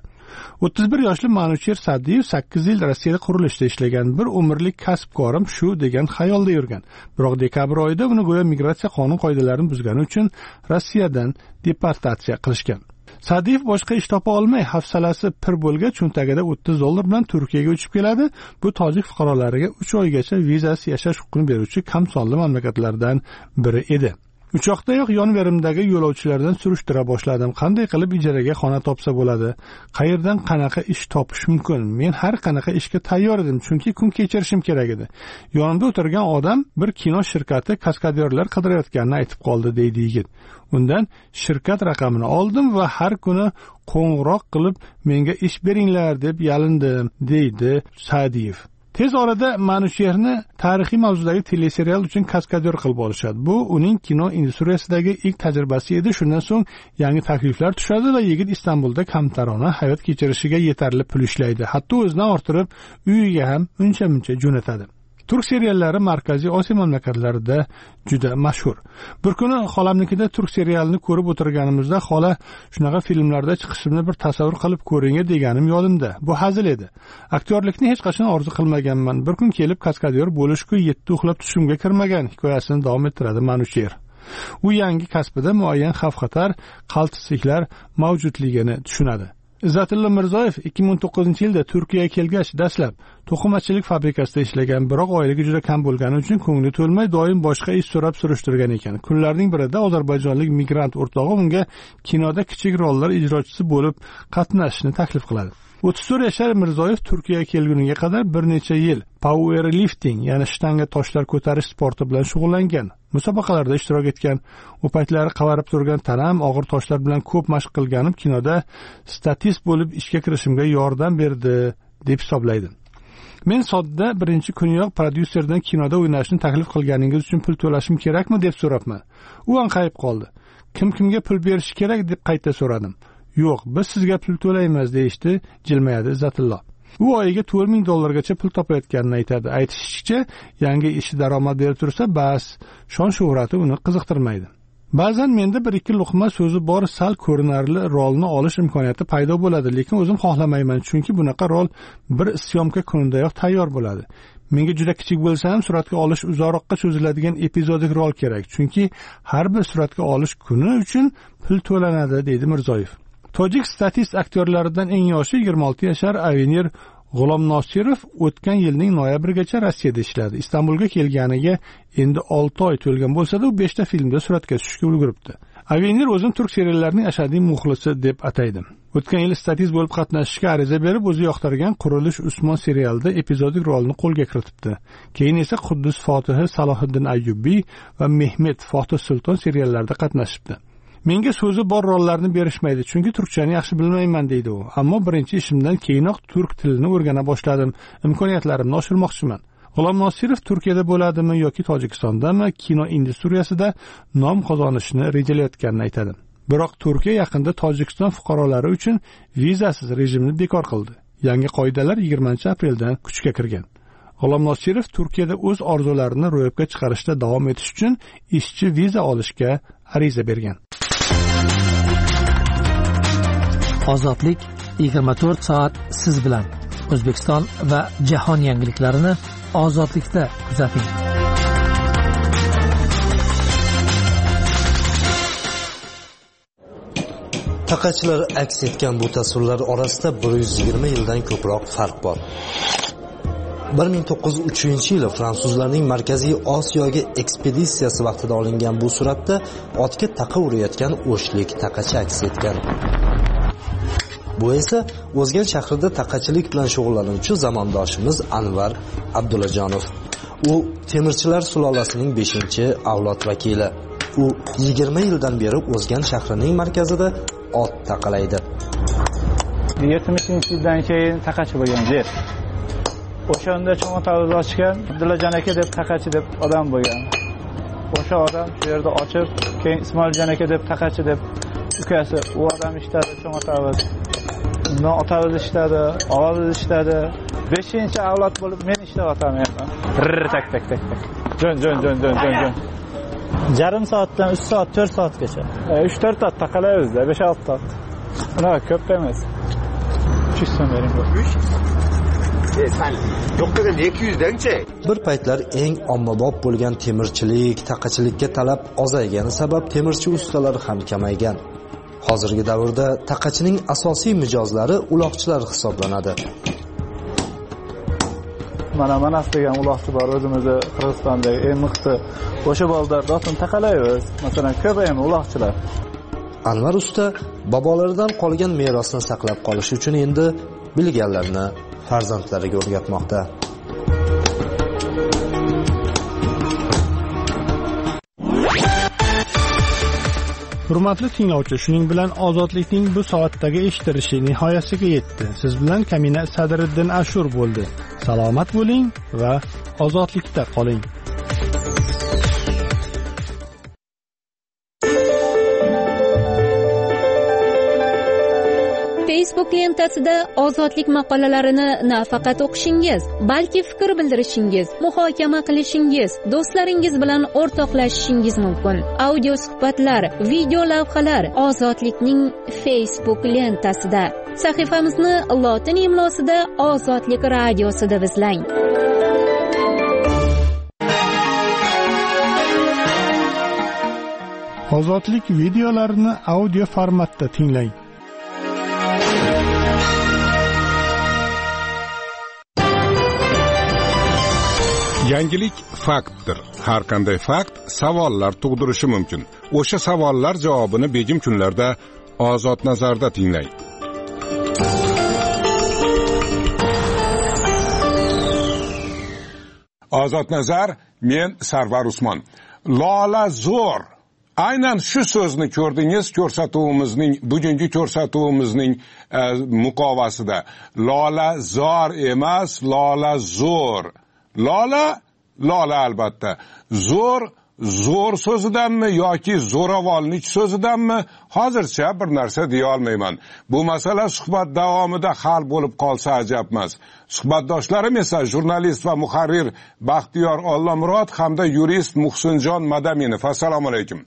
31 yoshli Manucher Sadiyev 8 yil Rossiyada qurilishda ishlagan, bir umrlik kasbkorim shu degan xayolda yurgan. Biroq dekabr oyida uni go'yo migratsiya qonun qoidalarini buzgani uchun Rossiyadan deportatsiya qilishgan. Sadiyev boshqa ish topa olmay, hafsalasi pir bo'lgach, cho'ntagida $30 bilan Turkiyaga uchib keladi. Bu tojik fuqarolariga 3 oygacha vizasiz yashash huquqini beruvchi kam sonli mamlakatlardan biri edi. Uchoqdayoq yon-verimdagi yo'lovchilardan surishtira boshladim. Qanday qilib ijaraga xona topsa bo'ladi? Qayerdan qanaqa ish topish mumkin? Men har qanaqa ishga tayyor edim, chunki kun kechirishim kerak edi. Yonimda o'tirgan odam bir kino shirkati kaskadyorlar qidirayotganini aytib qoldi, deydi yigit. Undan shirkat raqamini oldim va har kuni qo'ng'iroq qilib menga ish beringlar deb yalindim, deydi Sadiyev. Tez orada Manucherni tarixiy mavzudagi teleserial uchun kaskadyor qilib olishadi. Bu uning kino industriyasidagi ilk tajribasi edi. Shundan so'ng yangi takliflar tushadi va yigit Istanbulda kamtarona hayot kechirishiga yetarli pul ishlaydi. Hatto o'zidan orttirib uyiga ham uncha-muncha jo'natadi. Turk seriallari Markaziy Osiyo mamlakatlarida juda mashhur. Bir kuni xolamnikida turk serialini ko'rib o'tirganimizda xola shunaqa filmlarda chiqishimni bir tasavvur qilib ko'ring deganim yodimda. Bu hazil edi. Aktyorlikni hech qachon orzu qilmaganman. Bir kun kelib kaskadyor bo'lishku 7 uxlab tushimga kirmagan hikoyasini davom ettiradi Manucher. U yangi kasbida muayyan xavf-xatar, qaltisliklar mavjudligini tushunadi. Izzatilla Mirzoyev 2009-yilda Turkiyaga kelgach, dastlab to'qimachilik fabrikasida ishlagan, biroq oyligi juda kam bo'lgani uchun ko'ngli to'lmay doim boshqa ish so'rab surishtirgan ekan. Kunlarning birida ozarbayjonlik migrant o'rtog'i unga kinoda kichik rollar ijrochisi bo'lib qatnashishni taklif qiladi. 34 yashar Mirzoyev Turkiyaga kelguniga qadar bir necha yil powerlifting, ya'ni shtanga toshlar ko'tarish sporti bilan shug'ullangan. Musobaqalarda ishtirok etgan. U paytlari qavarib turgan tanam, og'ir toshlar bilan ko'p mashq qilganim kinoda statist bo'lib ishga kirishimga yordam berdi deb hisoblaydi. Men sodda birinchi kuniyoq prodyuserdan kinoda o'ynashni taklif qilganingiz uchun pul to'lashim kerakmi deb so'rabman. U anqayib qoldi. Kimga pul berish kerak deb qayta so'radim. Yo'q, biz sizga pul to'laymiz deyishdi, jilmayadi Izzatilla. U oyiga $4000 pul topayotganini aytadi. Aytishicha, yangi ishi daromad berib tursa, bas, shon-shuhrati uni qiziqtirmaydi. Ba'zan menda 1-2 luqma so'zi bor sal ko'rinarli rolni olish imkoniyati paydo bo'ladi, lekin o'zim xohlamayman, chunki bunaqa rol bir syomka kunidayoq tayyor bo'ladi. Menga juda kichik bo'lsa ham suratga olish uzoqroqqa cho'ziladigan epizodik rol kerak, chunki har bir suratga olish kuni uchun pul to'lanadi, deydi Mirzoyev. Tojik statist aktyorlaridan eng yoshi 26 yashar Avenir G'ulomnosirov o'tgan yilning noyabrigacha Rossiyada ishladi. Istanbulga kelganiga endi 6 oy to'lgan bo'lsa-da, u 5 ta filmda suratga tushishga ulguribdi. Avenir o'zini turk seriallarining ashaddiy muxlisi deb ataydi. O'tgan yil statist bo'lib qatnashishga ariza berib, o'zi yoqtirgan Qurilish Usmon serialida epizodik rolni qo'lga kiritibdi. Keyin esa Quddus Fotihi, Salohiddin Ayyubiy va Mehmet Fotih Sulton seriallarida qatnashibdi. Menga so'zi bor rollarni berishmaydi, chunki turkchani yaxshi bilmayman, deydi u. Ammo birinchi ishimdan keyinoq turk tilini o'rgana boshladim. Imkoniyatlarimni oshirmoqchiman. G'ulomnosirov Turkiyada bo'ladimi yoki Tojikistondami kino industriyasida nom qozonishni rejalayotganini aytadi. Biroq Turkiya yaqinda Tojikiston fuqarolari uchun vizasiz rejimni bekor qildi. Yangi qoidalar 20-apreldan kuchga kirgan. G'ulomnosirov Turkiyada o'z orzularini ro'yobga chiqarishda davom etish uchun ishchi viza olishga ariza bergan. Ozodlik 24 soat siz bilan. O'zbekiston va jahon yangiliklarini ozodlikda kuzating. Taqachilar aks etgan bu tasvirlar orasida 120 yildan ko'proq farq bor. 1903-yili fransuzlarning Markaziy Osiyoga ekspeditsiyasi vaqtida olingan bu suratda otga taqa urayotgan o'shlik taqacha aks etgan. Bu esa O'zgan shahrida taqachilik bilan shug'ullanuvchi zamondoshimiz Anvar Abdullajonov. U temirchilar sulolasining 5-avlod vakili. U 20 yildan beri O'zgan shahrining markazida ot taqalaydi. 70-yildan keyin taqachi bo'lgan yer. O'shanda cho'ng'otavuz ochgan Abdullajon aka deb taqachi deb odam bo'lgan. O'sha odam shu yerda ochib, keyin Ismoiljon aka deb taqachi deb ukasi u odam ishladi cho'ng'otavuz. Undan otavuz ishladi, og'aviz ishladi. 5-avlod bo'lib men ishlayapman endi. Tak. Jon. Yarim soatdan 3 soat, 4 soatgacha. 3-4 soat taqalaymiz-da, 5-6 soat. Buna ko'p emas. 300 so'm bering bu. Sen yo'q degan 200danchi. Bir paytlar eng ommabop bo'lgan temirchilik, taqachilikka talab ozaygani sabab temirchi ustalari ham kamaygan. Hozirgi davrda taqachining asosiy mijozlari uloqchilar hisoblanadi. Mana degan uloqchi bor o'zimizda Qirg'izistondagi eng miqti o'sha boldarda otni taqalaymiz. Masalan, ko'paymi uloqchilar. Anvar usta bobolaridan qolgan merosni saqlab qolish uchun endi bilganlarini farzandlariga o'rgatmoqda. Hurmatli tinglovchi, shuning bilan ozodlikning bu soatdagi eshitilishi nihoyasiga yetdi. Siz bilan Kamina Sadriddin Ashur bo'ldi. Salomat bo'ling va ozodlikda qoling. Facebook lentasida ozodlik maqolalarini nafaqat o'qishingiz, balki fikr bildirishingiz, muhokama qilishingiz, do'stlaringiz bilan o'rtoqlashishingiz mumkin. Audio suhbatlar, video lavhalar ozodlikning Facebook lentasida. Sahifamizni lotin imlosida Ozodlik radiosi deb izlang. Ozodlik videolarini audio formatda tinglang. Yangilik faktdir. Har qanday fakt savollar tug'dirishi mumkin. O'sha savollar javobini begim kunlarda Ozod nazarda tinglang. Ozod nazar, men Sarvar Usmon. Lola zo'r. Aynan shu so'zni ko'rdingiz bugungi ko'rsatuvimizning muqovasida. Lola zo'r emas, Lola zo'r. Lola albatta. Zo'r so'zidanmi yoki zo'ravonlik so'zidanmi hozircha bir narsa deya olmayman. Bu masala suhbat davomida hal bo'lib qolsa ajab emas. Suhbatdoshlarim esa jurnalist va muharrir Baxtiyor Ollamurod hamda yurist Muhsinjon Madaminov. Assalomu alaykum.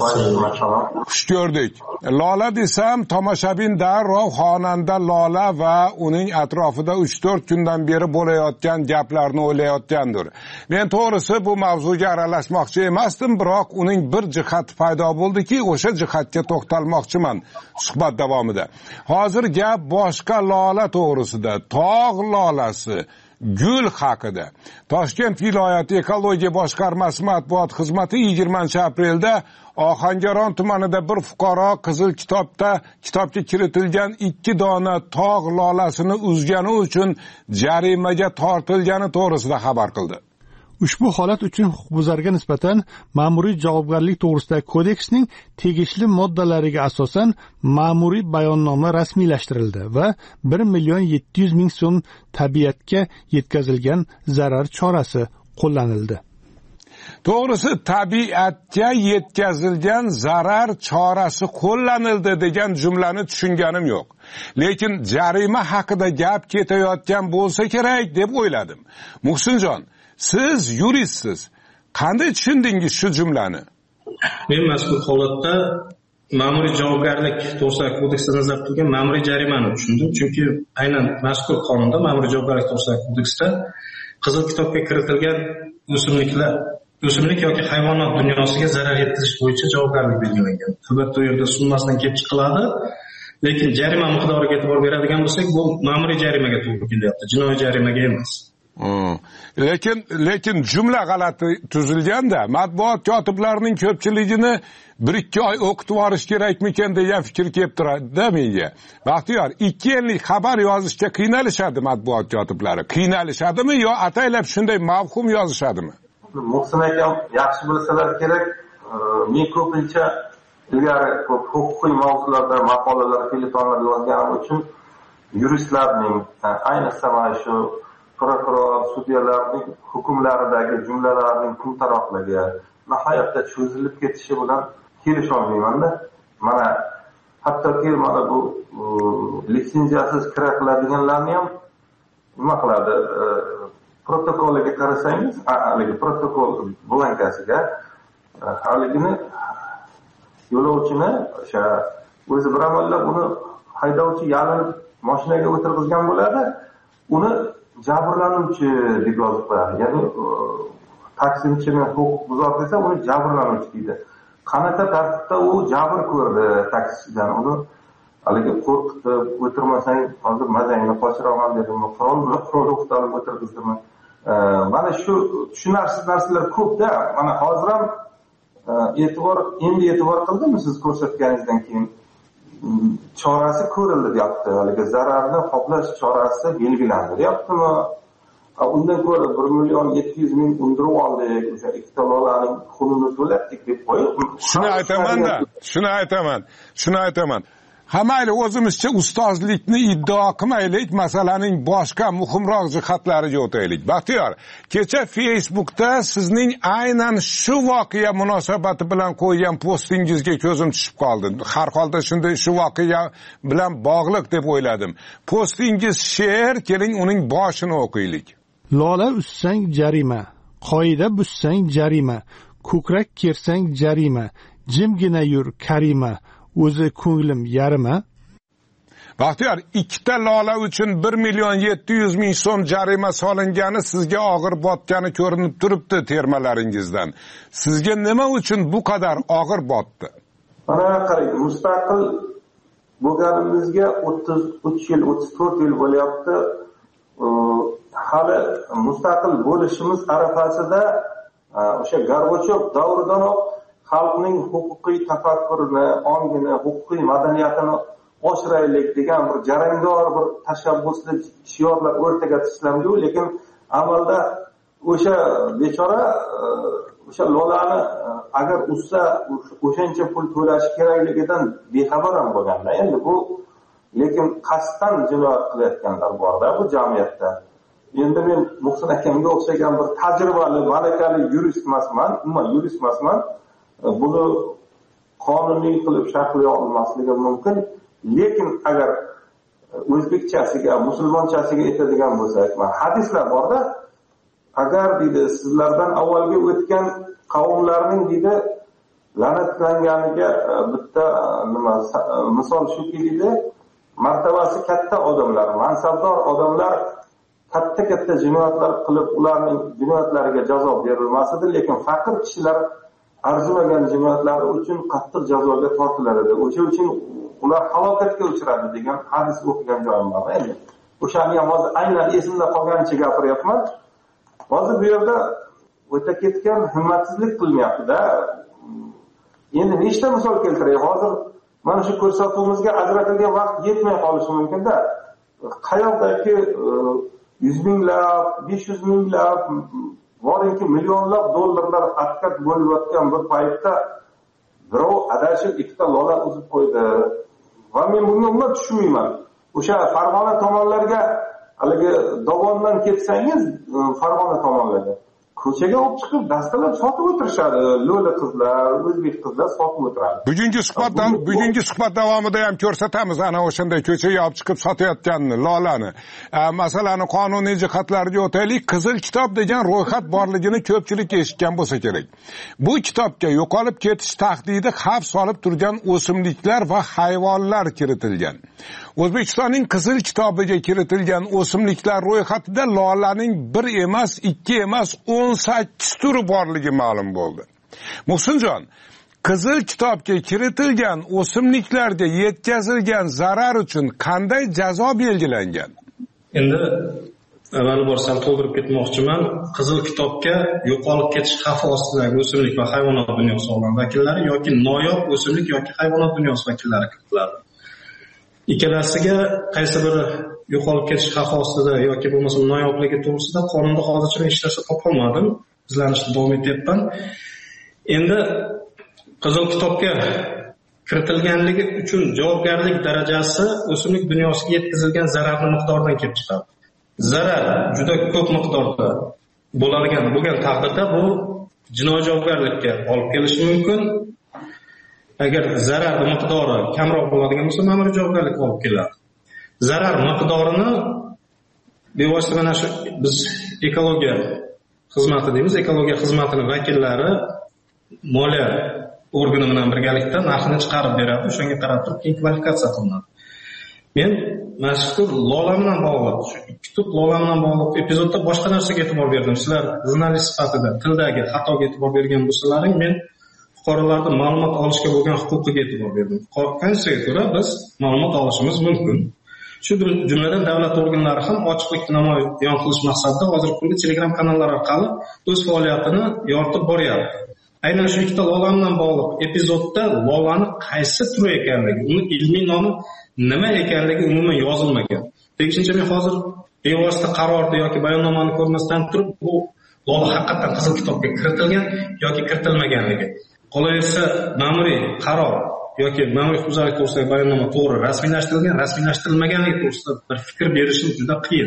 Xush ko'rdik. Lola desam, tomoshabin darrov xonanda Lola va uning atrofida 3-4 kundan beri bo'layotgan gaplarni o'ylayotgandir. Men to'g'risi bu mavzuga aralashmoqchi emasdim, biroq uning bir jihati paydo bo'ldiki, o'sha jihatga to'xtalmoqchiman suhbat davomida. Hozir gap boshqa Lola to'g'risida, tog' lolasi, gul haqida. Toshkent viloyati ekologiya boshqarmasi matbuot xizmati 20-aprelda Ohangaron tumanida bir fuqaro qizil kitobga kiritilgan 2 dona tog' lolasini uzgani uchun jarimaga tortilgani to'g'risida xabar qildi. Ushbu holat uchun huquqbuzarga nisbatan ma'muriy javobgarlik to'g'risidagi kodeksning tegishli moddalariga asosan ma'muriy bayonnoma rasmiylashtirildi va 1,700,000 so'm tabiatga yetkazilgan zarar chorasi qo'llanildi. To'g'risi tabiatga yetkazilgan zarar chorasi qo'llanildi degan jumlani tushunganim yo'q. Lekin jarima haqida gap ketayotgan bo'lsa kerak deb o'yladim. Muhsinjon, siz yuristsiz. Qanday tushundingiz shu jumlani? Men mazkur holatda ma'muriy javobgarlik to'g'risidagi kodeksda nazarda tutilgan ma'muriy jarimani tushundim. Chunki aynan mazkur qonunda ma'muriy javobgarlik to'g'risidagi kodeksda qizil kitobga kiritilgan o'simlik yoki hayvonot dunyosiga zarar yetkazish bo'yicha javobgarlik belgilangan. Albatta u yerda summasidan kelib chiqiladi, lekin jarima miqdoriga e'tibor beradigan bo'lsak, bu ma'muriy jarimaga to'g'ri kelyapti, jinoiy jarimaga emas. lekin jumla g'alati tuzilganda matbuot kotiblarining ko'pchiligini 1-2 oy o'qitib yuborish kerakmikan degan fikr kelib turadi menga. Baxtiyor, 2 yillik xabar yozishga qiynalishadi matbuot kotiblari. Qiynalishadimi yo ataylab shunday mavhum yozishadimi? Muhsin akam yaxshi bilsalar kerak. Men ko'pincha ilgari huquqiy mavzularda maqolalar, felyetonlar yozganim uchun yuristlarning, ayniqsa mana shu prokuror, sudyalarning hukmlaridagi jumlalarning tumtaroqligi nihoyatda cho'zilib ketishi bilan kelisholmayman-da. Mana hattoki mana bu litsenziyasiz kira qiladiganlarni ham nima qiladi? Protokoliga qarasangiz, haligi protokol blankasiga haligini yo'lovchini o'sha o'zi bir amallab uni haydovchi yalin mashinaga o'tirgizgan bo'ladi. Uni jabrlanuvchi deb yozib qo'yadi. Ya'ni taksichini huquq buzar desa, uni jabrlanuvchi deydi. Qanaqa tartibda u jabr ko'rdi taksichidan? Uni haligi qo'rqitib o'tirmasang, hozir mazangni qochiraman dedimi, qurol bilan qo'rqitib o'tirgizdimi? Mana shu tushunarsiz narsalar ko'pda. Mana hozir ham endi e'tibor qildimmi siz ko'rsatganingizdan keyin chorasi ko'rildi deyapti. Haligi zararni qoplash chorasi belgilandi deyaptimi? Undan ko'ra 1.700.000 undirib oldik, o'sha ikkita lolaning pulini to'latdik deb qo'yib. Shuni aytaman. Hamayli o'zimizcha ustozlikni iddao qilmaylik, masalaning boshqa muhimroq jihatlariga o'taylik. Baxtiyor, kecha Facebookda sizning aynan shu voqea munosabati bilan qo'ygan postingizga ko'zim tushib qoldi. Har holda shunday shu voqea bilan bog'liq deb o'yladim. Postingiz she'r, keling uning boshini o'qiylik. Lola ussang jarima, qoida bussang jarima, ko'krak kersang jarima, jimgina yur karima, o'zi ko'nglim yarima. Baxtiyor, 2 lola uchun 1.700.000 so'm jarima solingani sizga og'ir botgani ko'rinib turibdi termalaringizdan. Sizga nima uchun bu qadar og'ir botdi? Mana qarang, mustaqil bo'lganimizga 33 yil, 34 yil bo'lyapti. Hali mustaqil bo'lishimiz arafasida o'sha Gorbachev davridanoq xalqning huquqiy tafakkurini, ongini, huquqiy madaniyatini oshiraylik degan bir jarangdor bir tashabbusli shiorlar o'rtaga tishlangan, lekin amalda o'sha bechora o'sha lolani agar ussa o'shancha pul to'lash kerakligidan bexabar ham bo'lganda, endi bu lekin qasddan jinoyat qilayotganlar bor-da bu jamiyatda. Endi men Muhsin akamga o'xshagan bir tajribali, malakali yurist emasman, yurist emasman. Buni qonuniy qilib sharhlay olmasligi mumkin, lekin agar o'zbekchasiga, musulmonchasiga aytadigan bo'lsak, hadislar bor-da, agar deydi sizlardan avvalgi o'tgan qavmlarning deydi la'natlanganiga bitta nima misol shuki deydi, martabasi katta odamlar, mansabdor odamlar katta jinoyatlar qilib ularning jinoyatlariga jazo berilmas edi, lekin faqir kishilar arzimagan jinoyatlari uchun qattiq jazoga tortilar edi. O'sha uchun ular halokatga uchradi degan hadis o'qigan joyim bor. Endi o'shani ham hozir aynan esimda qolganicha gapiryapman. Hozir bu yerda o'ta ketgan himmatsizlik qilmayapti-da. Endi nechta misol keltiray? Hozir mana shu ko'rsatuvimizga ajratilgan vaqt yetmay qolishi mumkin-da. Qayoqdagi 100 minglab, 500 minglab, borinki millionlab dollarlar haqiqat bo'layotgan bir paytda birov adashib 2 lola uzib qo'ydi. Va men bunga umuman tushunmayman. O'sha Farg'ona tomonlarga haligi dovondan ketsangiz, Farg'ona tomonlarga ko'chaga olib chiqib dastalab sotib o'tirishadi. Lo'li qizlar, o'zbek qizlar sotib o'tiradi. Bugungi suhbat davomida ham ko'rsatamiz ana o'shanday ko'chaga olib chiqib sotayotganini, lolani. Masalani qonuniy jihatlariga o'taylik. Qizil kitob degan ro'yxat borligini ko'pchilik eshitgan bo'lsa kerak. Bu kitobga yo'qolib ketish tahdidi xavf solib turgan o'simliklar va hayvonlar kiritilgan. O'zbekistonning qizil kitobiga kiritilgan o'simliklar ro'yxatida lolaning 1 emas, 2 emas, 18 turi borligi ma'lum bo'ldi. Muhsinjon, qizil kitobga kiritilgan o'simliklarga yetkazilgan zarar uchun qanday jazo belgilangan? Endi avvalbor sal to'ldirib ketmoqchiman. Qizil kitobga yo'qolib ketish xavfi ostidagi o'simlik va hayvonot dunyosi olim vakillari yoki noyob o'simlik yoki hayvonot dunyosi vakillari kiritiladi. Ikkalasiga qaysi biri yo'qolib ketish xavfi ostida yoki bo'lmasa noyobligi to'g'risida qonunda hozircha hech narsa topolmadim. Izlanishda davom etyapman. Endi qizil kitobga kiritilganligi uchun javobgarlik darajasi o'simlik dunyosiga yetkazilgan zararni miqdoridan kelib chiqadi. Zarar juda ko'p miqdorda bo'lgan taqdirda bu jinoiy javobgarlikka olib kelishi mumkin. Agar zarar miqdori kamroq bo'ladigan bo'lsa, ma'muriy javobgarlikka olib keladi. Zarar miqdorini bevosita mana shu biz ekologiya xizmati deymiz, ekologiya xizmatining vakillari moliya organi bilan birgalikda narxini chiqarib beradi, o'shanga qarab turib keyin kvalifikatsiya qilinadi. Men mazkur lola bilan bog'liq, shu ikki tut lola bilan bog'liq epizodda boshqa narsaga e'tibor berdim. Sizlar jurnalist sifatida tildagi xatoga e'tibor bergan bo'lsalaring, men fuqarolarning ma'lumot olishga bo'lgan huquqiga e'tibor berdim. Konstitutsiyaga ko'ra biz ma'lumot olishimiz mumkin. Shu jumladan davlat organlari ham ochiqlikni namoyon qilish maqsadida hozirgi kunda Telegram kanallar orqali o'z faoliyatini yoritib boryapti. Aynan shu ikkita lola bilan bog'liq epizodda lolani qaysi turi ekanligi, uni ilmiy nomi nima ekanligi umuman yozilmagan. Tekshuncha men hozir bevosita qarorni yoki bayonnomani ko'rmasdan turib bu lola haqiqatan qizil kitobga kiritilgan yoki kiritilmaganligi. Qolaversa ma'muriy qaror yoki ma'muriy huquqbuzarlik to'g'risidagi bayonnoma to'g'ri rasmiylashtirilmaganligi to'g'risida bir fikr berishim juda qiyin.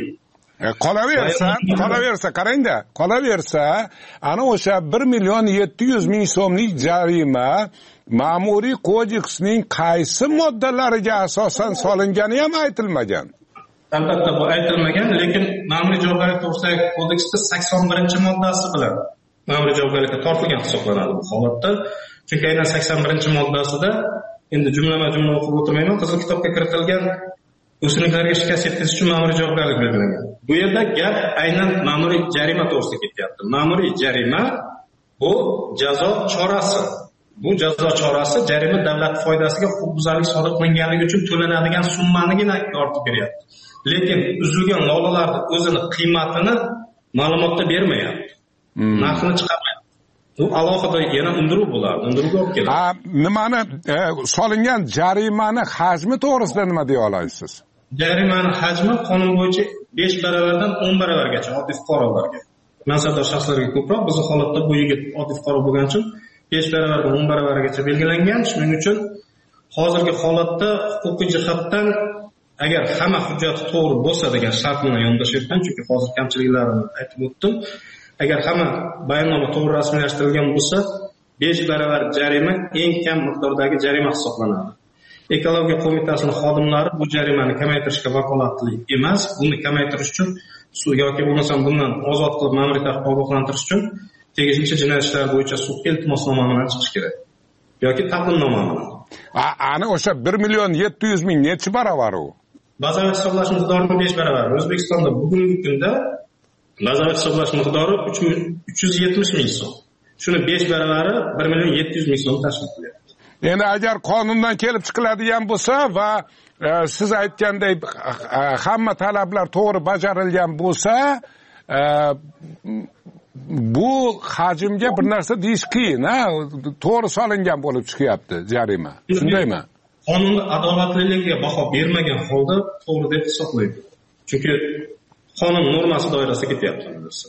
Qolaversa, ana o'sha 1,700,000 so'mlik jarima ma'muriy kodeksning qaysi moddalariga asosan solingani ham aytilmagan. Albatta bu aytilmagan, lekin ma'muriy javobgarlik to'g'risidagi kodeksda 81-moddasi bilan ma'muriy javobgarlikka tortilgan hisoblanadi bu holatda. Chunki aynan 81-moddasida endi jumlama-jumla o'qib o'tirmayman, qizil kitobga kiritilgan o'simliklarga shikast yetkazish uchun ma'muriy javobgarlik belgilangan. Bu yerda gap aynan ma'muriy jarima to'g'risida ketyapti. Ma'muriy jarima bu jazo chorasi. Bu jazo chorasi jarima davlat foydasiga huquqbuzarlik sodir qilinganligi uchun to'lanadigan summanigina yoritib beryapti. Lekin uzilgan lolalarning o'zini qiymatini ma'lumotda bermayapti. Narxini chiqarmayapti. Bu alohida yana undiruv bo'ladi. Unduruvga olib keladi. Nimani solingan jarimani hajmi to'g'risida nima deya olasiz? Jarimani hajmi qonun bo'yicha 5 baravardan 10 baravargacha oddiy fuqarolarga. Mansabdor shaxslarga ko'proq, bizning holatda bu yigit oddiy fuqaro bo'lgani uchun 5 baravardan 10 baravargacha belgilangan. Shuning uchun hozirgi holatda huquqiy jihatdan agar hamma hujjat to'g'ri bo'lsa degan shart bilan yondashyapman, chunki hozir kamchiliklarini aytib o'tdim. Agar hamma bayonnoma to'g'ri rasmiylashtirilgan bo'lsa, 5 baravar jarima eng kam miqdordagi jarima hisoblanadi. Ekologiya qo'mitasining xodimlari bu jarimani kamaytirishga vakolatli emas. Buni kamaytirish uchun yoki bo'lmasa bundan ozod qilib ma'muriy tartibga ogohlantirish uchun tegishli jinoyat ishlari bo'yicha sudga iltimosnoma bilan chiqish kerak yoki taqdimnoma bilan. Ana o'sha 1,700,000 necha baravar u? Bazaviy hisoblash miqdorining 5 baravar. O'zbekistonda bugungi kunda bazaviy hisoblash miqdori 370,000 so'm. Shuni 5 baravari 1,700,000 so'm tashkil qilyapti. Endi agar qonundan kelib chiqiladigan bo'lsa va siz aytgandek hamma talablar to'g'ri bajarilgan bo'lsa, bu hajmga bir narsa deyish qiyin, to'g'ri solingan bo'lib chiqyapti jarima. Shundaymi? Qonun adolatliligiga baho bermagan holda to'g'ri deb hisoblaydi. Chunki qonun normasi doirasida ketyapti bu narsa.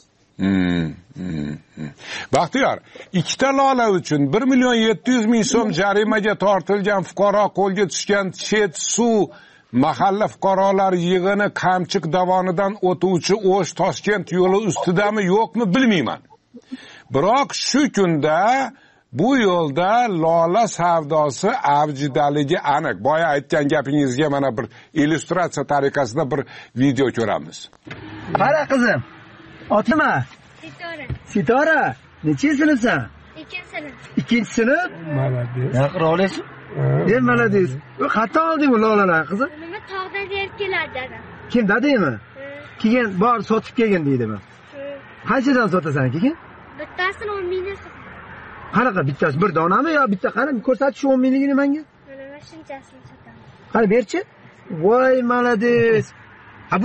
Baxtiyor, ikkita lola uchun 1,700,000 so'm jarimaga tortilgan fuqaro qo'lga tushgan chet suv mahalla fuqarolar yig'ini Qamchiq dovonidan o'tuvchi O'sh Toshkent yo'li ustidami yo'qmi bilmayman. Biroq shu kunda bu yo'lda lola savdosi avjidaligi aniq. Boya aytgan gapingizga mana bir illyustratsiya tariqasida bir video ko'ramiz. Qara qizim. Ot nima? Sitora. Necha sinfsan? 2-sinf. 2-sinf? Malades. Yaqira olasiz? Malades. Qatda oldingmi lolalar qizim? Nima tog'dan yer keladi dadam. Kim dadangmi? Keyin bor sotib kelgin deydimi? Qanchadan sotasan keyin? Bittasini 10 mingdan sotaman. Qanaqa bittasi? Bir donami yo bitta qani ko'rsatish 10 mingligini menga? Mana shunchasini sotaman. Qani berchi? Voy malades. Bu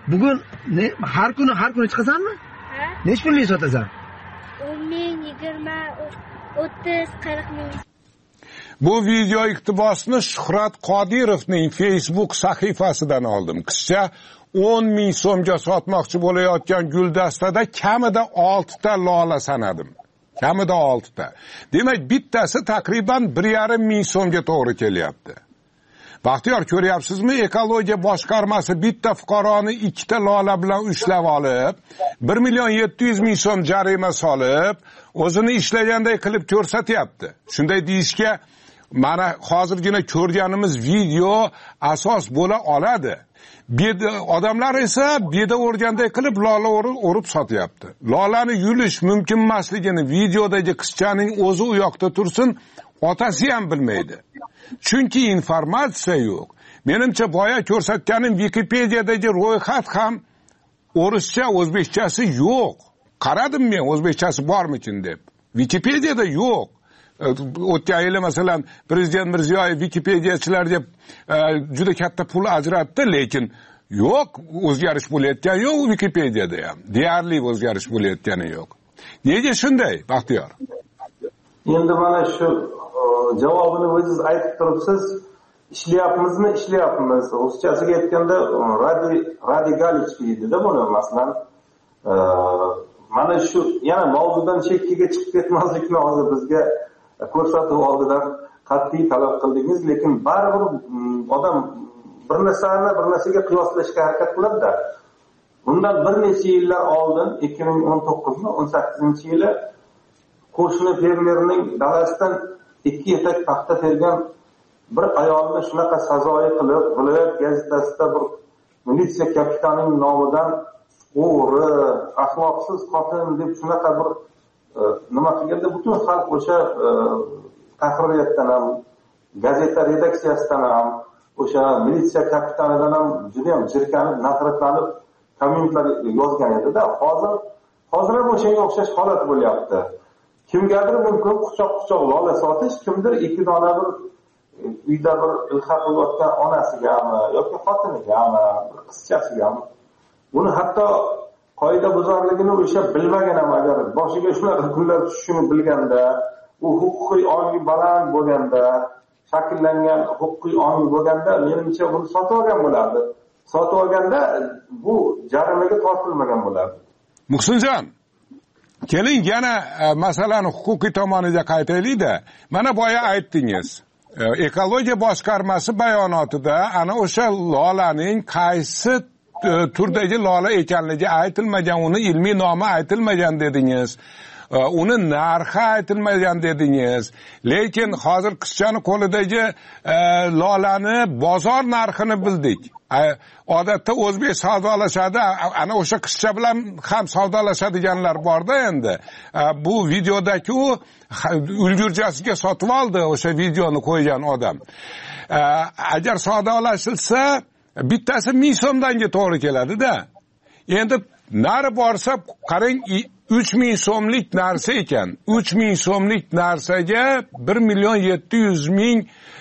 bugun har kuni chiqasanmi? Ha? Nech pullik sotasan? 10 ming, 20, 30, 40 ming. Bu video iqtibosni Shuhrat Qodirovning Facebook sahifasidan oldim. Qizcha 10 ming so'mga sotmoqchi bo'layotgan guldastada kamida 6 ta lola sanadim. Kamida 6 ta. Demak, bittasi taqriban 1,5 ming so'mga to'g'ri kelyapti. Baxtiyor, ko'ryapsizmi? Ekologiya boshqarmasi bitta fuqaroni 2 ta lola bilan ushlab olib, 1,700,000 so'm jarima solib, o'zini ishlaganday qilib ko'rsatyapti. Shunday deyishga mana hozirgina ko'rganimiz video asos bo'la oladi. Odamlar esa beda o'rganday qilib lola o'rib sotyapti. Lolani yulish mumkin emasligini videodagi qizchaning o'zi u yoqda tursin, otasi ham bilmaydi. Chunki informatsiya yo'q. Menimcha boya ko'rsatganim Wikipediyadagi ro'yxat ham o'rischa, o'zbekchasi yo'q. Qaradim men o'zbekchasi bormikin deb. Wikipediyada yo'q. O'tgan yili masalan Prezident Mirziyoyev Wikipediyachilarga juda katta pul ajratdi, lekin yo'q, o'zgarish bo'layotgani yo'q Wikipediyada ham. Deyarli o'zgarish bo'layotgani yo'q. Nega shunday, Baxtiyor? Endi mana shu javobini o'zingiz aytib turibsiz. Ishlayapmizmi? Ishlayapmiz. Ruschasiga aytganda radikalich deydi-da buni masalan. Mana shu yana mavzudan chekkaga chiqib ketmaslikni hozir bizga ko'rsatuv oldidan qat'iy talab qildingiz, lekin baribir odam bir narsaga qiyoslashga harakat qiladi-da. Bundan bir necha yillar oldin 2019-18-yili qo'shni fermerning dalasidan 2 etak paxta tergan bir ayolni shunaqa sazoyi qilib, viloyat gazetasida bir militsiya kapitanining nomidan o'g'ri, axloqsiz xotin deb shunaqa bir nima qilganda butun xalq o'sha tahririyatdan ham, gazeta redaksiyasidan ham, o'sha militsiya kapitanidan ham juda ham jirkanib, nafratlanib kommentlar yozgan edi-da. Hozir ham o'shanga o'xshash holat bo'lyapti. Kimgadir mumkin quchoq-quchoq lola sotish, kimdir 2 dona bir uyda bir ilha qilayotgan onasigami yoki xotinigami, bir qizchasigami. Buni hatto qoida buzarligini o'sha bilmagan ham agar boshiga shunaqa kunlar tushishini bilganda, u huquqiy ongi baland bo'lganda, shakllangan huquqiy ongi bo'lganda, menimcha buni sotib olgan bo'lardi. Sotib olganda bu jarimaga tortilmagan bo'lardi. Muhsinjon, keling yana masalani huquqiy tomoniga qaytaylik-da. Mana boya aytdingiz. Ekologiya boshqarmasi bayonotida ana o'sha lolaning qaysi turdagi lola ekanligi aytilmagan, uni ilmiy nomi aytilmagan dedingiz. Uni narxi aytilmagan dedingiz. Lekin hozir qizchani qo'lidagi lolani bozor narxini bildik. Odatda o'zbek savdolashadi, ana o'sha qizcha bilan ham savdolashadiganlar bor-da endi. Bu videodagi u ulgurjasiga sotib oldi o'sha videoni qo'ygan odam. Agar savdolashilsa bittasi 1000 so'mdanga to'g'ri keladi-da. Endi nari borsa qarang 3000 so'mlik narsa ekan. 3000 so'mlik narsaga 1,700,000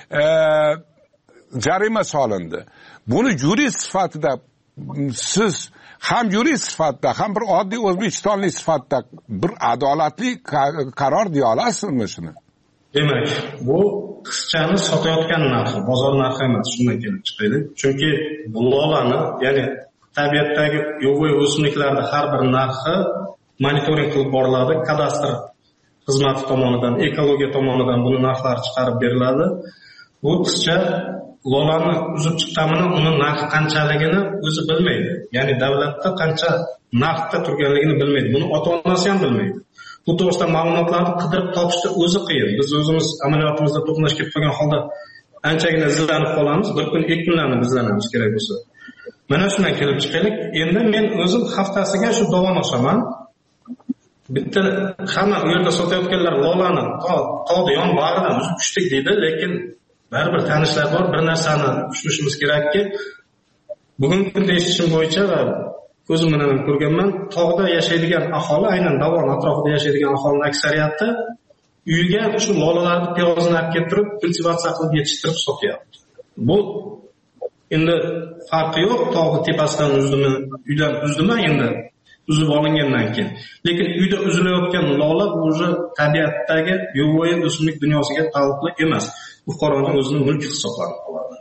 jarima solindi. Buni yurist sifatida siz ham yurist sifatida, ham bir oddiy o'zbekistonlik sifatida bir adolatli qaror deya olasizmi shuni? Demak, bu qizchani sotayotgan narxi, bozor narxi emas, shundan kelib chiqadi. Chunki bu lolani, ya'ni tabiatdagi yovvoyi o'simliklarda har bir narxi monitoring qilib boriladi, kadastr xizmati tomonidan, ekologiya tomonidan buni narxlari chiqarib beriladi. Bu qizcha lolani uzib chiqqanini, uni narxi qanchaligini o'zi bilmaydi. Ya'ni davlatda qancha narxda turganligini bilmaydi. Buni ota-onasi ham bilmaydi. Bu to'g'risida ma'lumotlarni qidirib topishda o'zi qiyin. Biz o'zimiz amaliyotimizda to'qnash kelib qolgan holda anchagina izlanib qolamiz. Bir kun, 2 kunlarni izlanamiz kerak bo'lsa. Mana shundan kelib chiqaylik. Endi men o'zim haftasiga shu dovon osaman. Bitta hamma u yerda sotayotganlar lolani tog'ni yon bag'ridan uzib tushdik deydi, lekin baribir tanishlar bor. Bir narsani tushunishimiz kerakki, bugungi kunda eshitishim bo'yicha va ko'zim bilan ko'rganman, tog'da yashaydigan aholi, aynan dovon atrofida yashaydigan aholining aksariyati uyiga shu lolalarni piyozni olib kelib turib, kultivatsiya qilib yetishtirib sotyapti. Bu endi farqi yo'q, tog'ni tepasidan uzdimi, uydan uzdimi, endi uzib olingandan keyin. Lekin uyda uzilayotgan lola o'zi tabiatdagi yovvoyi o'simlik dunyosiga taalluqli emas. Bu fuqaroning o'zining mulki hisoblanib qoladi.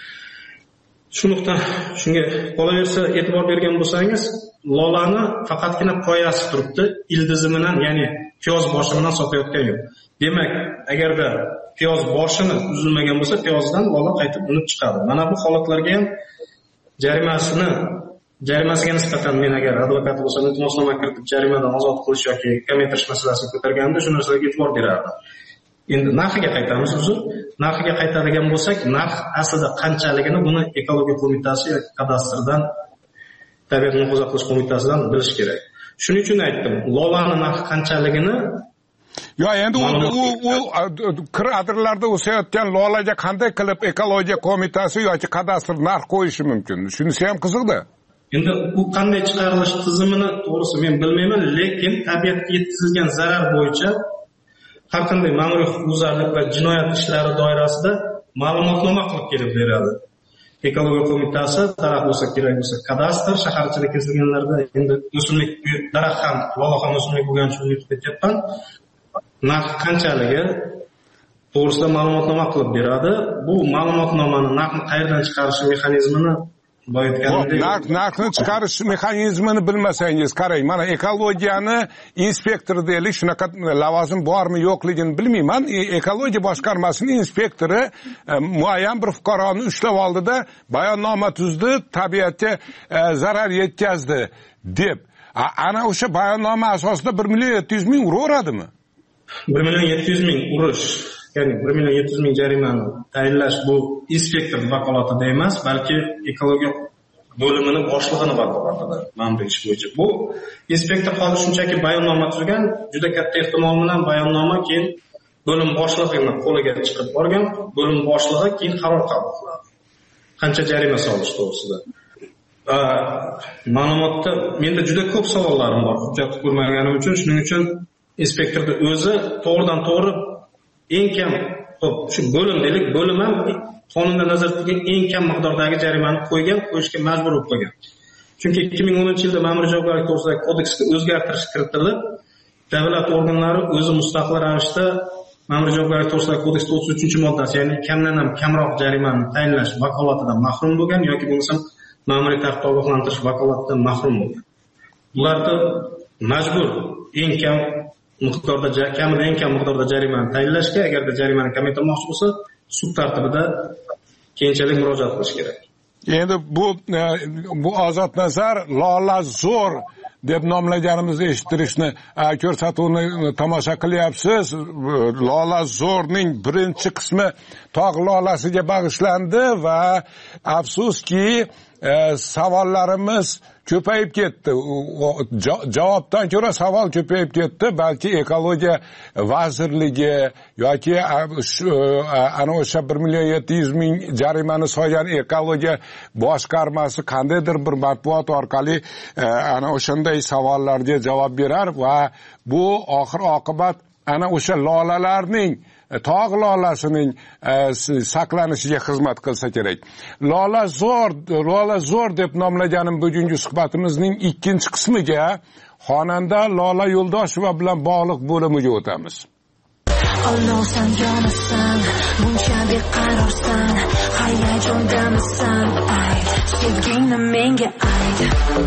Shunga qolaversa e'tibor bergan bo'lsangiz, lolani faqatgina poyasi turibdi, ildizi bilan, ya'ni piyoz boshi bilan sotayotgan yo'q. Demak, agarda piyoz boshini uzilmagan bo'lsa, piyozdan lola qaytib unib chiqadi. Mana bu holatlarga ham jarimasiga nisbatan men agar advokat bo'lsam, iltimosnoma kiritib jarimadan ozod qilish yoki kamaytirish masalasini ko'targanimda shu narsaga e'tibor berardim. Endi narxiga qaytamiz, uzr. Narxiga qaytadigan bo'lsak, narx aslida qanchaligini buni ekologiya qo'mitasi yoki kadastrdan, tabiatni muhofaza qilish qo'mitasidan bilish kerak. Shuning uchun aytdim, lolani narxi qanchaligini endi u kir adirlarda o'sayotgan lolaga qanday qilib ekologiya qo'mitasi yoki kadastr narx qo'yishi mumkin? Shunisi ham qiziqda. Endi u qanday chiqarilish tizimini to'g'risi men bilmayman, lekin tabiatga yetkazilgan zarar bo'yicha har qanday ma'muriy huquqbuzarlik va jinoyat ishlari doirasida ma'lumotnoma qilib kelib beradi. Ekologiya qo'mitasi taraf bo'lsa kerak bo'lsa, kadastr, shaharchilik kesilganlarda endi o'simlik, daraxt ham, lola ham o'simlik bo'lgani uchun yutib ketyapman. Narx qanchaligi to'g'risida ma'lumotnoma qilib beradi. Bu ma'lumotnomani narxni qayerdan chiqarish mexanizmini narxni chiqarish mexanizmini bilmasangiz, qarang, mana ekologiyani inspektori deylik, shunaqa lavozim bormi yo'qligini bilmayman. Ekologiya boshqarmasining inspektori muayyan bir fuqaroni ushlab oldida bayonnoma tuzdi, tabiatga zarar yetkazdi deb. Ana o'sha bayonnoma asosida 1,7 million uraveradimi? 1,7 million urish, ya'ni 1,7 million jarimani tayinlash bu inspektor vakolatida emas, balki ekologiya bo'limining boshlig'ini vakolatida ma'muriy ish bo'yicha. Bu inspektor hozir shunchaki bayonnoma tuzgan, juda katta ehtimol bilan bayonnoma keyin bo'lim boshlig'ining qo'liga chiqib borgan, bo'lim boshlig'i keyin qaror qabul qiladi. Qancha jarima solish to'g'risida. Ma'lumotda menda juda ko'p savollarim bor, hujjatni ko'rmaganim uchun, shuning uchun inspektorda o'zi to'g'ridan to'g'ri eng kam, shu bo'lim deylik, bo'lim ham qonunda nazarda tutilgan eng kam miqdordagi jarimani qo'yishga majbur bo'lib qolgan. Chunki 2010-yilda ma'muriy javobgarlik to'g'risidagi kodeksga o'zgartirish kiritilib, davlat organlari o'zi mustaqil ravishda ma'muriy javobgarlik to'g'risidagi kodeksning 33-moddasi, ya'ni kamdan ham kamroq jarimani tayinlash vakolatidan mahrum bo'lgan yoki bo'lmasam ma'muriy tartibda ogohlantirish vakolatidan mahrum bo'lgan. Ularda majbur eng kam miqdorda, kamida eng kam miqdorda jarimani tayinlashga, agarda jarimani kamaytirmoqchi bo'lsa, sud tartibida keyinchalik murojaat qilish kerak. Endi bu ozod nazar lola zo'r deb nomlaganimizni eshittirishni, ko'rsatuvni tomosha qilyapsiz. Lola zo'rning birinchi qismi tog' lolasiga bag'ishlandi va afsuski savollarimiz ko'payib ketdi. Javobdan ko'ra savol ko'payib ketdi. Balki ekologiya vazirligi yoki ana o'sha 1,7 million jarimani solgan ekologiya boshqarmasi qandaydir bir matbuot orqali ana o'shanday savollarga javob berar va bu oxir oqibat ana o'sha lolalarning, tog' lolasining saqlanishiga xizmat qilsa kerak. Lola zo'r deb nomlaganim bugungi suhbatimizning ikkinchi qismiga xonanda Lola Yo'ldosheva bilan bog'liq bo'limiga o'tamiz. Ollosan yonasan, buncha beqarorsan, hayajondamisan, ay, sevgingni menga ayt.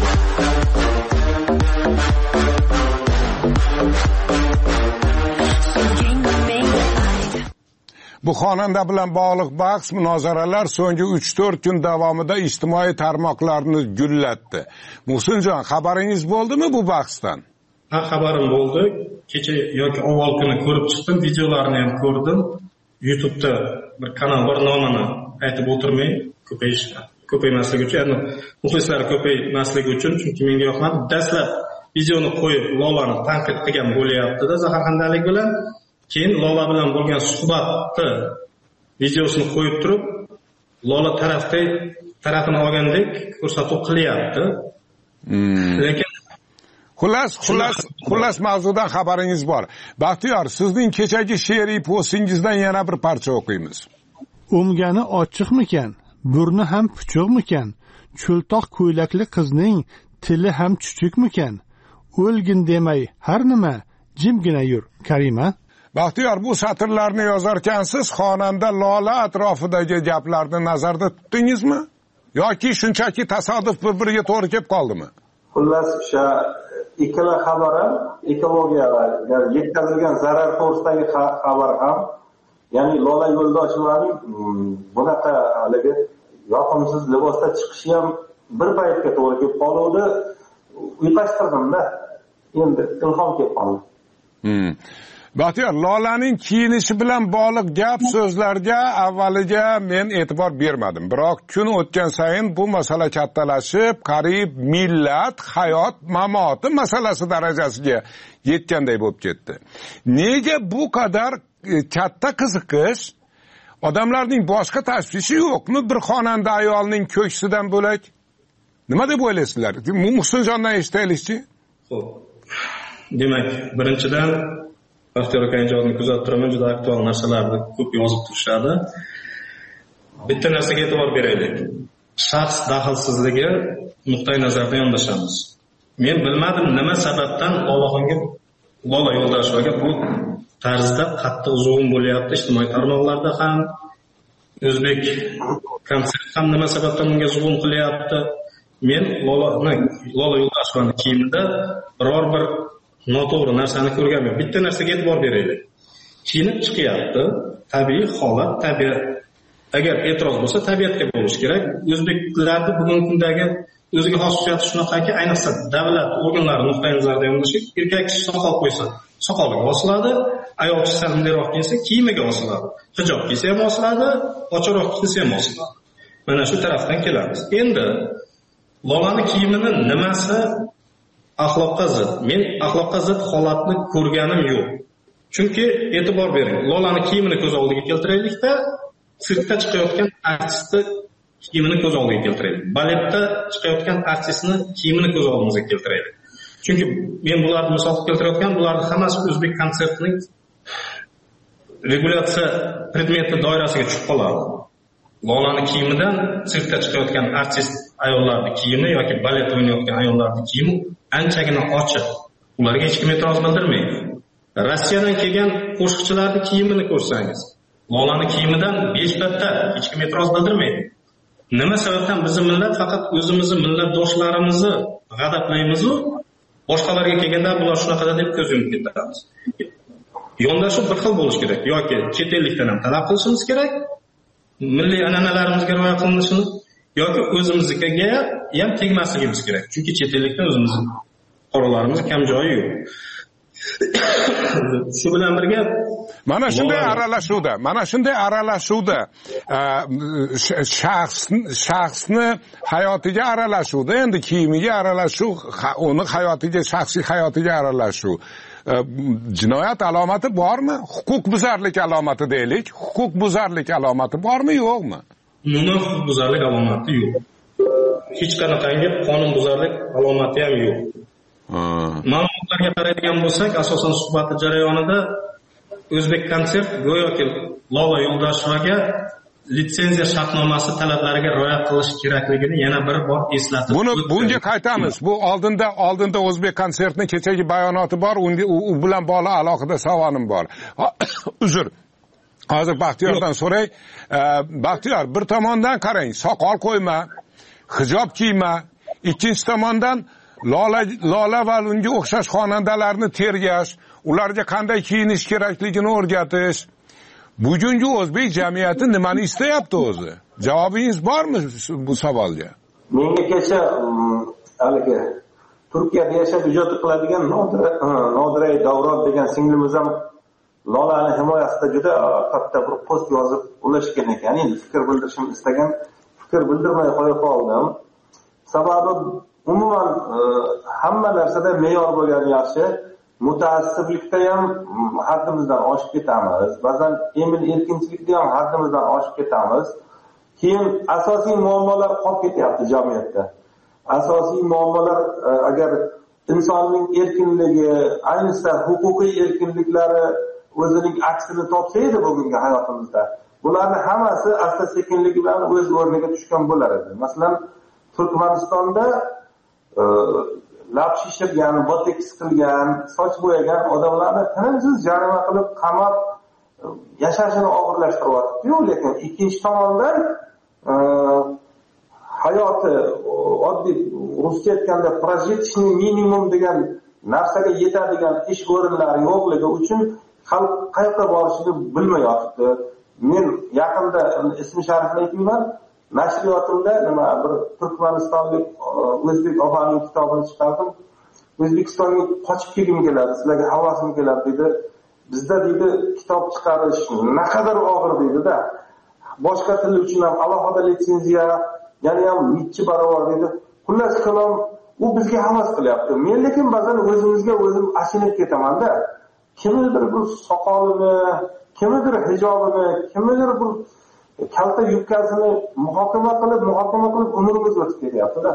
Bu xonanda bilan bog'liq bahs munozaralar so'nggi 3-4 kun davomida ijtimoiy tarmoqlarni gullatdi. Muhsinjon, xabaringiz bo'ldimi bu bahsdan? Ha, xabarim bo'ldi. Kecha yoki avval kuni ko'rib chiqdim, videolarini ham ko'rdim. YouTube'da bir kanal bor, nomini aytib o'tirmay, ko'paymasligi uchun, ya'ni muxlislari ko'paymasligi uchun, chunki menga yoqmadi. Dastlab videoni qo'yib Lolani tanqid qilgan bo'lyapti-da, zaharxandalik bilan. Keyin Lola bilan bo'lgan suhbatni videosini qo'yib turib, Lola tarafini olgandek ko'rsatuv qilyapti. Lekin xullas mavzudan xabaringiz bor. Baxtiyor, sizning kechagi she'riy postingizdan yana bir parcha o'qiymiz. O'mgani ochiqmikan? burni ham puchuqmikan, cho'ltoq ko'ylakli qizning tili ham chuchukmikan, o'lgin demay har nima, jimgina yur, Karima. Baxtiyor, bu satrlarni yozarkansiz xonanda Lola atrofidagi gaplarni nazarda tutdingizmi? Yoki shunchaki tasodif bir-biriga to'g'ri kelib qoldimi? Xullas, o'sha ikkala xabar ham ekologiyaga yetkazilgan zarar to'g'risidagi xabar ham, ya'ni Lola Yo'ldoshevaning bunaqa haligi yoqimsiz libosda chiqishi ham bir paytga to'g'ri kelib qoluvdi. Uyqashtirdimda. Endi ilhom kelib qoldi. Baxtiyor, Lolaning kiyinishi bilan bog'liq gap so'zlarga avvaliga men e'tibor bermadim. Biroq kun o'tgan sayin bu masala kattalashib, qariyb millat hayot mamoti masalasi darajasiga yetganday bo'lib ketdi. Nega bu qadar katta qiziqish? Odamlarning boshqa tashvishi yo'qmi bir xonanda ayolning ko'ksidan bo'lak? Nima deb o'ylaysizlar? Muhsinjondan eshitaylikchi. Xo'p. Demak, birinchidan Baxtiyor aka ijodini kuzatib turaman, juda aktual narsalarni ko'p yozib turishadi. Bitta narsaga e'tibor beraylik. Shaxs daxlsizligi nuqtai nazaridan yondashamiz. Men bilmadim nima sababdan Lola Yo'ldoshevaga bu tarzda qattiq zo'm bo'lyapti. Ijtimoiy tarmoqlarda ham, o'zbek konsert ham nima sababdan unga zo'm qilyapti. Men Lola Yo'ldoshevaning kiyimida biror bir noto'g'ri narsani ko'rganman. Bitta narsaga e'tibor beraylik. Kiyinib chiqyapti, tabiiy holat, tabiat. Agar e'tiroz bo'lsa, tabiatga bo'lish kerak. O'zbeklarning bugungi kundagi o'ziga xos xususiyati shunaqaki, ayniqsa davlat organlari nuqtai nazaridan yondashib, erkak kishi soqol qo'ysa, soqoliga osiladi, ayol kishi salmliroq kiysa, kiyimiga osiladi. Hijob kiysa ham osiladi, ochiqroq kiysa ham osiladi. Mana shu tarafdan kelamiz. Endi Lolaning kiyimining nimasi axloqqa zid? Men axloqqa zid holatni ko'rganim yo'q. Chunki e'tibor bering, Lolaning kiyimini ko'z oldiga keltiraylikda, sirkda chiqayotgan artistni kiyimini koz oldiga keltiraylik. Baletda chiqayotgan artistni kiyimini ko'z oldimizga keltiraylik. Chunki men bularni misol keltirayotgan, bularning hammasi o'zbek konsertining regulyatsiya predmeti doirasiga tushib qoladi. Lolaning kiyimidan sirkda chiqayotgan artist ayollarning kiyimi yoki balet o'ynayotgan ayollarning kiyimi anchagina ochiq. Ularga hech kim e'tiroz bildirmaydi. Rossiyadan kelgan qo'shiqchilarning kiyimini ko'rsangiz, Lolaning kiyimidan 5 batta hech kim e'tiroz bildirmaydi. Nima sababdan bizning millat faqat o'zimizni millatdoshlarimizni g'adablaymiz-ku, boshqalarga kelganda bular shunaqa deb ko'z yumib ketamiz. Yondashuv bir xil bo'lish kerak. Yoki chet ellikdan ham talab qilishimiz kerak, milliy an'analarimizga rioya qilinishini, yoki o'zimizga ham tegmasligimiz kerak. Chunki chet ellikdan o'zimizning qoralarimiz kam joyi yo'q. Shu bilan birga mana shunday aralashuvda shaxsni hayotiga aralashuvda, endi kiyimiga aralashuv, uni hayotiga, shaxsiy hayotiga aralashuv jinoyat alomati bormi? Huquqbuzarlik alomati deylik. Huquqbuzarlik alomati bormi, yo'qmi? Umuman huquqbuzarlik alomati yo'q. Hech qanaqangi qonunbuzarlik alomati ham yo'q. Ma'lumotlarga qaraydigan bo'lsak, asosan suhbat jarayonida O'zbek konsert go'yoki Lola Yo'ldoshevaga litsenziya shartnomasi talablariga rioya qilish kerakligini yana bir bor eslatib bunga qaytamiz. Bu oldinda O'zbek konsertning kechagi bayonoti bor, u bilan bog'liq alohida savolim bor. Uzr. Hozir Baxtiyordan so'ray. Baxtiyor, bir tomondan qarang, soqol qo'yma, hijob kiyma, ikkinchi tomondan Lola va unga o'xshash xonandalarni tergash, ularga qanday kiyinish kerakligini o'rgatish. Bugungi o'zbek jamiyati nimani istayapti o'zi? Javobingiz bormi bu savolga? Menga kecha haligi Turkiyada yashab ijod qiladigan Nodira Davron degan singlimiz ham Lolani himoyasida juda katta bir post yozib ulashgan ekan. Endi fikr bildirishim istagan, fikr bildirmay qo'ya qoldim. Sababi umuman hamma narsada me'yor bo'lgani yaxshi. Mutaassiblikda ham haddimizdan oshib ketamiz. Ba'zan emin erkinchilikda ham haddimizdan oshib ketamiz. Keyin asosiy muammolar qolib ketyapti jamiyatda. Asosiy muammolar agar insonning erkinligi, ayniqsa huquqiy erkinliklari o'zining aksini topsa edi bugungi hayotimizda, bularni hammasi asta sekinligi bilan o'z o'rniga tushgan bo'lar edi. Masalan, Turkmanistonda lab shishirgan, boteks qilgan, soch bo'yagan odamlarni tinimsiz jarima qilib qamab yashashini og'irlashtiryapti-yu, lekin ikkinchi tomondan hayoti oddiy ruscha aytganda прожиточный minimum degan narsaga yetadigan ish o'rinlari yo'qligi uchun xalq qayerga borishini bilmayapti. Men yaqinda ismi sharifini aytmayman, nashriyotimda bir turkmanistonlik o'zbek opaning kitobini chiqardim. O'zbekistonga qochib kelgim keladi, sizlarga havasim keladi dedi. Bizda deydi kitob chiqarish naqadar og'ir deydi-da. Boshqa til uchun ham alohida litsenziya, yana ham necha barobar deydi. Xullas kalom, u bizga havas qilyapti. Men lekin ba'zan o'zimizga o'zim achinib ketaman-da. Kimdir bir soqolini, kimdir hijobini, kimdir bir kalta yubkasini muhokama qilib umrimiz o'tib ketyapti-da.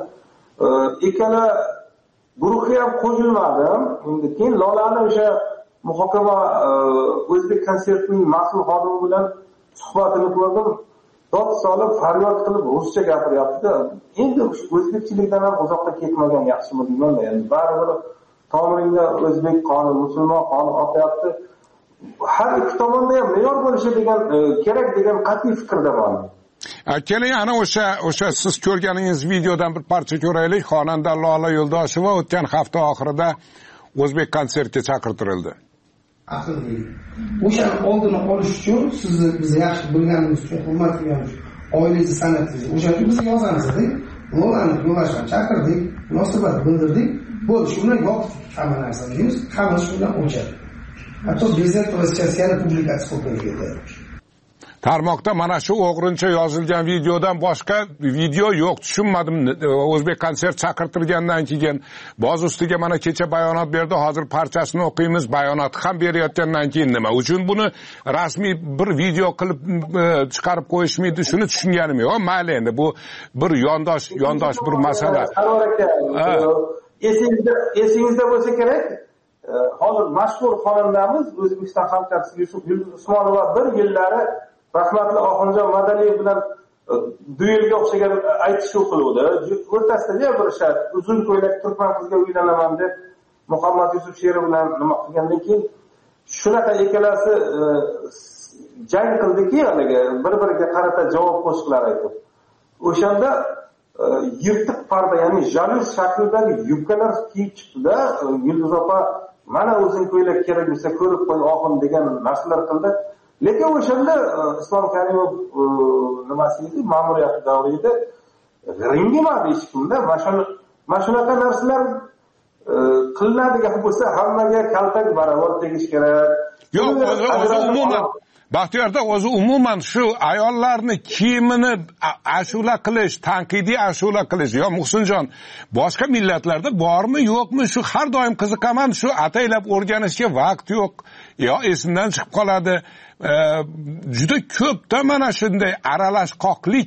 Ikkala guruhga ham qo'shilmadim. Endi keyin Lolani o'sha muhokama o'zbek konsertining mas'ul xodimi bilan suhbatini ko'rdim. Dod solib, faryod qilib ruscha gapiryapti-da. Endi o'zbekchilikdan ham uzoqqa ketmagan yaxshimi deyman-da. Endi baribir tomiringda o'zbek qoni, musulmon qoni oqyapti. Har ikki tomonda ham me'yor bo'lishi degan kerak degan qat'iy fikrdaman. Keling, ana o'sha siz ko'rganingiz videodan bir parcha ko'raylik. Xonanda Lola Yo'ldosheva o'tgan hafta oxirida o'zbek konsertga chaqirtirildi. Aqlli. O'sha oldini olish uchun sizni biz yaxshi bilganimiz uchun, hurmat qilganimiz uchun, oilangizni, san'atingizni o'sha uchun biz yozamiz-da. Lolani Yo'ldoshevani chaqirdik, munosabat bildirdik. Bo'lish bilan yo'q hamma narsa deymiz, hammasi bilan o'chadi. Hatto prezident Rossiyasining publikatsiyasi qo'yildi. Tarmoqda mana shu o'g'rincha yozilgan videodan boshqa video yo'q, tushunmadim. O'zbek konsert chaqirtirgandan keyin boz ustiga mana kecha bayonot berdi, hozir parchasini o'qiymiz. Bayonot ham berayotgandan keyin nima uchun buni rasmiy bir video qilib chiqarib qo'yishmaydi, shuni tushunganim yo'q. Mayli, endi bu bir yondosh bir masala. Esingizda bo'lsa kerak, hozir mashhur xonandamiz O'zbekiston xalq artisti Yulduz Usmonova bir yillari rahmatli Oxunjon Madaliyev bilan duelga o'xshagan aytishuv qiluvdi. O'rtasida bir shart, uzun ko'ylak turkman qizga uylanaman deb Muhammad Yusuf Sheri bilan nima qilgandan keyin shunaqa ikkalasi jang qildiki, haligi bir-biriga qarata javob qo'shiqlar aytib. O'shanda yirtiq parda, ya'ni jalus shaklidagi yubkalar kiyib chiqdi-da. Yulduz opa mana uzun ko'ylak kerak bo'lsa ko'rib qo'y oxun degan narsalar qildi. Lekin o'shanda Islom Karimov nimasi edi, ma'muriyat davrida ringimadi hech kimda. Mana shunaqa narsalar qilinadigan bo'lsa hammaga kaltak barobar tegish kerak. Yo'q, o'zi umuman Baxtiyorda o'zi umuman shu ayollarni kiyimini ashula qilish, tanqidiy ashula qilish, yo Muhsinjon, boshqa millatlarda bormi, yo'qmi, shu har doim qiziqaman, shu ataylab o'rganishga vaqt yo'q, yo esimdan chiqib qoladi. Juda ko'pda mana shunday aralashqoqlik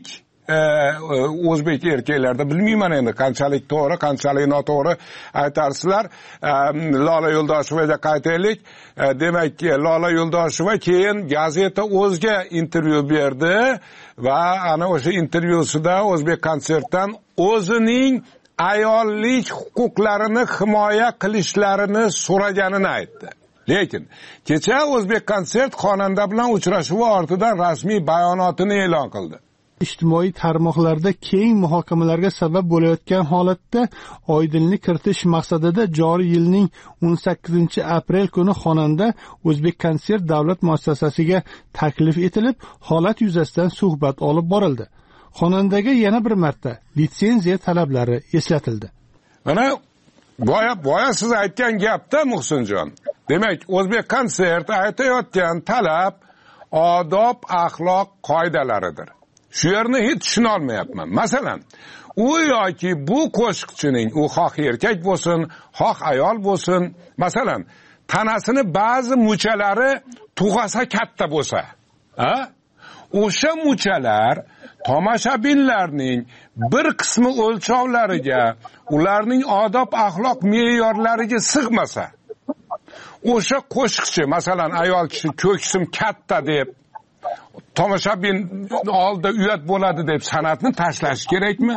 o'zbek erkaklarda, bilmayman endi qanchalik to'g'ri, qanchalik noto'g'ri aytarsizlar. Lola Yo'ldoshevaga qaytaylik. Demak, Lola Yo'ldosheva keyin gazeta O'zga intervyu berdi va ana o'sha intervyusida O'zbek konsertdan o'zining ayollik huquqlarini himoya qilishlarini so'raganini aytdi. Lekin kecha O'zbek konsert xonanda bilan uchrashuvi ortidan rasmiy bayonotini e'lon qildi. Ijtimoiy tarmoqlarda keng muhokamalarga sabab bo'layotgan holatda oydinlik kiritish maqsadida joriy yilning 18-aprel kuni xonanda O'zbek konsert davlat muassasasiga taklif etilib, holat yuzasidan suhbat olib borildi. Xonandaga yana bir marta litsenziya talablari eslatildi. Mana boya siz aytgan gapda Muhsinjon. Demak, O'zbek konsert aytayotgan talab odob, axloq qoidalaridir. Shu yerni hech tushuna olmayapman. Masalan, u yoki bu qo'shiqchining, u xoh erkak bo'lsin, xoh ayol bo'lsin, masalan, tanasini ba'zi muchalari tug'asa katta bo'lsa, o'sha muchalar tomoshabinlarning bir qismi o'lchovlariga, ularning odob axloq me'yorlariga sig'masa, o'sha qo'shiqchi, masalan, ayol kishi ko'ksim katta deb tomoshabin oldida uyat bo'ladi deb san'atni tashlash kerakmi?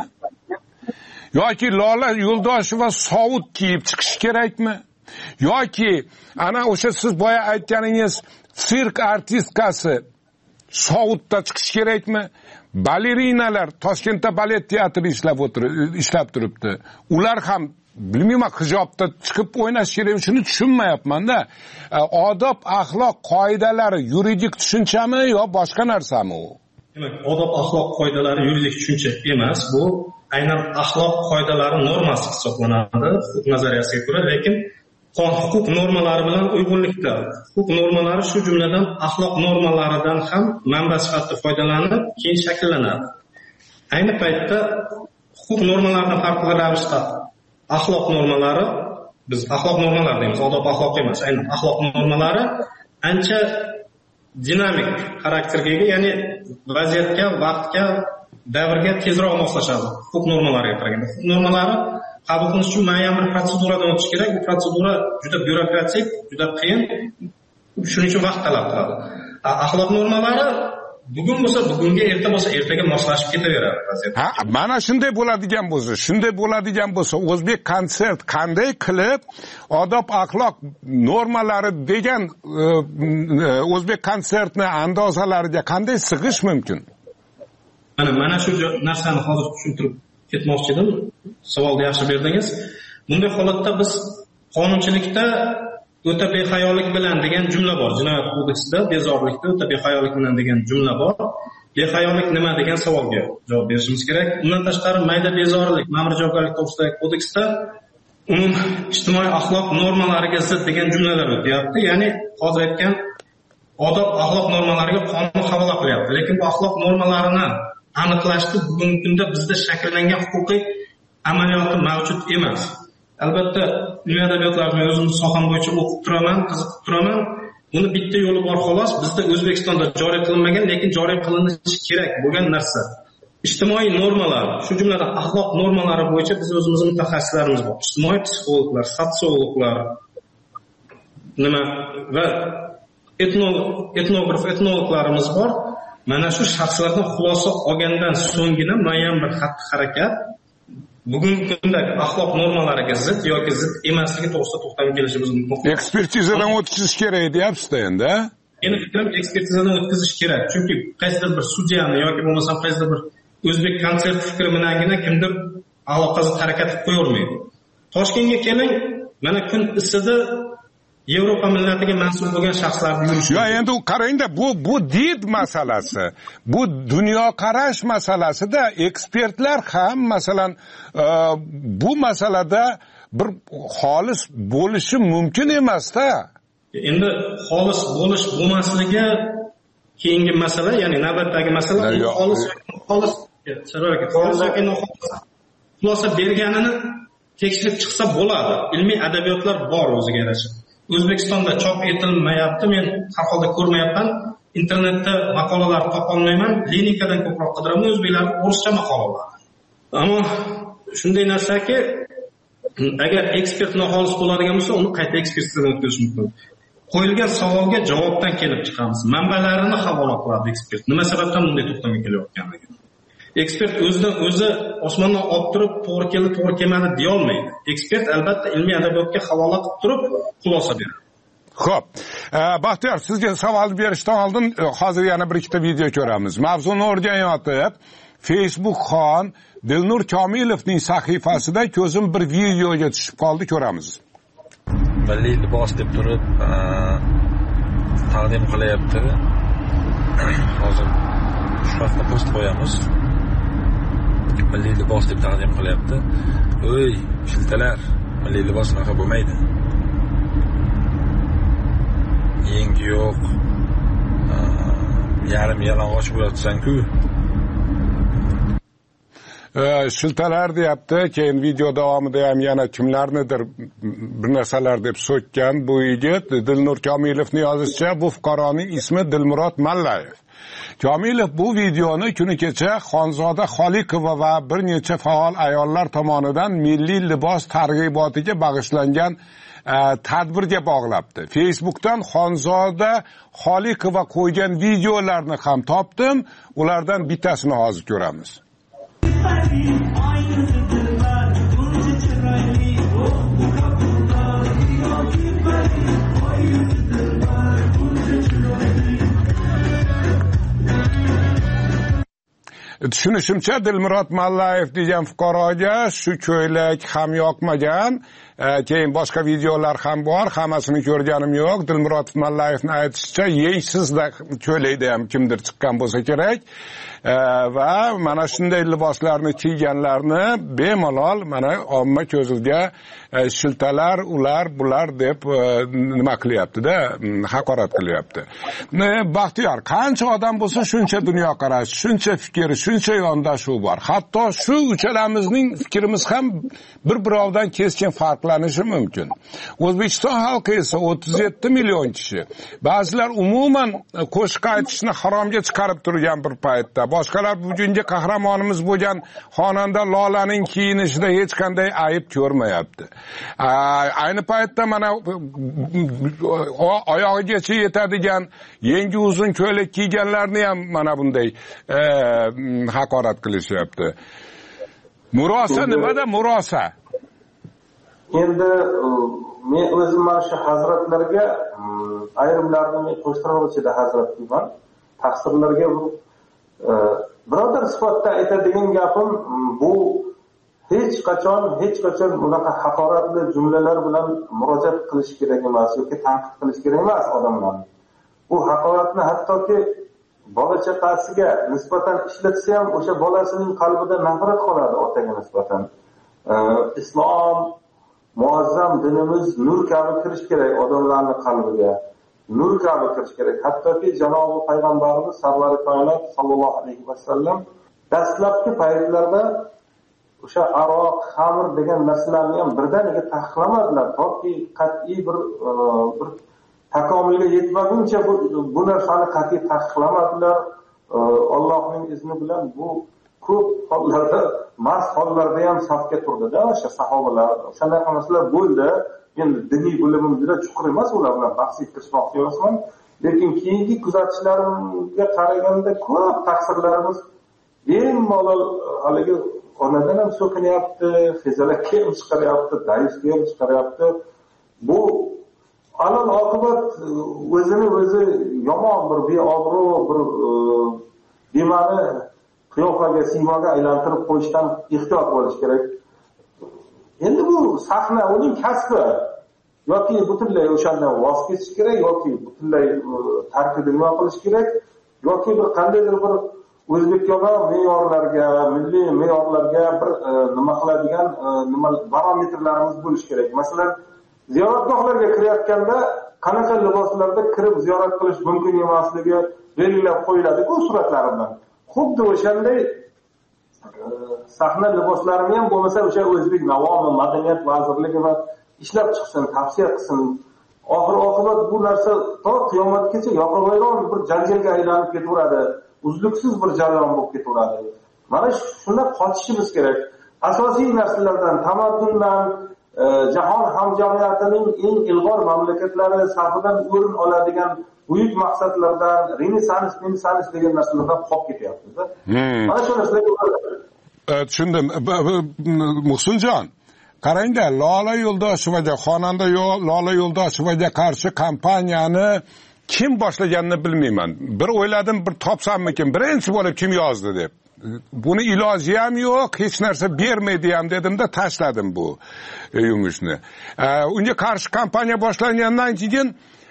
Yoki Lola Yo'ldosheva sovut kiyib chiqish kerakmi? Yoki ana o'sha siz boya aytganingiz sirk artistkasi sovutda chiqish kerakmi? Balerinalar Toshkentda balet teatri ishlab turibdi. Ular ham bilmayman hijobda chiqib o'ynash kerak, shuni tushunmayapman-da. Odob, axloq qoidalari yuridik tushunchami yo boshqa narsami u? Demak, odob, axloq qoidalari yuridik tushuncha emas, bu aynan axloq qoidalari normasi hisoblanadi huquq nazariyasiga ko'ra, lekin huquq normalari bilan uyg'unlikda. Huquq normalari shu jumladan axloq normalaridan ham manba sifatida foydalanib, keyin shakllanadi. Ayni paytda huquq normalaridan farqli ravishda axloq normalari, biz axloq normalari deymiz, odob axloq emas, aynan axloq normalari ancha dinamik xarakterga ega, ya'ni vaziyatga, vaqtga, davrga tezroq moslashadi huquq normalariga qaraganda. Huquq normalari qabul qilish uchun ma'lum bir protseduradan o'tish kerak. Bu protsedura juda byurokratik, juda qiyin, shuning uchun vaqt talab qiladi. Axloq normalari bugun bo'lsa bugunga, erta bo'lsa ertaga moslashib ketaveradi vaziyat. Mana shunday bo'ladigan bo'lsa, O'zbek konsert qanday qilib odob axloq normalari degan O'zbek konsertni andozalariga qanday sig'ish mumkin? Mana shu narsani hozir tushuntirib ketmoqchi edim. Savolni yaxshi berdingiz. Bunday holatda biz qonunchilikda o'ta behayolik bilan degan jumla bor. Jinoyat kodeksida bezorilikda o'ta behayolik bilan degan jumla bor. Behayolik nima degan savolga javob berishimiz kerak. Undan tashqari mayda bezorilik, ma'muriy javobgarlik to'g'risidagi kodeksda ijtimoiy axloq normalariga zid degan jumlalar o'tyapti. Ya'ni hozir aytgan odob axloq normalariga qonun havola qilyapti. Lekin bu axloq normalarini aniqlashni bugungi kunda bizda shakllangan huquqiy amaliyoti mavjud emas. Albatta, ilmiy adabiyotlarni o'zimning soham bo'yicha o'qib turaman, qiziqib turaman. Buni bitta yo'li bor xolos, bizda O'zbekistonda joriy qilinmagan, lekin joriy qilinishi kerak bo'lgan narsa. Ijtimoiy normalar, shu jumladan axloq normalari bo'yicha biz o'zimizning mutaxassislarimiz bor. Ijtimoiy psixologlar, sotsiologlar, va etnograf, etnologlarimiz bor. Mana shu shaxslardan xulosa olgandan so'nggina muayyan bir xatti-harakat bugungi kundagi axloq normalariga zid yoki zid emasligi to'g'risida to'xtalib kelishimiz mumkin. Ekspertizadan o'tkazish kerak deyapsiz-da endi. Meni fikrim ekspertizadan o'tkazish kerak. Chunki qaysidir bir sudyani yoki bo'lmasa qaysidir bir o'zbek konsert fikri bilangina kimdir aloqasiz harakat qilib qo'yavermaydi. Toshkentga keling, mana kun isida Yevropa millatiga mansub bo'lgan shaxslarni yurishi. Yo, endi qarangda, bu did masalasi, bu dunyoqarash masalasida ekspertlar ham masalan bu masalada bir xolis bo'lishi mumkin emas-da. Endi xolis bo'lish bo'lmasligi keyingi masala, ya'ni navbatdagi masala. Xolis xulosa berganini tekshirib chiqsa bo'ladi. Ilmiy adabiyotlar bor o'ziga yarasha. O'zbekistonda chop etilmayapti, men har holda ko'rmayapman. Internetda maqolalar topolmayman. Klinikadan ko'proq qidiraman, o'zbeklar o'rischa maqolalar. Ammo shunday narsaki, agar ekspert noxolis bo'ladigan bo'lsa, uni qayta ekspertizadan o'tkazish mumkin. Qo'yilgan savolga javobdan kelib chiqamiz. Manbalarini havola qiladi ekspert. Nima sababdan bunday to'xtamga kelayotganligi. Ekspert o'zidan o'zi osmondan olib turib to'g'ri keldi, to'g'ri kelmadi deya olmaydi. Ekspert albatta ilmiy adabiyotga havola qilib turib xulosa beradi. Xo'p, Baxtiyor, sizga savol berishdan oldin hozir yana bir ikkita video ko'ramiz. Mavzuni o'rganayotib, Facebook xon Dilnur Komilovning sahifasida ko'zim bir videoga tushib qoldi, ko'ramiz. Milliy libos deb turib taqdim qilyapti. Hozir shu haqda post qo'yamiz. Milliy libos deb taqdim qilyapti. O'y, shiltalar, milliy libos unaqa bo'lmaydi. Yengi yo'q. Yarim yalang'och bo'layotsan-ku. Shiltalar deyapti, keyin video davomida ham yana kimlarnidir bir narsalar deb so'kkan bu yigit. Dilnur Komilovning yozishicha, bu fuqaroning ismi Dilmurod Mallayev. Komilov bu videoni kuni kecha Xonzoda Xoliqova va bir necha faol ayollar tomonidan milliy libos targ'ibotiga bag'ishlangan tadbirga bog'labdi. Facebookdan Xonzoda Xoliqova qo'ygan videolarni ham topdim. Ulardan bittasini hozir ko'ramiz. Tushunishimcha Dilmurod Mallayev degan fuqaroga shu ko'ylak ham yoqmagan. Keyin boshqa videolar ham bor, hammasini ko'rganim yo'q. Dilmurod Mallayevning aytishicha, yeysizda ko'ylakda ham kimdir chiqqan bo'lsa kerak. Va mana shunday liboslarni kiyganlarni bemalol mana omma ko'ziga shiltalar, ular, bular deb nima qilyapti-da, haqorat qilyapti. Baxtiyor, qancha odam bo'lsa shuncha dunyoqarash, shuncha fikr, shuncha yondashuv bor. Hatto shu uchalamizning fikrimiz ham bir-birovidan keskin farqlanishi mumkin. O'zbekiston xalqi esa 37 million kishi. Ba'zilar umuman qo'shiq aytishni haromga chiqarib turgan bir paytda, boshqalar bugungi qahramonimiz bo'lgan xonanda Lolaning kiyinishida hech qanday ayb ko'rmayapti. Ayni paytda mana oyog'igacha yetadigan yangi uzun ko'ylak kiyganlarni ham mana bunday haqorat qilishyapti. Murosa nimada murosa? Endi men o'zim mana shu hazratlarga ayrimlarini men qo'shtiruvchida hazrat deyman. Tafsirlarga birodar sifatida aytadigan gapim bu hech qachon bunaqa haqoratli jumlalar bilan murojaat qilish kerak emas yoki tanqid qilish kerak emas odamlarni. Bu haqoratni hattoki bola chaqasiga nisbatan ishlatsa ham o'sha bolasining qalbida nafrat qoladi otaga nisbatan. Islom muazzam dinimiz nur kabi kirish kerak odamlarning qalbiga. Nur kabi kirish kerak. Hattoki janobi payg'ambarimiz sarvari koinot sallallohu alayhi vasallam dastlabki paytlarda o'sha aroq, xamir degan narsalarni ham birdaniga taqiqlamadilar. Toki qat'iy bir takomilga yetmaguncha bu narsani qat'iy taqiqlamadilar. Allohning izni bilan bu ko'p hollarda, mast hollarda ham safga turdi-da o'sha sahobalar. Shunday narsalar bo'ldi. Endi diniy bilimim juda chuqur emas, ular bilan bahs etishmoqchi emasman. Lekin keyingi kuzatishlarimga qaraganda ko'p taqsirlarimiz bemalol haligi onadan ham so'kinyapti, xizalakka ham chiqaryapti, daisga ham chiqaryapti. Bu alal oqibat o'zini o'zi yomon bir beobro' bir bema'ni qiyofaga, siymoga aylantirib qo'yishdan ehtiyot bo'lish kerak. Endi bu sahna uning kasbi. Yoki butunlay o'shandan voz kechish kerak, yoki butunlay tarkib nima qilish kerak, yoki bir qandaydir bir o'zbekona me'yorlarga, milliy me'yorlarga bir nima qiladigan nima barometrlarimiz bo'lish kerak. Masalan, ziyoratgohlarga kirayotganda qanaqa liboslarda kirib ziyorat qilish mumkin emasligi belgilab qo'yiladi-ku suratlar bilan. Xuddi o'shanday sahna liboslarini ham bo'lmasa o'sha o'zbek Navomi madaniyat vazirligi va ishlab chiqsin, tavsiya qilsin. Oxir-oqibat bu narsa to qiyomatgacha yoqavayron bir janjalga aylanib ketaveradi. Uzluksiz bir jarayon bo'lib ketaveradi. Mana shundan qochishimiz kerak. Asosiy narsalardan, tamaddundan, jahon hamjamiyatining eng ilg'or mamlakatlari safidan o'rin oladigan buyuk maqsadlardan, renessans degan narsalardan qolib ketyapmiz. Mana shu narsalarga tushundim. Muhsinjon, qarangda, Lola Yo'ldoshevaga, xonanda Lola Yo'ldoshevaga qarshi kampaniyani kim boshlaganini bilmayman. Bir o'yladim, bir topsammikin, birinchi bo'lib kim yozdi deb. Buni iloji ham yo'q, hech narsa bermaydi ham dedimda tashladim bu yumushni. Unga qarshi kampaniya boshlangandan keyin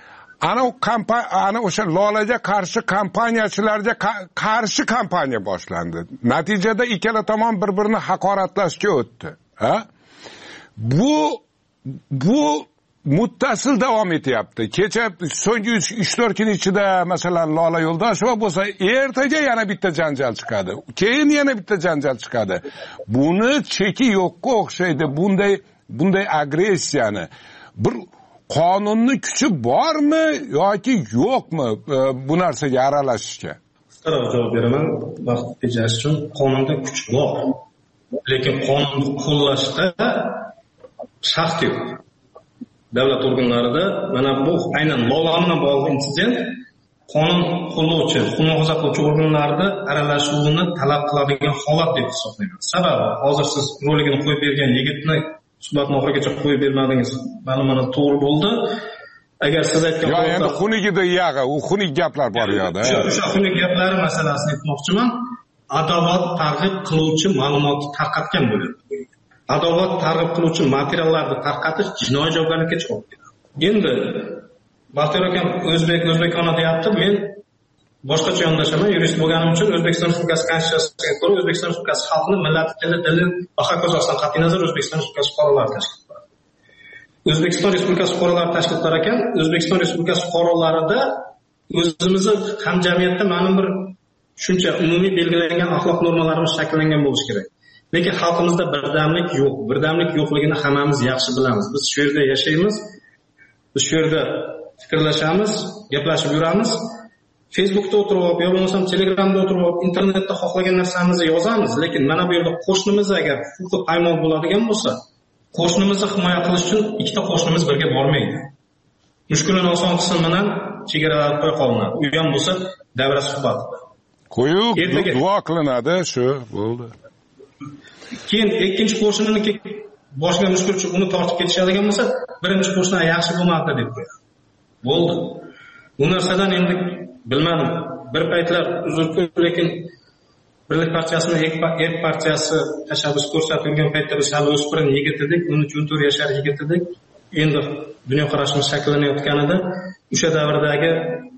ana o'sha Lolaga qarshi kampaniyachilarga qarshi kampaniya boshlandi. Natijada ikkala tomon bir-birini haqoratlashga o'tdi. Bu muttasil davom etyapti. Kecha so'nggi 3-4 kun ichida masalan Lola Yo'ldosheva bo'lsa, ertaga yana bitta janjal chiqadi. Keyin yana bitta janjal chiqadi. Buni cheki yo'qqa o'xshaydi. Bunday agressiyani bir qonunning kuchi bormi yoki yo'qmi bu narsaga aralashishga? qisqaroq javob beraman vaqt tejash uchun. Qonunda kuch bor, lekin qonunni qo'llashda shaxt yo'q. Davlat organlarida mana bu aynan Lola bilan bog'liq insident qonun qo'llovchi, huquq muhofaza qiluvchi organlarda aralashuvini talab qiladigan holat deb hisoblayman. Sababi hozir siz roligini qo'yib bergan yigitni suhbatni oxirigacha qo'yib bermadingiz. Mana to'g'ri bo'ldi. Agar siz aytgan yo endi xunigida yag'i, u xunuk gaplar bor yo'qda. O'sha xunuk gaplari masalasini aytmoqchiman. Adovat targ'ib qiluvchi ma'lumotni tarqatgan bo'ladi. Adovat targ'ib qiluvchi materiallarni tarqatish jinoiy javobgarlikka chiqib ketadi. Endi Baxtiyor akam o'zbekona deyapti. Men boshqacha yondashaman. Yurist bo'lganim uchun O'zbekiston Respublikasi Konstitutsiyasiga ko'ra O'zbekiston Respublikasi xalqini millati, tili, dili va haq asosidan qat'iy nazar O'zbekiston Respublikasi fuqarolari tashkil qiladi. O'zbekiston Respublikasi fuqarolari tashkil qilar ekan, O'zbekiston Respublikasi fuqarolarida o'zimizni hamjamiyatda ma'lum bir shuncha umumiy belgilangan axloq normalarimiz shakllangan bo'lishi kerak. Lekin xalqimizda birdamlik yo'q. Birdamlik yo'qligini hammamiz yaxshi bilamiz. Biz shu yerda yashaymiz. Biz shu yerda fikrlashamiz, gaplashib yuramiz. Facebookda o'tirib, yo bo'lmasam Telegramda o'tirib, internetda xohlagan narsamizni yozamiz, lekin mana bu yerda qo'shnimiz agar huquqi paymol bo'ladigan bo'lsa, qo'shnimizni himoya qilish uchun ikkita qo'shnimiz birga bormaydi. Mushkulini oson qilsin bilan chegaralar qo'yib qolinadi. U ham bo'lsa davra suhbatida. Qo'yib duo qilinadi, shu bo'ldi. Keyin ikkinchi qo'shniniki boshqa mushkul uchun uni tortib ketishadigan bo'lsa, birinchi qo'shnilar yaxshi bo'lmadi deb qo'yadi. Bo'ldi. Bu narsadan endi bilmadim. Bir paytlar uzr, lekin Birlik partiyasining erk partiyasi tashabbus ko'rsatilgan paytda biz hali o'spirin yigit edik, 13-14 yoshar yigit edik. Endi dunyoqarashimiz shakllanayotganida o'sha davrdagi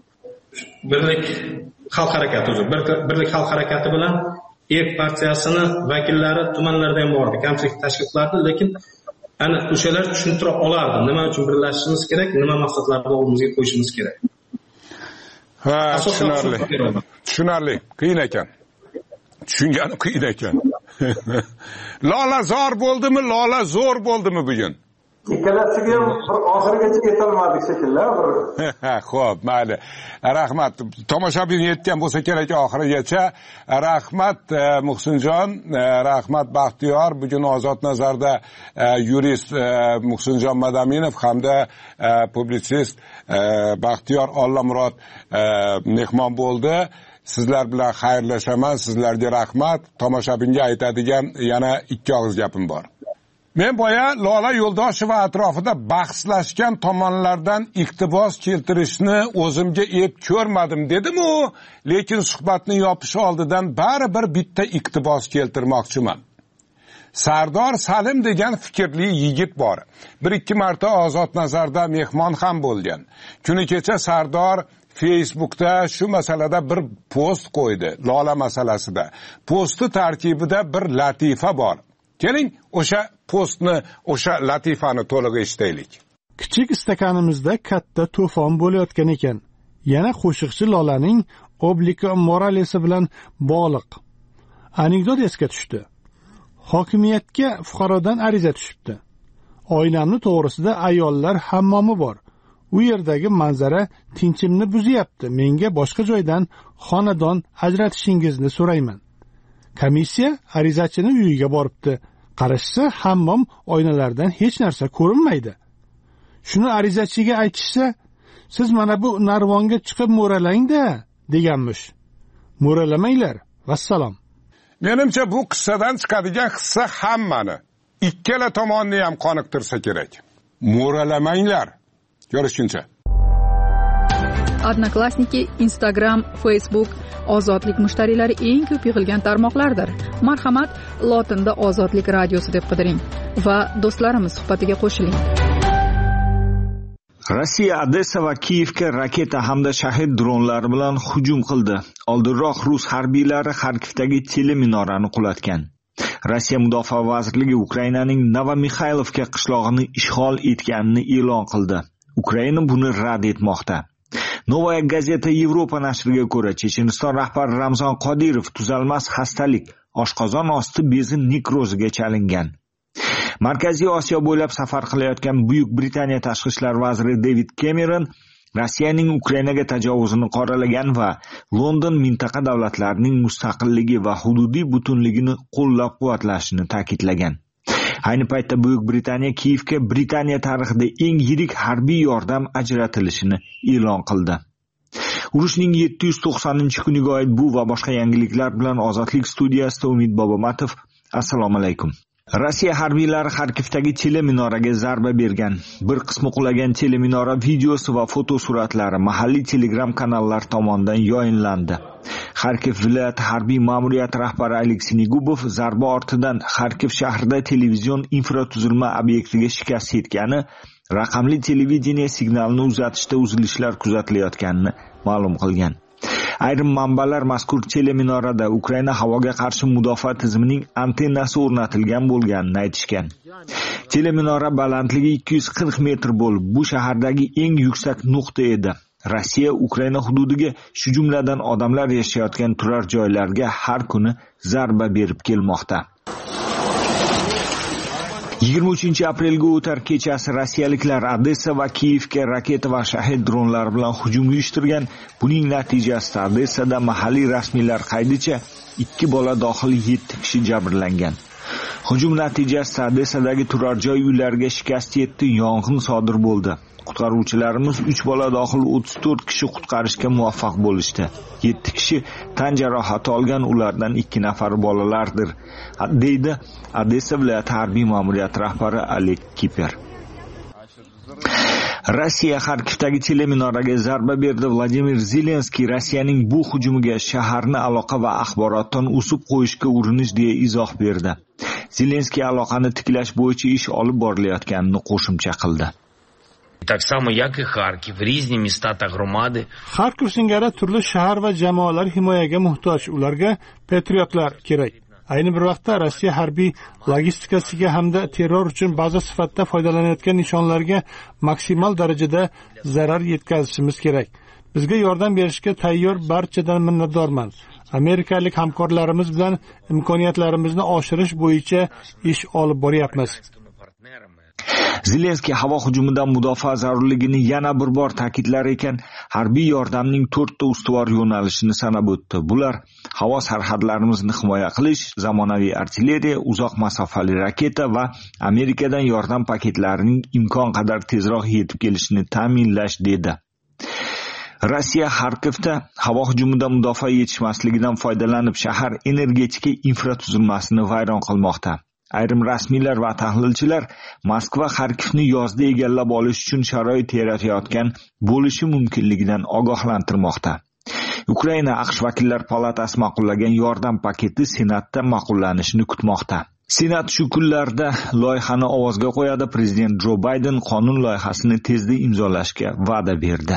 Birlik xalq harakati, Birlik xalq harakati bilan erk partiyasini vakillari tumanlarda ham bor edi, kamchilik tashkil qilardi, lekin ana o'shalar tushuntira olardi, nima uchun birlashishimiz kerak, nima maqsadlarni oldimizga qo'yishimiz kerak. Ha, tushunarli. Qiyin ekan. Tushungani qiyin ekan. Lola zor bo'ldimi, Lola zo'r bo'ldimi bugun? Ikkalasiga ham bir oxirigacha yetolmadik shekilli. Xo'p, mayli. Rahmat. Tomoshabin yetgan bo'lsa kerak oxirigacha. Rahmat Muhsinjon, rahmat Baxtiyor. Bugun Ozod Nazarda yurist Muhsinjon Madaminov hamda publitsist Baxtiyor Ollamurod mehmon bo'ldi. Sizlar bilan xayrlashaman. Sizlarga rahmat. Tomoshabinga aytadigan yana ikki og'iz gapim bor. Men boya Lola Yo'ldosheva atrofida bahslashgan tomonlardan iqtibos keltirishni o'zimga ep ko'rmadim dedim-u, lekin suhbatni yopish oldidan baribir bitta iqtibos keltirmoqchiman. Sardor Salim degan fikrli yigit bor. 1-2 marta Ozod Nazarda mehmon ham bo'lgan. Kuni kecha Sardor Facebookda shu masalada bir post qo'ydi, Lola masalasida. Postni tarkibida bir latifa bor. Keling, o'sha postni, o'sha latifani to'liq eshitaylik. Kichik istakanimizda katta to'fon bo'layotgan ekan. Yana qo'shiqchi Lolaning Obliqo Moralesi bilan bog'liq anekdot esga tushdi. Hokimiyatga fuqarodan ariza tushibdi. Oilamni to'g'risida ayollar hammomi bor. U yerdagi manzara tinchimni buzyapti. Menga boshqa joydan xonadon ajratishingizni so'rayman. Komissiya arizachini uyiga boribdi. Qarashsa, hammom oynalardan hech narsa ko'rinmaydi. Shuni arizachiga aytishsa, siz mana bu narvonga chiqib mo'ralang-da, deganmish. Mo'ralamanglar. Vassalom. Menimcha bu qissadan chiqadigan hissa hammani, ikkala tomonni ham qoniqtirsa kerak. Mo'ralamanglar. Ko'rishguncha. Odnoklassniki, Instagram, Facebook ozodlik mushtariylari eng ko'p yig'ilgan tarmoqlardir. Marhamat, lotinda Ozodlik radiosi deb qidiring va do'stlarimiz suhbatiga qo'shiling. Rossiya Odessa va Kiyevga raketa hamda shahid dronlari bilan hujum qildi. Oldinroq rus harbiylari Xarkivdagi teleminorani qulatgan. Rossiya Mudofaa vazirligi Ukrainaning Novomixaylovka qishlog'ini ishg'ol etganini e'lon qildi. Ukraina buni rad etmoqda. Novaya gazeta Yevropa nashriga ko'ra, Checheniston rahbari Ramzon Qodirov tuzalmas xastalik, oshqozon osti bezi nekroziga chalingan. Markaziy Osiyo bo'ylab safar qilayotgan Buyuk Britaniya tashqi ishlar vaziri David Cameron Rossiyaning Ukrainaga tajovuzini qoralagan va London mintaqa davlatlarining mustaqilligi va hududiy butunligini qo'llab-quvvatlashini ta'kidlagan. Ayni paytda Buyuk Britaniya Kiyevga Britaniya tarixida eng yirik harbiy yordam ajratilishini e'lon qildi. Urushning 790-kuniga oid bu va boshqa yangiliklar bilan Ozodlik studiyasida Umid Bobomatov. Assalomu alaykum. Rossiya harbiylari Xarkivdagi teleminoraga zarba bergan. Bir qismi qulagan teleminora videosi va fotosuratlari mahalliy Telegram kanallar tomonidan yoyinlandi. Xarkiv viloyati harbiy ma'muriyati rahbari Aleksey Negubov zarba ortidan Xarkiv shahrida televizion infratuzilma obyektiga shikast yetgani, raqamli televideniye signalini uzatishda uzilishlar kuzatilayotganini ma'lum qilgan. Ayrim manbalar mazkur teleminorada Ukraina havoga qarshi mudofaa tizimining antennasi o'rnatilgan bo'lganini aytishgan. Teleminora balandligi 240 metr bo'lib, bu shahardagi eng yuksak nuqta edi. Rossiya Ukraina hududiga, shu jumladan odamlar yashayotgan turar joylarga har kuni zarba berib kelmoqda. 23 aprelga o'tar kechasi rossiyaliklar Odessa va Kiyevga raketa va shahid dronlari bilan hujum uyushtirgan. Buning natijasida Odessada mahalliy rasmiylar qaydicha 2 bola dohil 7 kishi jabrlangan. Hujum natijasida Odessadagi turar joy uylariga shikast yetdi, yong'in sodir bo'ldi. Qutqaruvchilarimiz 3 bola dohil 34 kishi qutqarishga muvaffaq bo'lishdi. 7 kishi tan jarohati olgan, ulardan 2 nafari bolalardir, deydi Odessa viloyati harbiy ma'muriyati rahbari Oleg Kiper. Rossiya Xarkivdagi teleminoraga zarba berdi. Vladimir Zelenskiy Rossiyaning bu hujumiga shaharni aloqa va axborotdan o'sib qo'yishga urinish deya izoh berdi. Zelenskiy aloqani tiklash bo'yicha ish olib borilayotganini qo'shimcha qildi. Так само, як і Харків, різні міста та громади. Xarkiv singari turli shahar va jamoalar himoyaga muhtoj, ularga patriotlar kerak. Ayni bir vaqtda Rossiya harbiy logistikasiga hamda terror uchun baza sifatida foydalanayotgan nishonlarga maksimal darajada zarar yetkazishimiz kerak. Bizga yordam berishga tayyor barchadan minnatdorman. Amerikalik hamkorlarimiz bilan imkoniyatlarimizni oshirish bo'yicha ish olib boryapmiz. Zelenskiy havo hujumidan mudofaa zarurligini yana bir bor ta'kidlar ekan, harbiy yordamning 4 ta ustuvor yo'nalishini sanab o'tdi. Bular havo sarhadlarimizni himoya qilish, zamonaviy artilleriya, uzoq masofali raketa va Amerikadan yordam paketlarining imkon qadar tezroq yetib kelishini ta'minlash dedi. Rossiya Xarkivda havo hujumidan mudofaa yetishmasligidan foydalanib shahar energetika infratuzilmasini vayron qilmoqda. Ayrim rasmiylar va tahlilchilar Moskva Xarkivni yozda egallab olish uchun sharoit yaratayotgan bo'lishi mumkinligidan ogohlantirmoqda. Ukraina AQSh vakillar palatasi ma'qullagan yordam paketi Senatda ma'qullanishini kutmoqda. Senat shu kunlarda loyihani ovozga qo'yadi. Prezident Jo Bayden qonun loyihasini tezda imzolashga va'da berdi.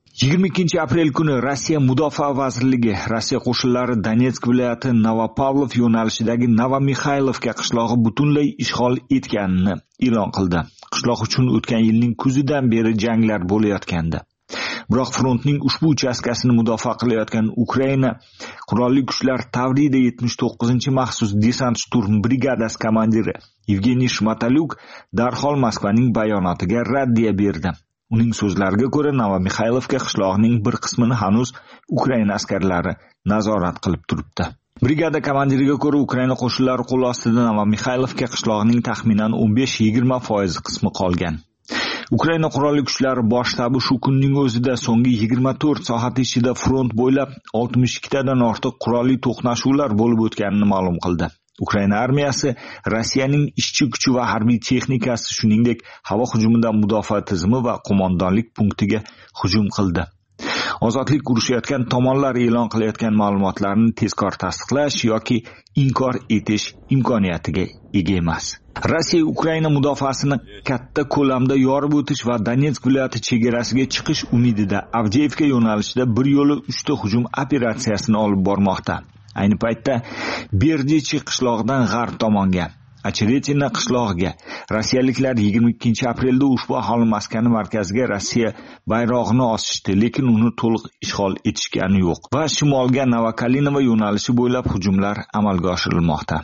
22 aprel kuni Rossiya Mudofaa vazirligi Rossiya qo'shinlari Donetsk viloyati Novopavlov yo'nalishidagi Novomixaylovka qishlog'i butunlay ishg'ol etganini e'lon qildi. Qishloq uchun o'tgan yilning kuzidan beri janglar bo'layotgandi. Biroq frontning ushbu uchastkasini mudofaa qilayotgan Ukraina qurolli kuchlar Tavrida 79-maxsus desant-shturm brigadasi komandiri Evgeniy Shmatalyuk darhol Moskvaning bayonotiga raddiya berdi. Uning so'zlariga ko'ra, Novomixaylovka qishlog'ining bir qismini hanuz Ukraina askarlari nazorat qilib turibdi. Brigada komandiriga ko'ra, Ukraina qo'shinlari qo'l ostida Novomixaylovka qishlog'ining taxminan 15-20% qismi qolgan. Ukraina qurolli kuchlari bosh shtabi shu kunning o'zida so'nggi 24 soat ichida front bo'ylab 62 tadan ortiq qurolli to'qnashuvlar bo'lib o'tganini ma'lum qildi. Ukraina armiyasi Rossiyaning ishchi kuchi va harbiy texnikasi, shuningdek havo hujumidan mudofaa tizimi va qo'mondonlik punktiga hujum qildi. Ozodlik urushayotgan tomonlar e'lon qilayotgan ma'lumotlarni tezkor tasdiqlash yoki inkor etish imkoniyatiga ega emas. Rossiya Ukraina mudofaasini katta ko'lamda yorib o'tish va Donetsk viloyati chegarasiga chiqish umidida Avdiivka yo'nalishida bir yo'li 3 ta hujum operatsiyasini olib bormoqda. Ayni paytda Berdichi qishlog'idan g'arb tomonga, Acheretina qishlog'iga rossiyaliklar 22 aprelda ushbu aholi maskani markaziga Rossiya bayrog'ini osishdi, lekin uni to'liq ishg'ol etishgani yo'q. Va shimolga Novokalinovo yo'nalishi bo'ylab hujumlar amalga oshirilmoqda.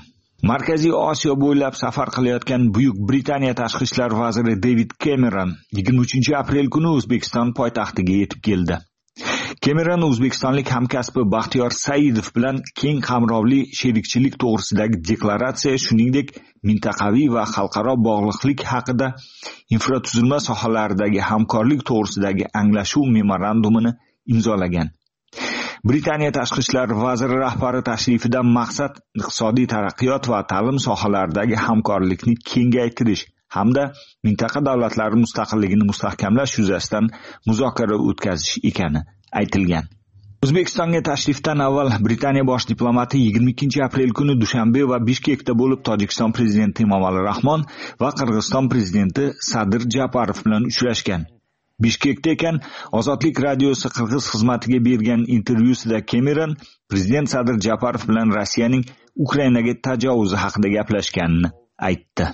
Markaziy Osiyo bo'ylab safar qilayotgan Buyuk Britaniya tashqi ishlar vaziri David Cameron 23-aprel kuni O'zbekiston poytaxtiga yetib keldi. Cameron o'zbekistonlik hamkasbi Baxtiyor Saidov bilan keng qamrovli sherikchilik to'g'risidagi deklaratsiya, shuningdek, mintaqaviy va xalqaro bog'liqlik haqida infratuzilma sohalaridagi hamkorlik to'g'risidagi anglashuv memorandumini imzolagan. Britaniya tashqi ishlar vaziri rahbari tashrifidan maqsad iqtisodiy taraqqiyot va ta'lim sohalaridagi hamkorlikni kengaytirish hamda mintaqa davlatlari mustaqilligini mustahkamlash yuzasidan muzokara o'tkazish ekani aytilgan. O'zbekistonga tashrifdan avval Britaniya bosh diplomati 22-aprel kuni Dushanbe va Bishkekda bo'lib Tojikiston prezidenti Emomali Rahmon va Qirg'iziston prezidenti Sadir Japarov bilan uchrashgan. Bishkekda ekan Ozodlik radiosi Qirg'iz xizmatiga bergan intervyusida Cameron prezident Sadir Japarov bilan Rossiyaning Ukrainaga tajovuzi haqida gaplashganini aytdi.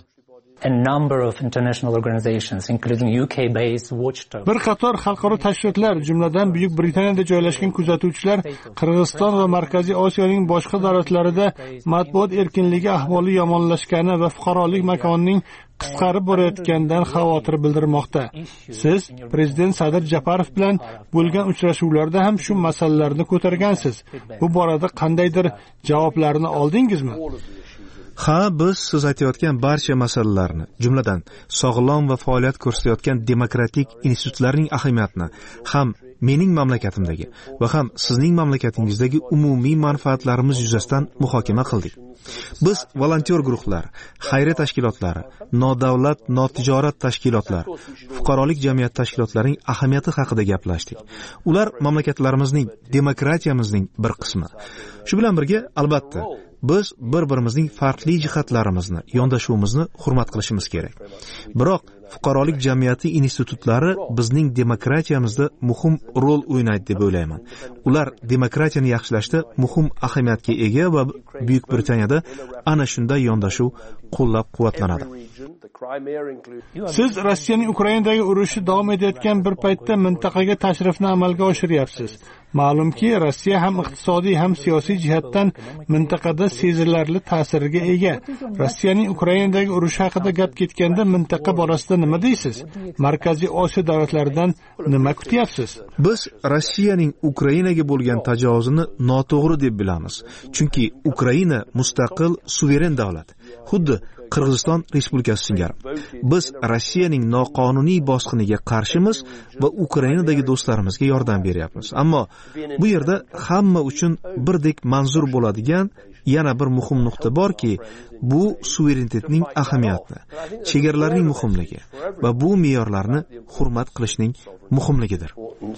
Bir qator xalqaro tashkilotlar, jumladan Buyuk Britaniyada joylashgan kuzatuvchilar Qirg'iziston va Markaziy Osiyoning boshqa davlatlarida matbuot erkinligi ahvoli yomonlashgani va fuqarolik makonining qisqarib borayotganidan xavotir bildirmoqda. Siz prezident Sadir Japarov bilan bo'lgan uchrashuvlarda ham shu masalalarni ko'targansiz. Bu borada qandaydir javoblarni oldingizmi? Ha, biz siz aytayotgan barcha masalalarni, jumladan sog'lom va faoliyat ko'rsatayotgan demokratik institutlarning ahamiyatini ham mening mamlakatimdagi va ham sizning mamlakatingizdagi umumiy manfaatlarimiz yuzasidan muhokama qildik. Biz volontyor guruhlar, xayriya tashkilotlari, nodavlat, notijorat tashkilotlar, fuqarolik jamiyat tashkilotlarining ahamiyati haqida gaplashdik. Ular mamlakatlarimizning, demokratiyamizning bir qismi. Shu bilan birga, albatta, biz bir-birimizning farqli jihatlarimizni, yondashuvimizni hurmat qilishimiz kerak. Biroq fuqarolik jamiyati institutlari bizning demokratiyamizda muhim rol o'ynaydi deb o'ylayman. Ular demokratiyani yaxshilashda muhim ahamiyatga ega va Buyuk Britaniyada ana shunday yondashuv qo'llab-quvvatlanadi. Siz Rossiyaning Ukrainadagi urushi davom etayotgan bir paytda mintaqaga tashrifni amalga oshiryapsiz. Ma'lumki, Rossiya ham iqtisodiy ham siyosiy jihatdan mintaqada sezilarli ta'sirga ega. Rossiyaning Ukrainadagi urushi haqida gap ketganda mintaqa borasida nima deysiz? Markaziy Osiyo davlatlaridan nima kutyapsiz? Biz Rossiyaning Ukrainaga bo'lgan tajovuzini noto'g'ri deb bilamiz. Chunki Ukraina mustaqil, suveren davlat. Xuddi Qirg'iziston Respublikasi singari. Biz Rossiyaning noqonuniy bosqiniga qarshimiz va Ukrainadagi do'stlarimizga yordam beryapmiz. Ammo bu yerda hamma uchun birdek manzur bo'ladigan yana bir muhim nuqta borki, bu suverenitetning ahamiyati, chegaralarning muhimligi va bu me'yorlarni hurmat qilishning muhimligidir.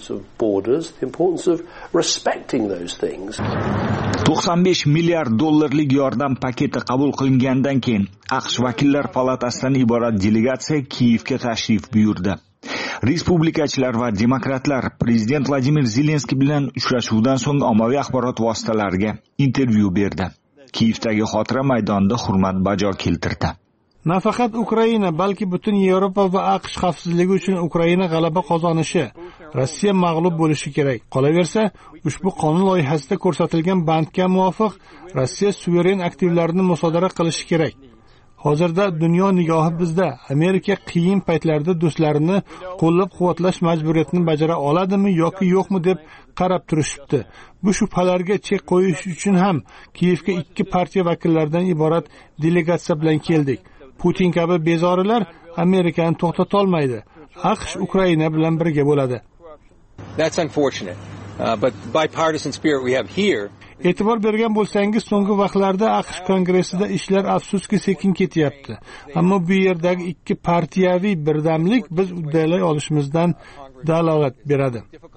95 milliard dollarlik yordam paketi qabul qilingandan keyin AQSh vakillar palatasidan iborat delegatsiya Kiyevga tashrif buyurdi. Respublikachilar va demokratlar prezident Vladimir Zelenskiy bilan uchrashuvdan so'ng ommaviy axborot vositalariga intervyu berdi. Kiyevdagi xotira maydonida hurmat bajo keltirdi. Nafaqat Ukraina, balki butun Yevropa va AQSh xavfsizligi uchun Ukraina g'alaba qozonishi, Rossiya mag'lub bo'lishi kerak. Qolaversa, ushbu qonun loyihasida ko'rsatilgan bandga muvofiq Rossiya suveren aktivlarini musodara qilishi kerak. Hozirda dunyo nigohi bizda. Amerika qiyin paytlarda do'stlarini qo'llab-quvvatlash majburiyatini bajara oladimi yoki yo'qmi deb qarab turishibdi. Bu shubhalarga chek qo'yish uchun ham Kiyevga 2 partiya vakillaridan iborat delegatsiya bilan keldik. Putin kabi bezorilar Amerikani to'xtata olmaydi. AQSh Ukraina bilan birga bo'ladi. That's unfortunate. But bipartisan spirit we have here. E'tibor bergan bo'lsangiz, so'nggi vaqtlarda AQSh kongressida ishlar afsuski sekin ketyapti. Ammo bu yerdagi 2 partiyaviy birdamlik biz uddalay olishimizdan dalolat beradi.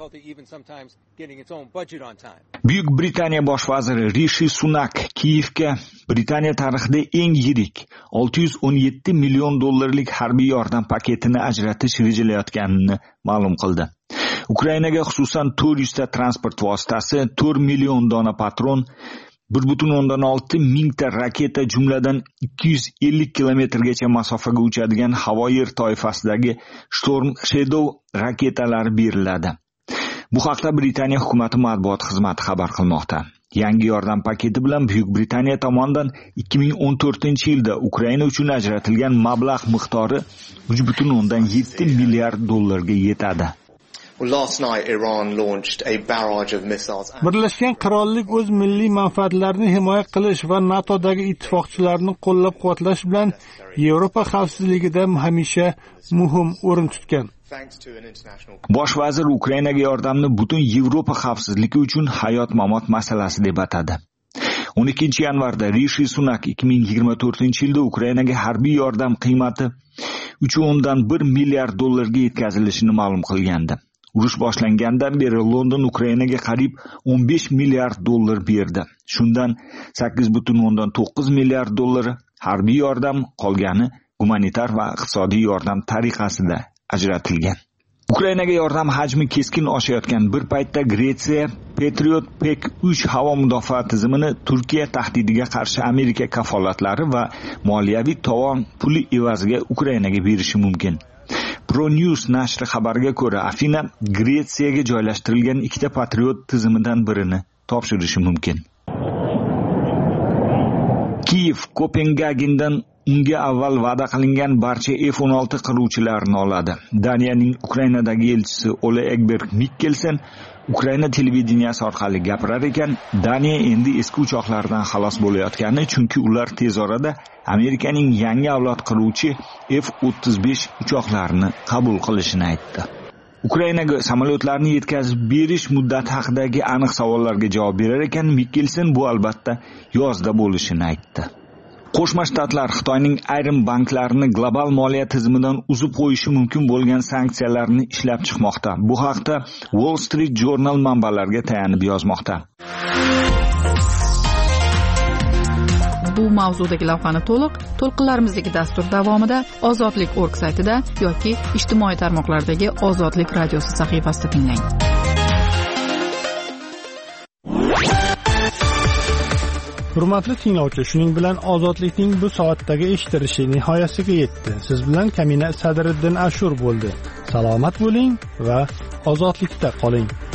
Buyuk Britaniya bosh vaziri Rishi Sunak Kiyevga Britaniya tarixida eng yirik 617 million dollarlik harbiy yordam paketini ajratish rejalayotganini ma'lum qildi. Ukrainaga xususan 400 ta transport vositasi, 4 million dona patron, 1.6 mingta raketa, jumladan 250 kilometrgacha masofaga uchadigan havo-yer toifasidagi Storm Shadow raketalari beriladi. Bu haqda Britaniya hukumati matbuot xizmati xabar qilmoqda. Yangi yordam paketi bilan Buyuk Britaniya tomonidan 2014-yilda Ukraina uchun ajratilgan mablag' miqdori 3.7 milliard dollarga yetadi. Birlashgan Qirollik o'z milliy manfaatlarini himoya qilish va NATOdagi ittifoqchilarni qo'llab-quvvatlash bilan Yevropa xavfsizligida hamisha muhim o'rin tutgan. Bosh vazir Ukrainaga yordamni butun Yevropa xavfsizligi uchun hayot-mamot masalasi deb atadi. 12-yanvarda Rishi Sunak 2024-yilda Ukrainaga harbiy yordam qiymati 3.1 milliard dollarga yetkazilishini ma'lum qilgandi. Urush boshlangandan beri London Ukrainaga qariyb 15 milliard dollar berdi. Shundan 8.9 milliard dollari harbiy yordam, qolgani gumanitar va iqtisodiy yordam tariqasida ajratilgan. Ukrainaga yordam hajmi keskin oshayotgan bir paytda Gretsiya Patriot PEK-3 havo mudofaa tizimini Turkiya tahdidiga qarshi Amerika kafolatlari va moliyaviy tovon puli evaziga Ukrainaga berishi mumkin. ProNews nashri xabariga ko'ra, Afina Gretsiyaga joylashtirilgan ikkita Patriot tizimidan birini topshirishi mumkin. Kiyev Kopengagendan unga avval va'da qilingan barcha F-16 qiruvchilarini oladi. Daniyaning Ukrainadagi elchisi Ole Egberg Mikkelsen Ukraina televideniyasi orqali gapirar ekan, Daniya endi eski uchoqlardan xalos bo'layotgani, chunki ular tez orada Amerikaning yangi avlod qiruvchi F-35 uchoqlarini qabul qilishini aytdi. Ukrainaga samolyotlarni yetkazib berish muddati haqidagi aniq savollarga javob berar ekan, Mikkelsen bu albatta yozda bo'lishini aytdi. Qo'shma Shtatlar Xitoyning ayrim banklarini global moliya tizimidan uzib qo'yishi mumkin bo'lgan sanksiyalarni ishlab chiqmoqda. Bu haqda Wall Street Journal manbalariga tayanib yozmoqda. Bu mavzudagi lavhani to'lqinlarimizdagi dastur davomida Ozodlik.org saytida yoki ijtimoiy tarmoqlardagi Ozodlik radiosi sahifasida tinglang. Hurmatli tinglovchi, shuning bilan Ozodlikning bu soatdagi eshitilishi nihoyasiga yetdi. Siz bilan Kamina Sadriddin Ashur bo'ldi. Salomat bo'ling va ozodlikda qoling.